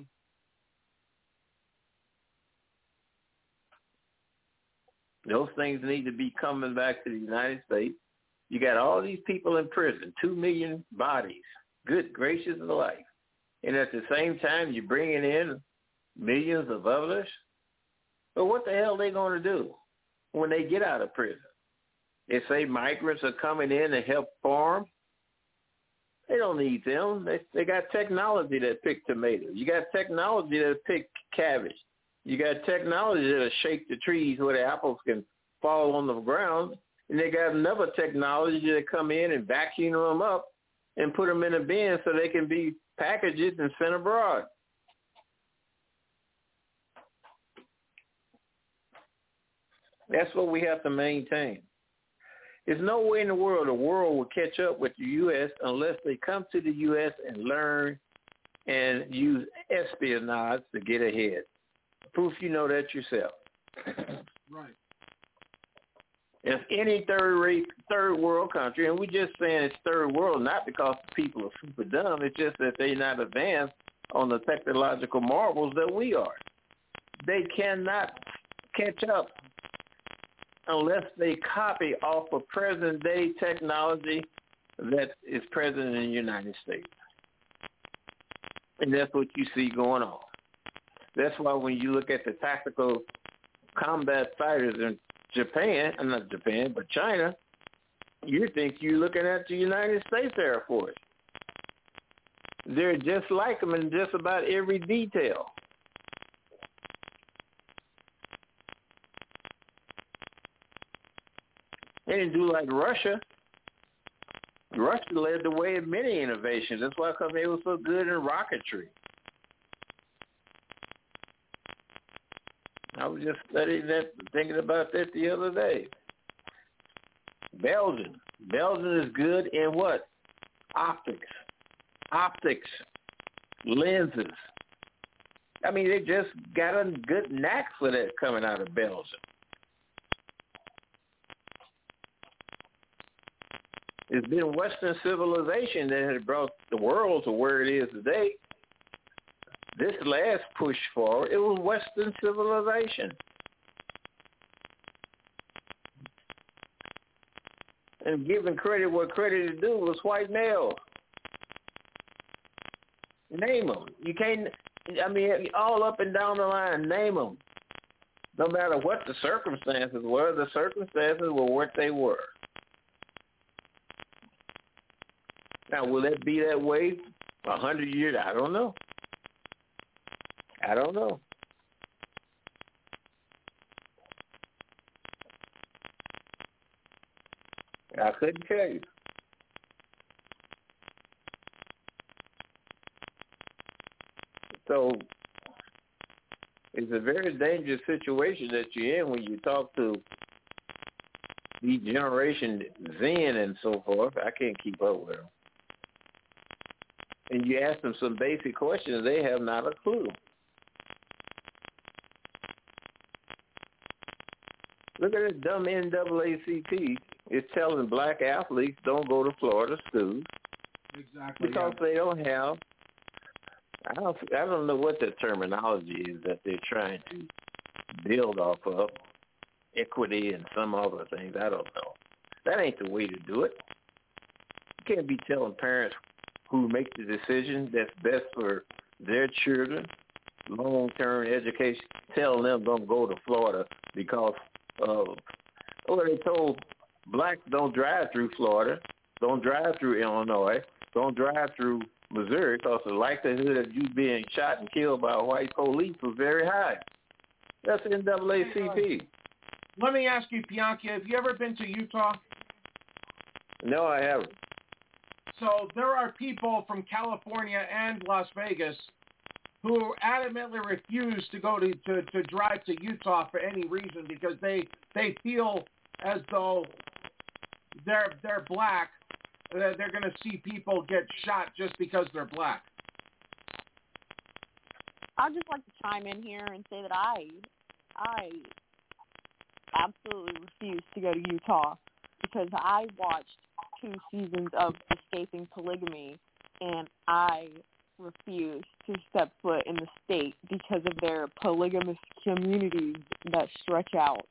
Those things need to be coming back to the United States. You got all these people in prison, two million bodies. Good gracious of life. And at the same time, you're bringing in millions of others. But what the hell are they going to do when they get out of prison? They say migrants are coming in to help farm. They don't need them. They they got technology that pick tomatoes. You got technology that pick cabbage. You got technology that'll shake the trees where the apples can fall on the ground. And they got another technology that come in and vacuum them up and put them in a bin so they can be packaged and sent abroad. That's what we have to maintain. There's no way in the world the world will catch up with the U S unless they come to the U S and learn and use espionage to get ahead. Proof you know that yourself. Right. If any third-rate, third-world country, and we're just saying it's third world not because the people are super dumb, it's just that they're not advanced on the technological marvels that we are. They cannot catch up unless they copy off of present-day technology that is present in the United States. And that's what you see going on. That's why when you look at the tactical combat fighters in Japan, not Japan, but China, you think you're looking at the United States Air Force. They're just like them in just about every detail. They didn't do like Russia. Russia led the way in many innovations. That's why they were so good in rocketry. I was just studying that, thinking about that the other day. Belgium. Belgium is good in what? Optics. Optics. Lenses. I mean, they just got a good knack for that coming out of Belgium. It's been Western civilization that has brought the world to where it is today. This last push forward, it was Western civilization. And giving credit what credit is due was white males. Name them. You can't, I mean, all up and down the line, name them. No matter what the circumstances were, the circumstances were what they were. Now, will that be that way a hundred years? I don't know. I don't know. I couldn't tell you. So it's a very dangerous situation that you're in when you talk to the Generation Zen and so forth. I can't keep up with them. And you ask them some basic questions, they have not a clue. Look at this dumb N double A C P. It's telling black athletes don't go to Florida schools. Exactly. Because yeah. they don't have, I don't, I don't know what the terminology is that they're trying to build off of. Equity and some other things. I don't know. That ain't the way to do it. You can't be telling parents who make the decision that's best for their children, long-term education, telling them don't go to Florida because of, well, they told blacks don't drive through Florida, don't drive through Illinois, don't drive through Missouri because the likelihood of you being shot and killed by a white police was very high. That's N double A C P. Let me ask you, Bianchi, have you ever been to Utah? No, I haven't. So there are people from California and Las Vegas who adamantly refuse to go to, to, to drive to Utah for any reason because they, they feel as though they're they're black that they're going to see people get shot just because they're black? I'd just like to chime in here and say that I, I absolutely refuse to go to Utah because I watched two seasons of Escaping Polygamy, and I refuse to step foot in the state because of their polygamous communities that stretch out.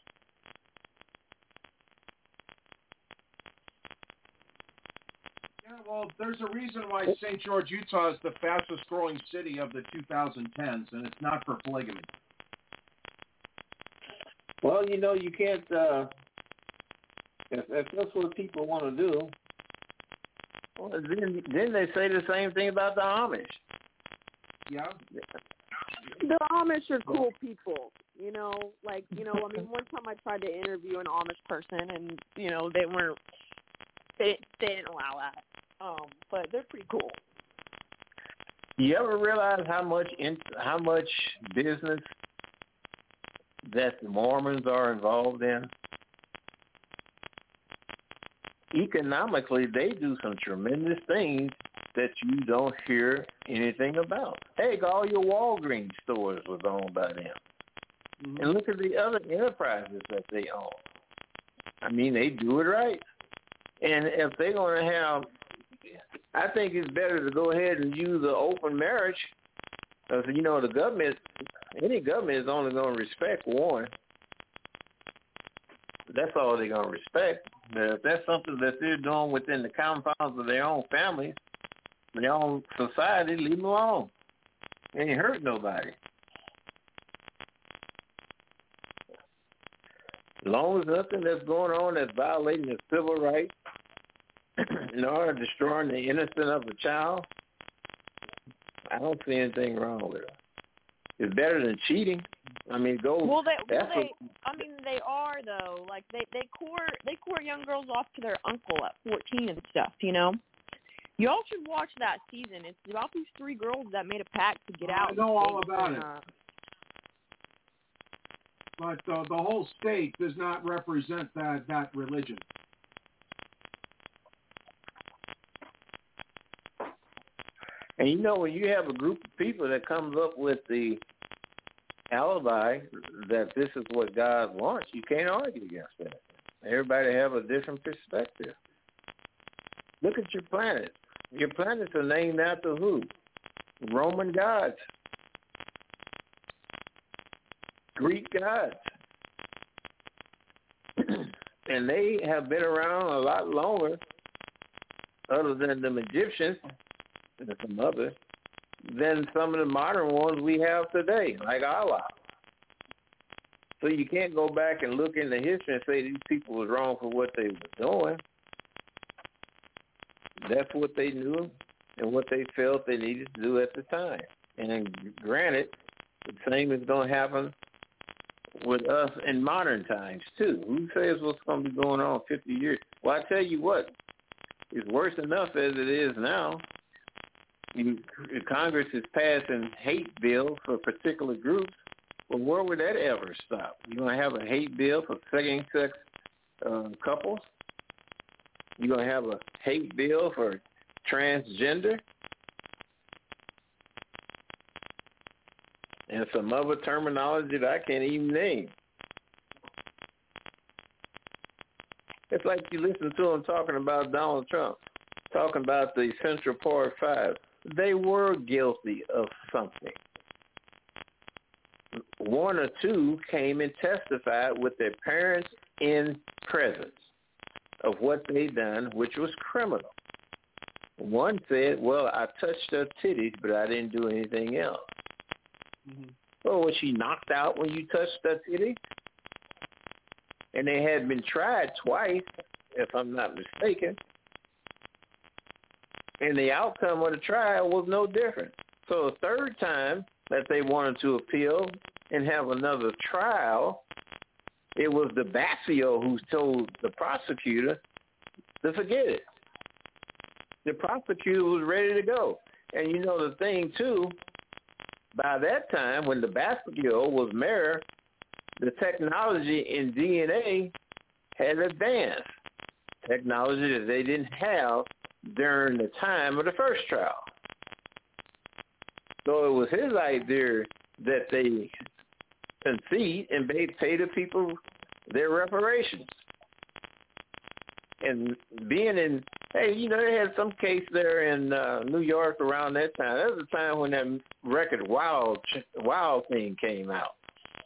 Yeah, well, there's a reason why Saint George, Utah is the fastest growing city of the two thousand tens, and it's not for polygamy. Well, you know, you can't, uh, if, if that's what people want to do, well, then, then they say the same thing about the Amish. Yeah. The Amish are cool people, you know, like, you know, I mean, one time I tried to interview an Amish person and, you know, they weren't, they, they didn't allow that, um, but they're pretty cool. You ever realize how much, in, how much business that the Mormons are involved in? Economically, they do some tremendous things that you don't hear anything about. Hey, all your Walgreens stores was owned by them. Mm-hmm. And look at the other enterprises that they own. I mean, they do it right. And if they're going to have, I think it's better to go ahead and use the open marriage. Because, you know, the government, any government is only going to respect one. That's all they're going to respect. If that's something that they're doing within the confines of their own families, their own society, leave them alone. They ain't hurt nobody. As long as nothing that's going on that's violating the civil rights, nor destroying the innocence of a child, I don't see anything wrong with it. It's better than cheating. I mean, go. Well, they, well, that's they what, I mean, they are though. Like they they court they court young girls off to their uncle at fourteen and stuff. You know, y'all should watch that season. It's about these three girls that made a pact to get out. I know all about and, it. uh, But uh, the whole state does not represent that that religion. And you know, when you have a group of people that comes up with the alibi that this is what God wants, you can't argue against that. Everybody have a different perspective. Look at your planet. Your planets are named after who? Roman gods. Greek gods. And they have been around a lot longer, other than the Egyptians and some others, than some of the modern ones we have today, like Allah. So you can't go back and look into history and say these people was wrong for what they were doing. That's what they knew and what they felt they needed to do at the time. And granted, the same is going to happen with us in modern times, too. Who says what's going to be going on fifty years? Well, I tell you what, it's worse enough as it is now. You, Congress is passing hate bills for particular groups. Well, where would that ever stop? You're going to have a hate bill for same-sex uh, couples? You're going to have a hate bill for transgender? And some other terminology that I can't even name. It's like you listen to them talking about Donald Trump, talking about the Central Park Five. They were guilty of something. One or two came and testified with their parents in presence of what they done, which was criminal. One said, well, I touched her titties, but I didn't do anything else. Mm-hmm. Oh, was she knocked out when you touched her titty? And they had been tried twice, if I'm not mistaken. And the outcome of the trial was no different. So the third time that they wanted to appeal and have another trial, it was the Basio who told the prosecutor to forget it. The prosecutor was ready to go. And you know the thing, too, by that time, when the Basio was mayor, the technology in D N A had advanced. Technology that they didn't have during the time of the first trial. So it was his idea that they concede and they pay the people their reparations. And being in, hey, you know, they had some case there in uh, New York around that time. That was the time when that record Wild, Wild thing came out.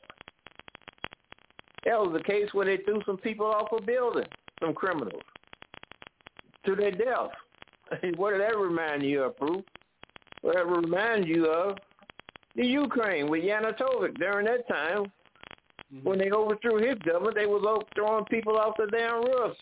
That was the case where they threw some people off a building, some criminals, to their death. What did that remind you of, Proof? What did that remind you of? The Ukraine with Yanukovych during that time. Mm-hmm. When they overthrew his government, they was throwing people off the damn roofs.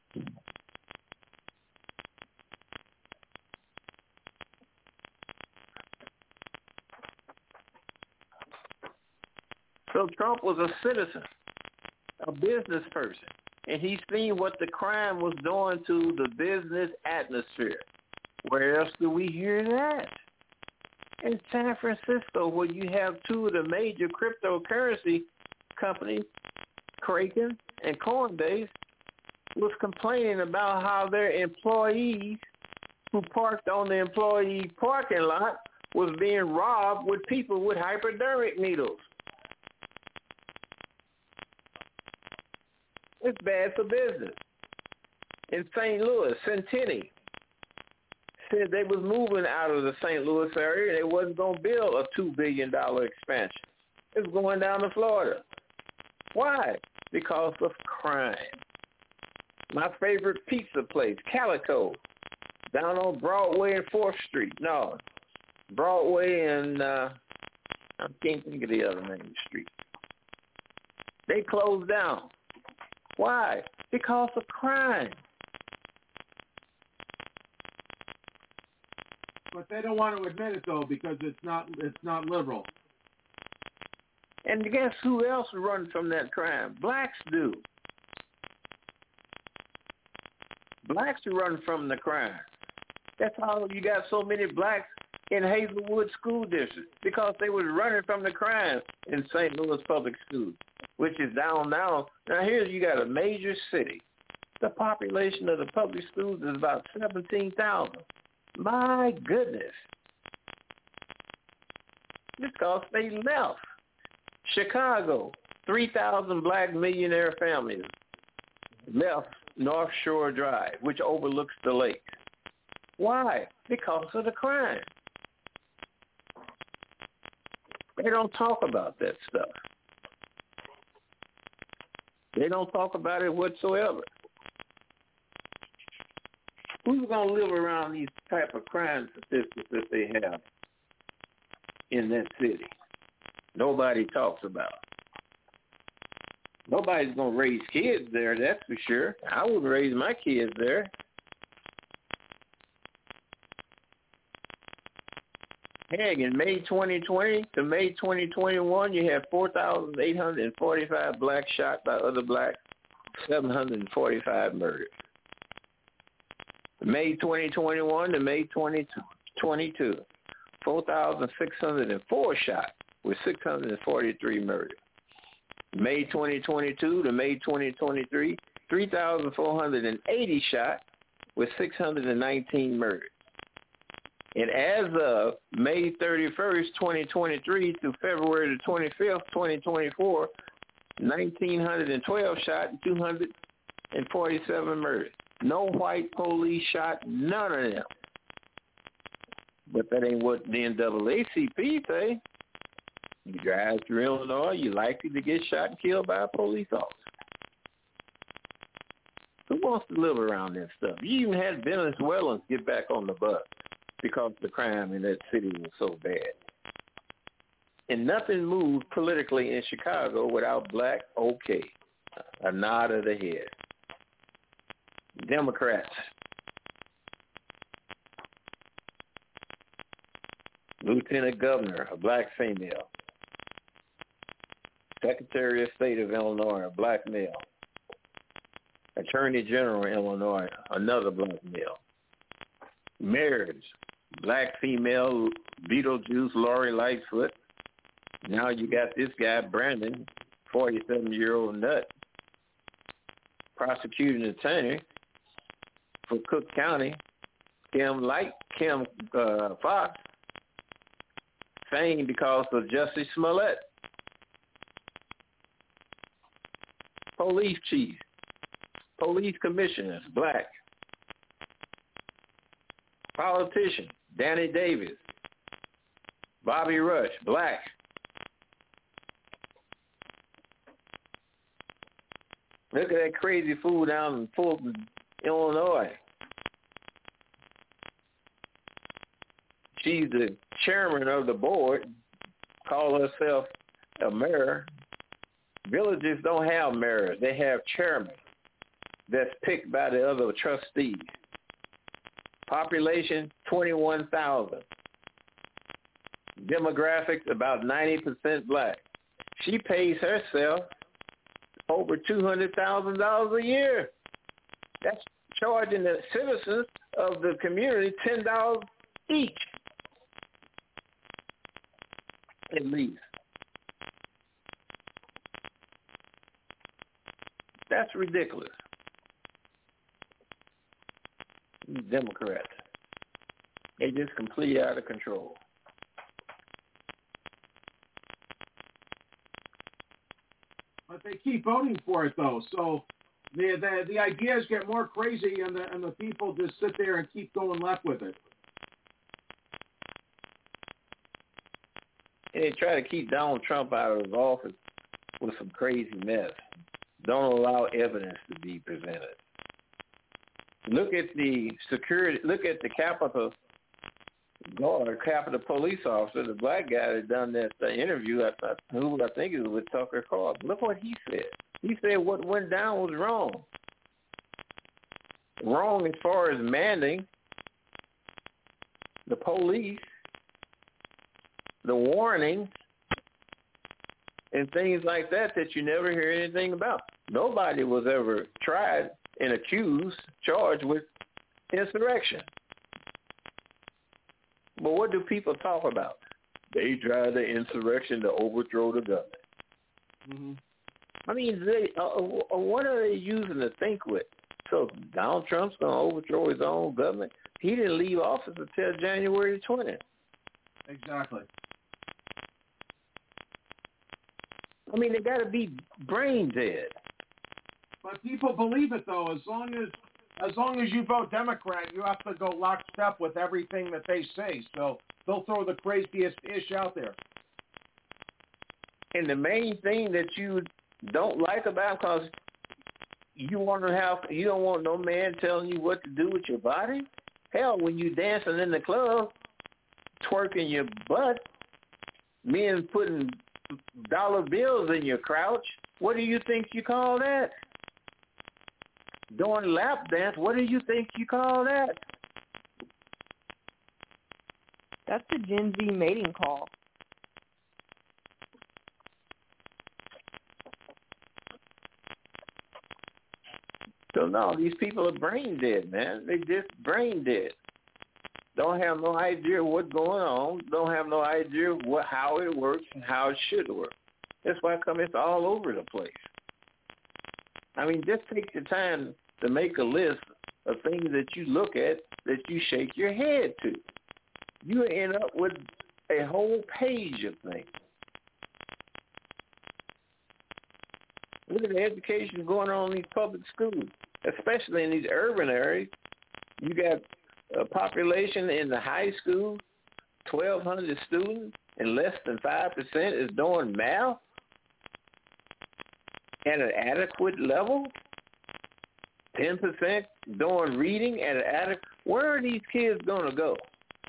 So Trump was a citizen, a business person, and he seen what the crime was doing to the business atmosphere. Where else do we hear that? In San Francisco, where you have two of the major cryptocurrency companies, Kraken and Coinbase, was complaining about how their employees who parked on the employee parking lot was being robbed with people with hypodermic needles. It's bad for business. In Saint Louis, Centenny said they was moving out of the Saint Louis area and they wasn't going to build a two billion dollars expansion. It's going down to Florida. Why? Because of crime. My favorite pizza place, Calico, down on Broadway and fourth Street. No, Broadway and uh, I can't think of the other name of the street. They closed down. Why? Because of crime. But they don't want to admit it though, because it's not it's not liberal. And guess who else runs from that crime? Blacks do. Blacks run from the crime. That's how you got so many blacks in Hazelwood School District, because they was running from the crime in Saint Louis Public Schools, which is down now. Now here you got a major city. The population of the public schools is about seventeen thousand. My goodness. Because they left. Chicago, three thousand black millionaire families left North Shore Drive, which overlooks the lake. Why? Because of the crime. They don't talk about that stuff. They don't talk about it whatsoever. Who's going to live around these type of crime statistics that they have in that city? Nobody talks about. Nobody's going to raise kids there, that's for sure. I wouldn't raise my kids there. Heck, in May twenty twenty to May twenty twenty-one, you have four thousand eight hundred forty-five blacks shot by other blacks, seven hundred forty-five murdered. May twenty twenty-one to May twenty twenty-two, four thousand six hundred four shot with six hundred forty-three murdered. May twenty twenty-two to May twenty twenty-three, three thousand four hundred eighty shot with six hundred nineteen murdered. And as of May thirty-first, twenty twenty-three through February the twenty-fifth, twenty twenty-four, one thousand nine hundred twelve shot and two hundred forty-seven murdered. No white police shot, none of them. But that ain't what the N double A C P say. You drive through Illinois, you're likely to get shot and killed by a police officer. Who wants to live around that stuff? You even had Venezuelans get back on the bus because the crime in that city was so bad. And nothing moved politically in Chicago without black okay. A nod of the head. Democrats. Lieutenant Governor, a black female. Secretary of State of Illinois, a black male. Attorney General of Illinois, another black male. Mayors, black female, Beetlejuice, Lori Lightfoot. Now you got this guy, Brandon, forty-seven-year-old nut, prosecuting attorney for Cook County, Kim like Kim uh, Fox, famed because of Jussie Smollett. Police chief, police commissioners, black. Politician, Danny Davis. Bobby Rush, black. Look at that crazy fool down in Fulton, Illinois. She's the chairman of the board, call herself a mayor. Villages don't have mayors. They have chairmen that's picked by the other trustees. Population, twenty-one thousand. Demographics, about ninety percent black. She pays herself over two hundred thousand dollars a year. That's charging the citizens of the community ten dollars each, at least. That's ridiculous. Democrats. They just completely out of control. But they keep voting for it, though. So the the, the ideas get more crazy, and the and the people just sit there and keep going left with it. And they try to keep Donald Trump out of his office with some crazy mess. Don't allow evidence to be presented. Look at the security. Look at the Capitol guard, Capitol police officer, the black guy that done that uh, interview. I thought, who I think it was with Tucker Carlson. Look what he said. He said what went down was wrong. Wrong as far as manning the police, the warnings, and things like that that you never hear anything about. Nobody was ever tried and accused, charged with insurrection. But what do people talk about? They tried the insurrection to overthrow the government. Mm-hmm. I mean, they, uh, what are they using to think with? So Donald Trump's going to overthrow his own government? He didn't leave office until January twentieth. Exactly. I mean, they got to be brain dead. But people believe it, though. As long as as long as you vote Democrat, you have to go lockstep with everything that they say. So they'll throw the craziest ish out there. And the main thing that you don't like about, because you want to have, you don't want no man telling you what to do with your body. Hell, when you dancing in the club, twerking your butt, men putting dollar bills in your crouch, what do you think you call that? Doing lap dance, what do you think you call that? That's the Gen Z mating call. So no, these people are brain dead, man. They just brain dead. Don't have no idea what's going on. Don't have no idea what how it works and how it should work. That's why come it's all over the place. I mean, just take the time to make a list of things that you look at that you shake your head to. You end up with a whole page of things. Look at the education going on in these public schools, especially in these urban areas. You got a population in the high school, twelve hundred students, and less than five percent is doing math at an adequate level. ten percent doing reading at an adequate. Where are these kids going to go?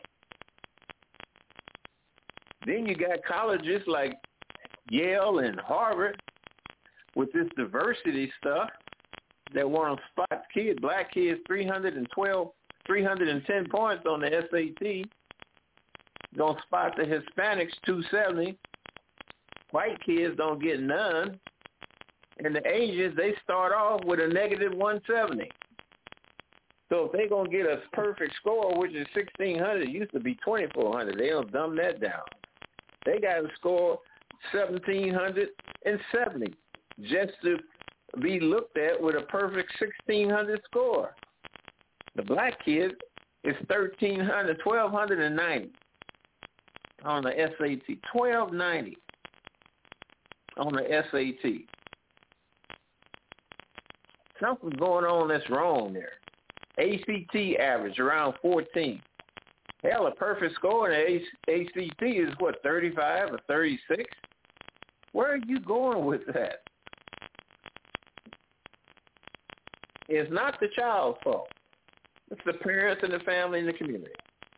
Then you got colleges like Yale and Harvard with this diversity stuff that want to spot kids, black kids, three hundred twelve, three hundred ten points on the S A T. Don't spot the Hispanics, two seventy. White kids don't get none. And the Asians, they start off with a negative one seventy. So if they're going to get a perfect score, which is sixteen hundred, it used to be twenty-four hundred. They don't dumb that down. They got to score seventeen seventy just to be looked at with a perfect sixteen hundred score. The black kid It's thirteen hundred, twelve ninety on the S A T. twelve ninety on the S A T. Something's going on that's wrong there. A C T average around fourteen. Hell, a perfect score in the A C T is what, thirty-five or thirty-six? Where are you going with that? It's not the child's fault. It's the parents and the family and the community.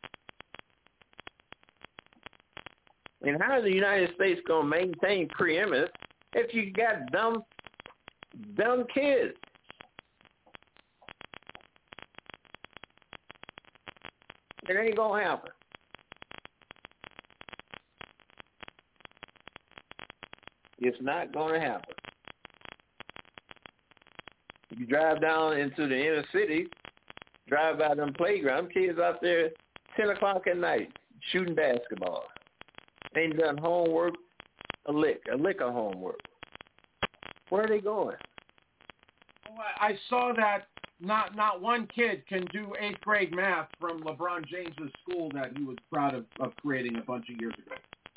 And how is the United States going to maintain preeminence if you got dumb, dumb kids? It ain't going to happen. It's not going to happen. You drive down into the inner city, drive by them playground, kids out there ten o'clock at night shooting basketball. Ain't done homework, a lick, a lick of homework. Where are they going? Well, I saw that not not one kid can do eighth grade math from LeBron James's school that he was proud of, of creating a bunch of years ago.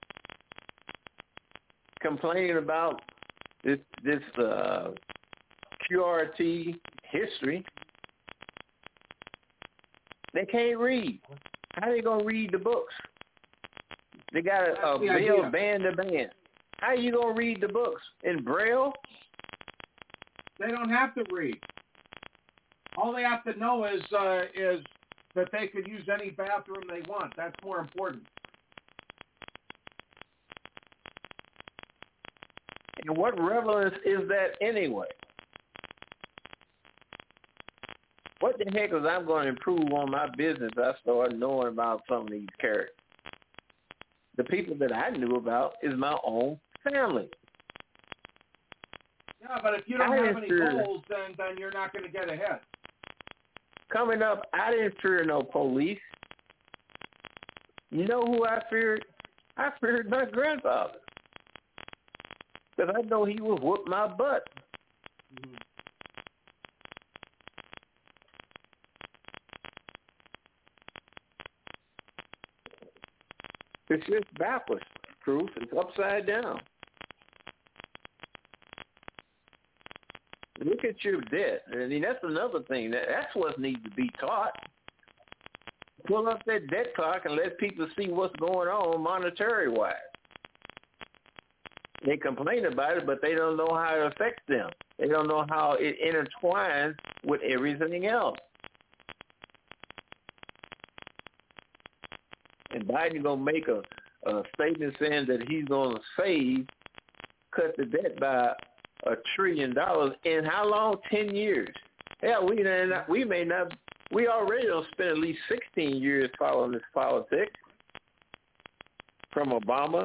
Complaining about this this uh, Q R T history. They can't read. How are they going to read the books? They got a, a bill band to band. How are you going to read the books? In Braille? They don't have to read. All they have to know is uh, is that they could use any bathroom they want. That's more important. And what relevance is that anyway? What the heck is I'm going to improve on my business? I started knowing about some of these characters. The people that I knew about is my own family. Yeah, but if you don't I have any fear, goals, then, then you're not going to get ahead. Coming up, I didn't fear no police. You know who I feared? I feared my grandfather. Because I know he would whoop my butt. Mm-hmm. It's just backwards, Proof. It's upside down. Look at your debt. I mean, that's another thing. That, that's what needs to be taught. Pull up that debt clock and let people see what's going on monetary-wise. They complain about it, but they don't know how it affects them. They don't know how it intertwines with everything else. And Biden's going to make a, a statement saying that he's going to save, cut the debt by a trillion dollars in how long? Ten years. Hell, we may not, we may not, we already don't spend at least sixteen years following this politics from Obama,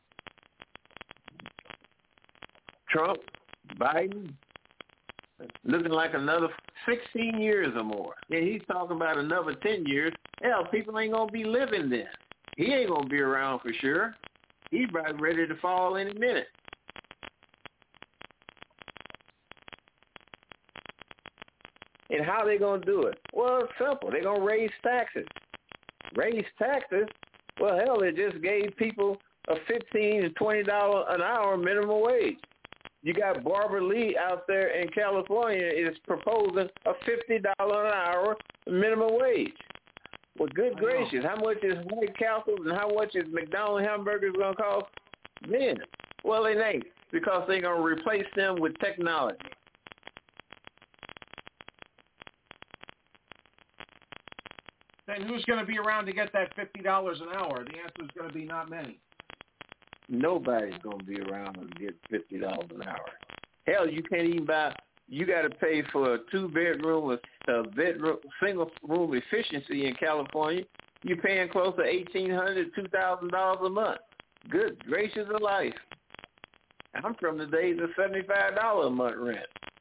Trump, Biden, looking like another sixteen years or more. And he's talking about another ten years. Hell, people ain't going to be living then. He ain't going to be around for sure. He's about ready to fall any minute. And how they going to do it? Well, it's simple. They're going to raise taxes. Raise taxes? Well, hell, they just gave people a fifteen to twenty dollars an hour minimum wage. You got Barbara Lee out there in California is proposing a fifty dollars an hour minimum wage. Well, good gracious, how much is White Castles and how much is McDonald's hamburgers going to cost then? Well, it ain't, because they're going to replace them with technology. Then who's going to be around to get that fifty dollars an hour? The answer is going to be not many. Nobody's going to be around to get fifty dollars an hour. Hell, you can't even buy, you got to pay for a two-bedroom with a bedroom, single-room efficiency in California. You're paying close to eighteen hundred dollars, two thousand dollars a month. Good gracious of life. I'm from the days of seventy-five dollars a month rent.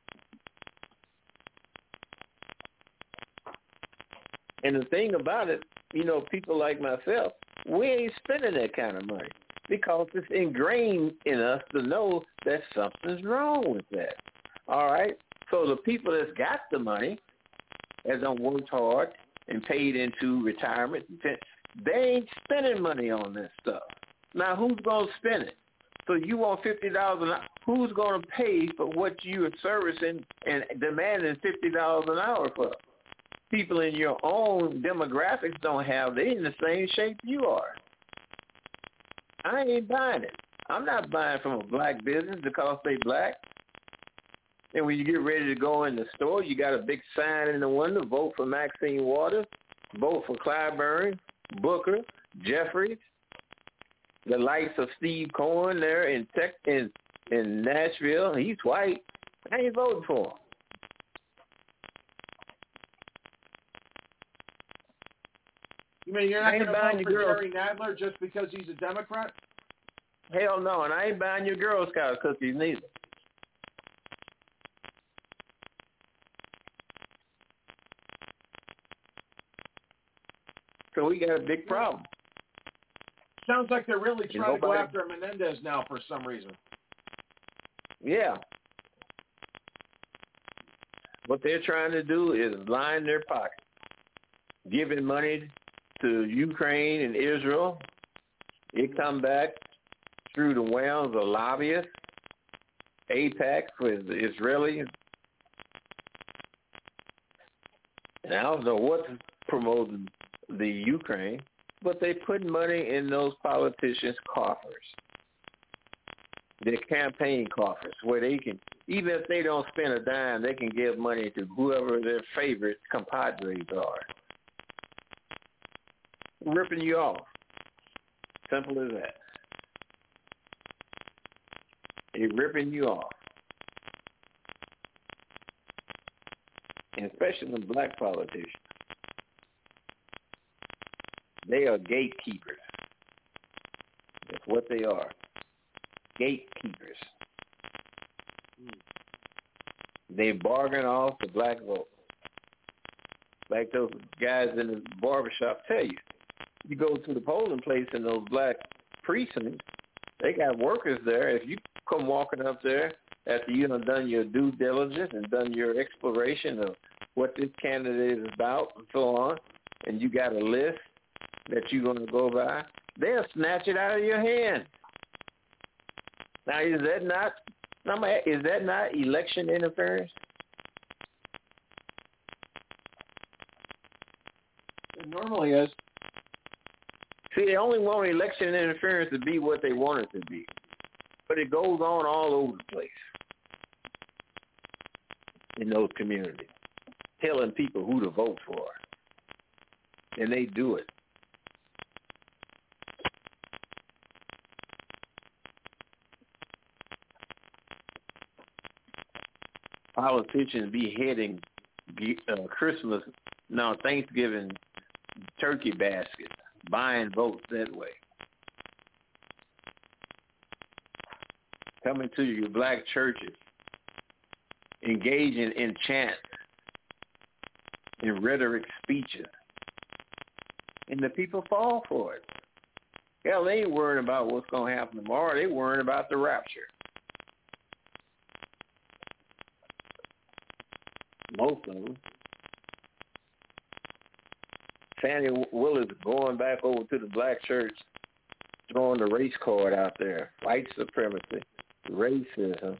And the thing about it, you know, people like myself, we ain't spending that kind of money because it's ingrained in us to know that something's wrong with that. All right? So the people that's got the money, that don't work hard, and paid into retirement. They ain't spending money on this stuff. Now, who's going to spend it? So you want fifty dollars an hour. Who's going to pay for what you are servicing and demanding fifty dollars an hour for? People in your own demographics don't have. They're in the same shape you are. I ain't buying it. I'm not buying from a black business because they black. And when you get ready to go in the store, you got a big sign in the window, vote for Maxine Waters, vote for Clyburn, Booker, Jeffries, the likes of Steve Cohen there in Tech in, in Nashville. He's white. I ain't voting for him. You mean you're not going to vote for Girl. Jerry Nadler just because he's a Democrat? Hell no, and I ain't buying your Girl Scout cookies neither. So we got a big problem. Sounds like they're really You trying to go nobody- after Menendez now for some reason. Yeah. What they're trying to do is line their pocket, giving money to Ukraine and Israel. It come back through the wells of lobbyists, AIPAC for the Israelis. And I don't know what's promoting the Ukraine, but they put money in those politicians' coffers, their campaign coffers, where they can, even if they don't spend a dime, they can give money to whoever their favorite compadres are. Ripping you off. Simple as that. They're ripping you off. And especially the black politicians. They are gatekeepers. That's what they are. Gatekeepers. They bargain off the black vote. Like those guys in the barbershop tell you. You go to the polling place in those black precincts, they got workers there. If you come walking up there after you have done your due diligence and done your exploration of what this candidate is about and so on, and you got a list that you're going to go by, they'll snatch it out of your hand. Now, is that not, is that not election interference? It normally is. See, they only want election interference to be what they want it to be. But it goes on all over the place in those communities, telling people who to vote for. And they do it. Politicians beheading uh, Christmas, no, Thanksgiving turkey baskets, buying votes that way. Coming to your black churches, engaging in chants, in rhetoric speeches, and the people fall for it. Hell, they ain't worrying about what's going to happen tomorrow. They worrying about the rapture. Most of them. Fannie Willis going back over to the black church, throwing the race card out there. White supremacy, racism.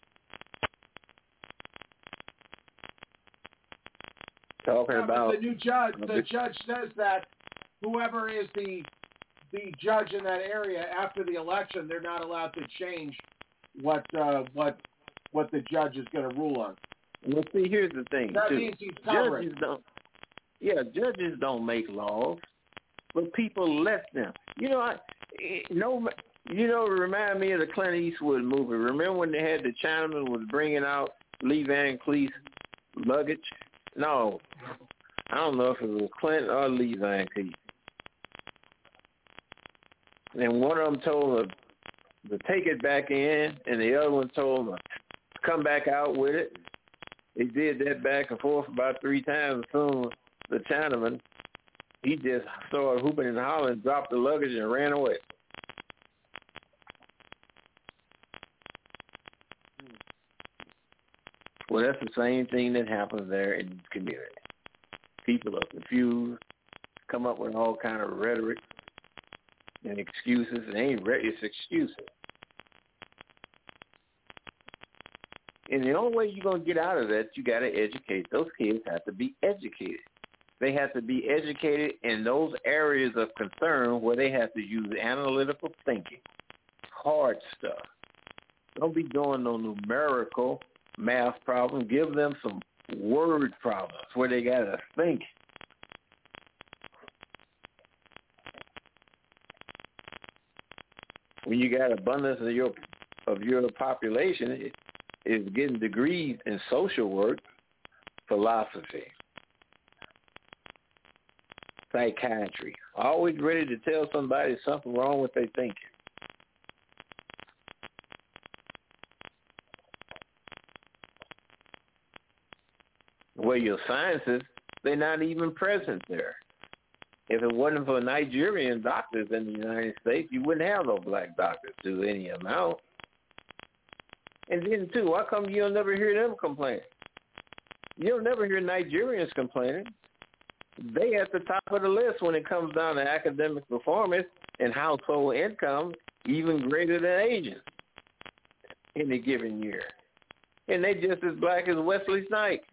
Talking Yeah, about the new judge. The judge says that whoever is the the judge in that area after the election, they're not allowed to change what uh, what what the judge is going to rule on. Well, see, here's the thing. That too. means he's covering. Judges don't. Yeah, judges don't make laws, but people let them. You know, I no. You know, it remind me of the Clint Eastwood movie. Remember when they had the Chinaman was bringing out Lee Van Cleef's luggage? No, I don't know if it was Clint or Lee Van Cleef. And one of them told him to take it back in, and the other one told him to come back out with it. They did that back and forth about three times. Soon the Chinaman, he just started hooping and hollering, dropped the luggage, and ran away. Well, that's the same thing that happens there in the community. People are confused, come up with all kind of rhetoric and excuses. It ain't re- it's excuses. And the only way you're going to get out of that, you got to educate. Those kids have to be educated. They have to be educated in those areas of concern where they have to use analytical thinking, hard stuff. Don't be doing no numerical math problems. Give them some word problems where they got to think. When you got abundance of your of your population, it is getting degrees in social work, philosophy, psychiatry. Always ready to tell somebody something wrong with their thinking. Where your sciences, they're not even present there. If it wasn't for Nigerian doctors in the United States, you wouldn't have no black doctors to any amount. And then, too, how come you'll never hear them complain? You'll never hear Nigerians complaining. They at the top of the list when it comes down to academic performance and household income, even greater than Asians in a given year. And they just as black as Wesley Snipes.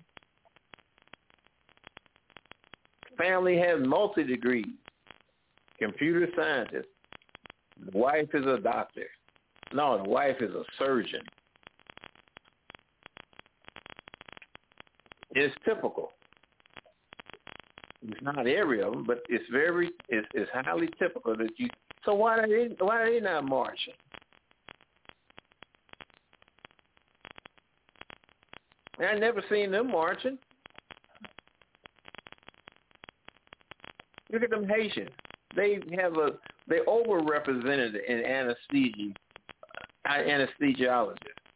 Family has multi-degrees, computer scientist. The wife is a doctor. No, the wife is a surgeon. It's typical. It's not every of them, but it's very, it's, it's highly typical that you. So why are they, why are they not marching? I never seen them marching. Look at them Haitians. They have a, they overrepresented in anesthesia, uh, anesthesiologists.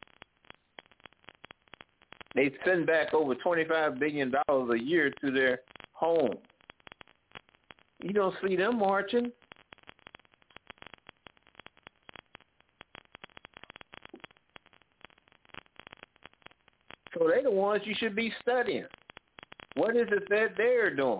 They send back over twenty-five billion dollars a year to their home. You don't see them marching. So they're the ones you should be studying. What is it that they're doing?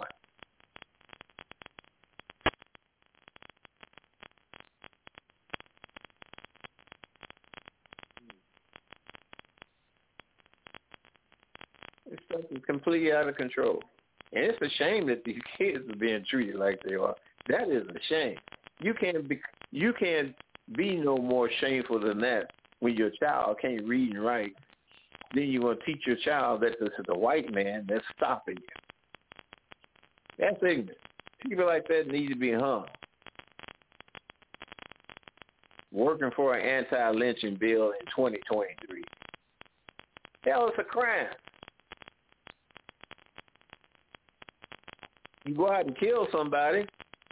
This stuff is completely out of control. And it's a shame that these kids are being treated like they are. That is a shame. You can't be you can't be no more shameful than that when your child can't read and write. Then you're going to teach your child that this is a white man that's stopping you. That's ignorant. People like that need to be hung. Working for an anti-lynching bill in twenty twenty-three. Hell, it's a crime. You go out and kill somebody,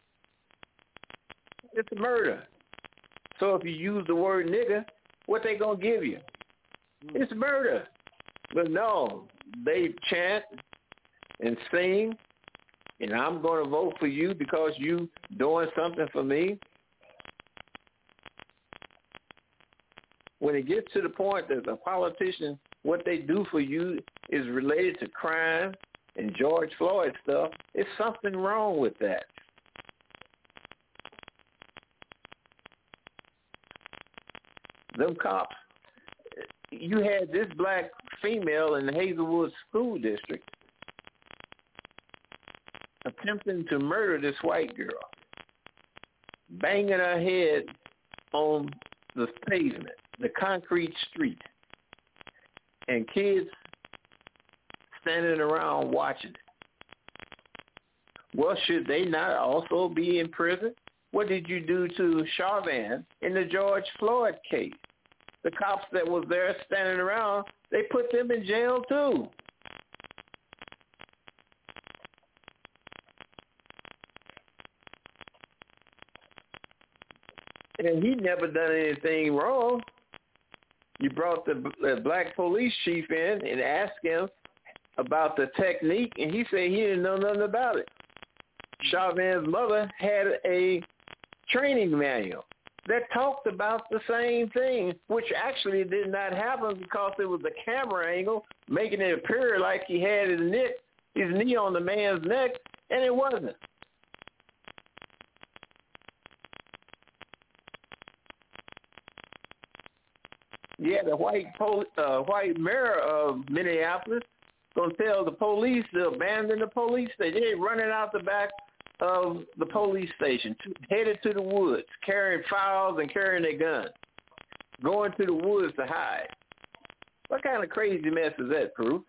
it's a murder. So if you use the word nigger, what they gonna give you? It's murder. But no, they chant and sing, and I'm gonna vote for you because you doing something for me. When it gets to the point that a politician, what they do for you is related to crime and George Floyd stuff, there's something wrong with that. Them cops, you had this black female in the Hazelwood School District attempting to murder this white girl, banging her head on the pavement, the concrete street, and kids standing around watching it. Well, should they not also be in prison? What did you do to Chauvin in the George Floyd case? The cops that was there standing around, they put them in jail too. And he never done anything wrong. You brought the, the black police chief in and asked him about the technique, and he said he didn't know nothing about it. Chauvin's mother had a training manual that talked about the same thing, which actually did not happen because it was the camera angle making it appear like he had his neck his knee on the man's neck, and it wasn't. Yeah, the white pol- uh, white mayor of Minneapolis gonna tell the police to abandon the police station. They're running out the back of the police station, to, headed to the woods, carrying files and carrying their guns, going to the woods to hide. What kind of crazy mess is that, Proof?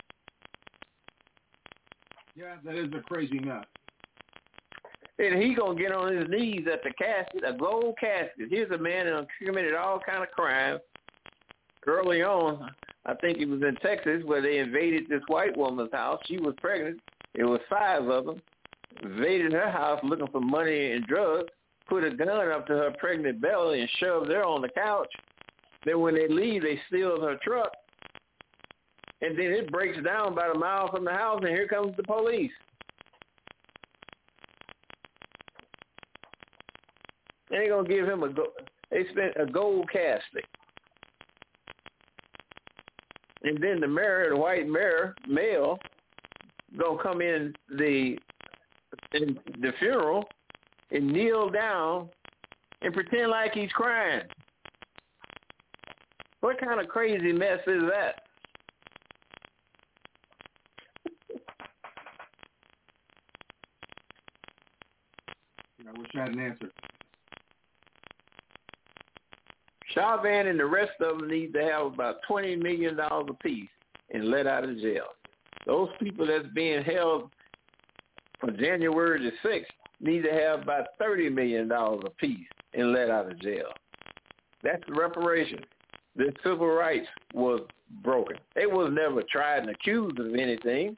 Yeah, that is a crazy mess. And he gonna get on his knees at the casket, a gold casket. Here's a man who committed all kind of crimes. Early on, I think it was in Texas where they invaded this white woman's house. She was pregnant. It was five of them. Invaded her house looking for money and drugs, put a gun up to her pregnant belly and shoved her on the couch. Then when they leave, they steal her truck. And then it breaks down about a mile from the house, and here comes the police. And they're going to give him a go- they spent a gold casket. And then the mayor, the white mayor, male, gonna come in the in the funeral and kneel down and pretend like he's crying. What kind of crazy mess is that? I wish I had an answer. Chauvin and the rest of them need to have about twenty million dollars apiece and let out of jail. Those people that's being held from January the sixth need to have about thirty million dollars apiece and let out of jail. That's the reparation. The civil rights was broken. They was never tried and accused of anything.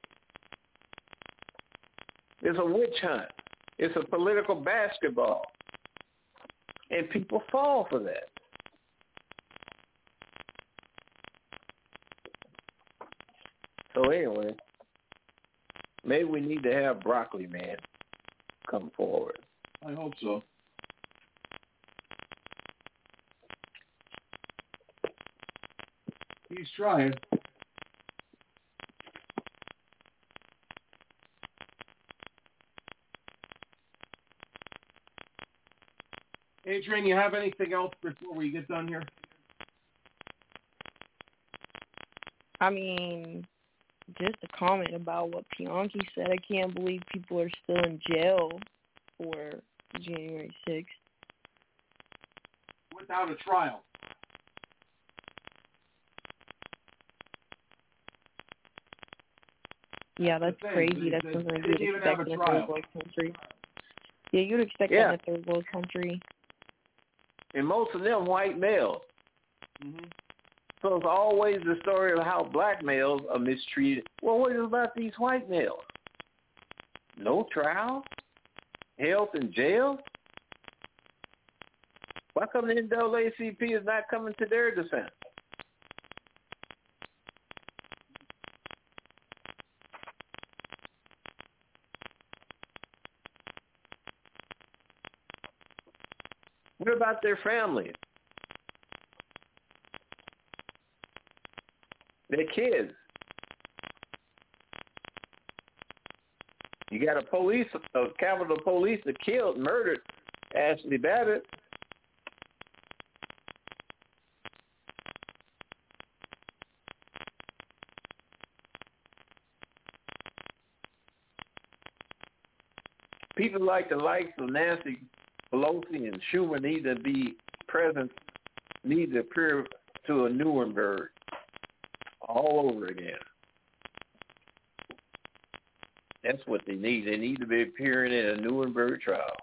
It's a witch hunt. It's a political basketball. And people fall for that. So anyway, maybe we need to have Broccoli Man come forward. I hope so. He's trying. Adrian, you have anything else before we get done here? I mean, just a comment about what Bianchi said. I can't believe people are still in jail for January sixth. Without a trial. Yeah, that's crazy. That's They- something they you'd didn't even expect have a in a trial. third world country. Yeah, you'd expect Yeah. that in a third world country. And most of them white males. Mm-hmm. So it's always the story of how black males are mistreated. Well, what is about these white males? No trial? Held in jail? Why come the N double A C P is not coming to their defense? What about their families? Their kids? You got a police, a Capitol Police that killed, murdered Ashley Babbitt. People like the likes of Nancy Pelosi and Schumer need to be present, need to appear to a Nuremberg all over again. That's what they need. They need to be appearing in a Nuremberg trial.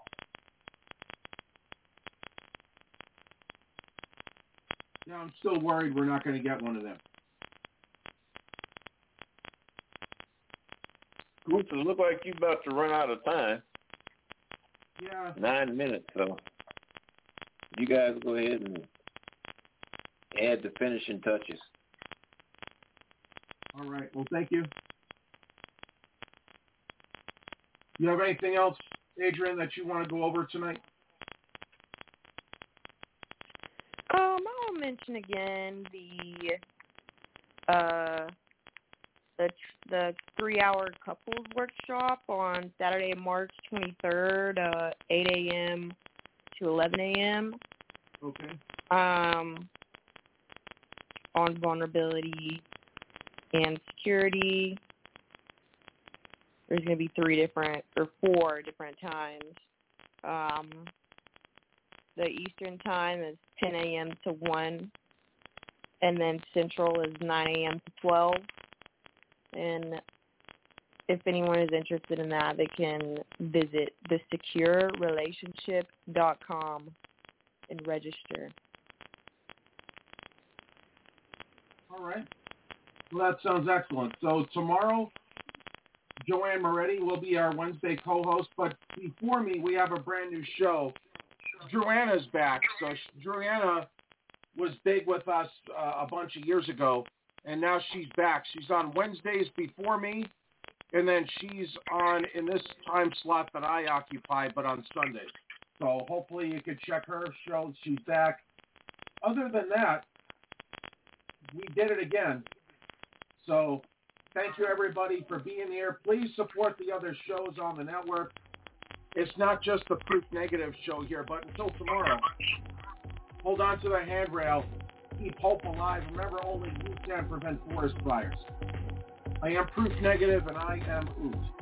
Yeah, I'm still worried we're not going to get one of them. Groups, it look like you're about to run out of time. Yeah. Nine minutes, so you guys go ahead and add the finishing touches. All right. Well, thank you. You have anything else, Adrian, that you want to go over tonight? Um, I'll mention again the uh, the the three-hour couples workshop on Saturday, March twenty-third, uh, eight a.m. to eleven a.m. Okay. Um, on vulnerability and security. There's going to be three different or four different times. Um, the Eastern time is ten a.m. to one, and then Central is nine a.m. to twelve. And if anyone is interested in that, they can visit the secure relationship dot com and register. All right. Well, that sounds excellent. So tomorrow, Joanne Moretti will be our Wednesday co-host, but before me, we have a brand new show. Joanna's back. So Joanna was big with us uh, a bunch of years ago, and now she's back. She's on Wednesdays before me, and then she's on in this time slot that I occupy, but on Sundays. So hopefully you could check her show. She's back. Other than that, we did it again. So thank you, everybody, for being here. Please support the other shows on the network. It's not just the Proof Negative show here, but until tomorrow, hold on to the handrail. Keep hope alive. Remember, only you can prevent forest fires. I am Proof Negative, and I am Oot.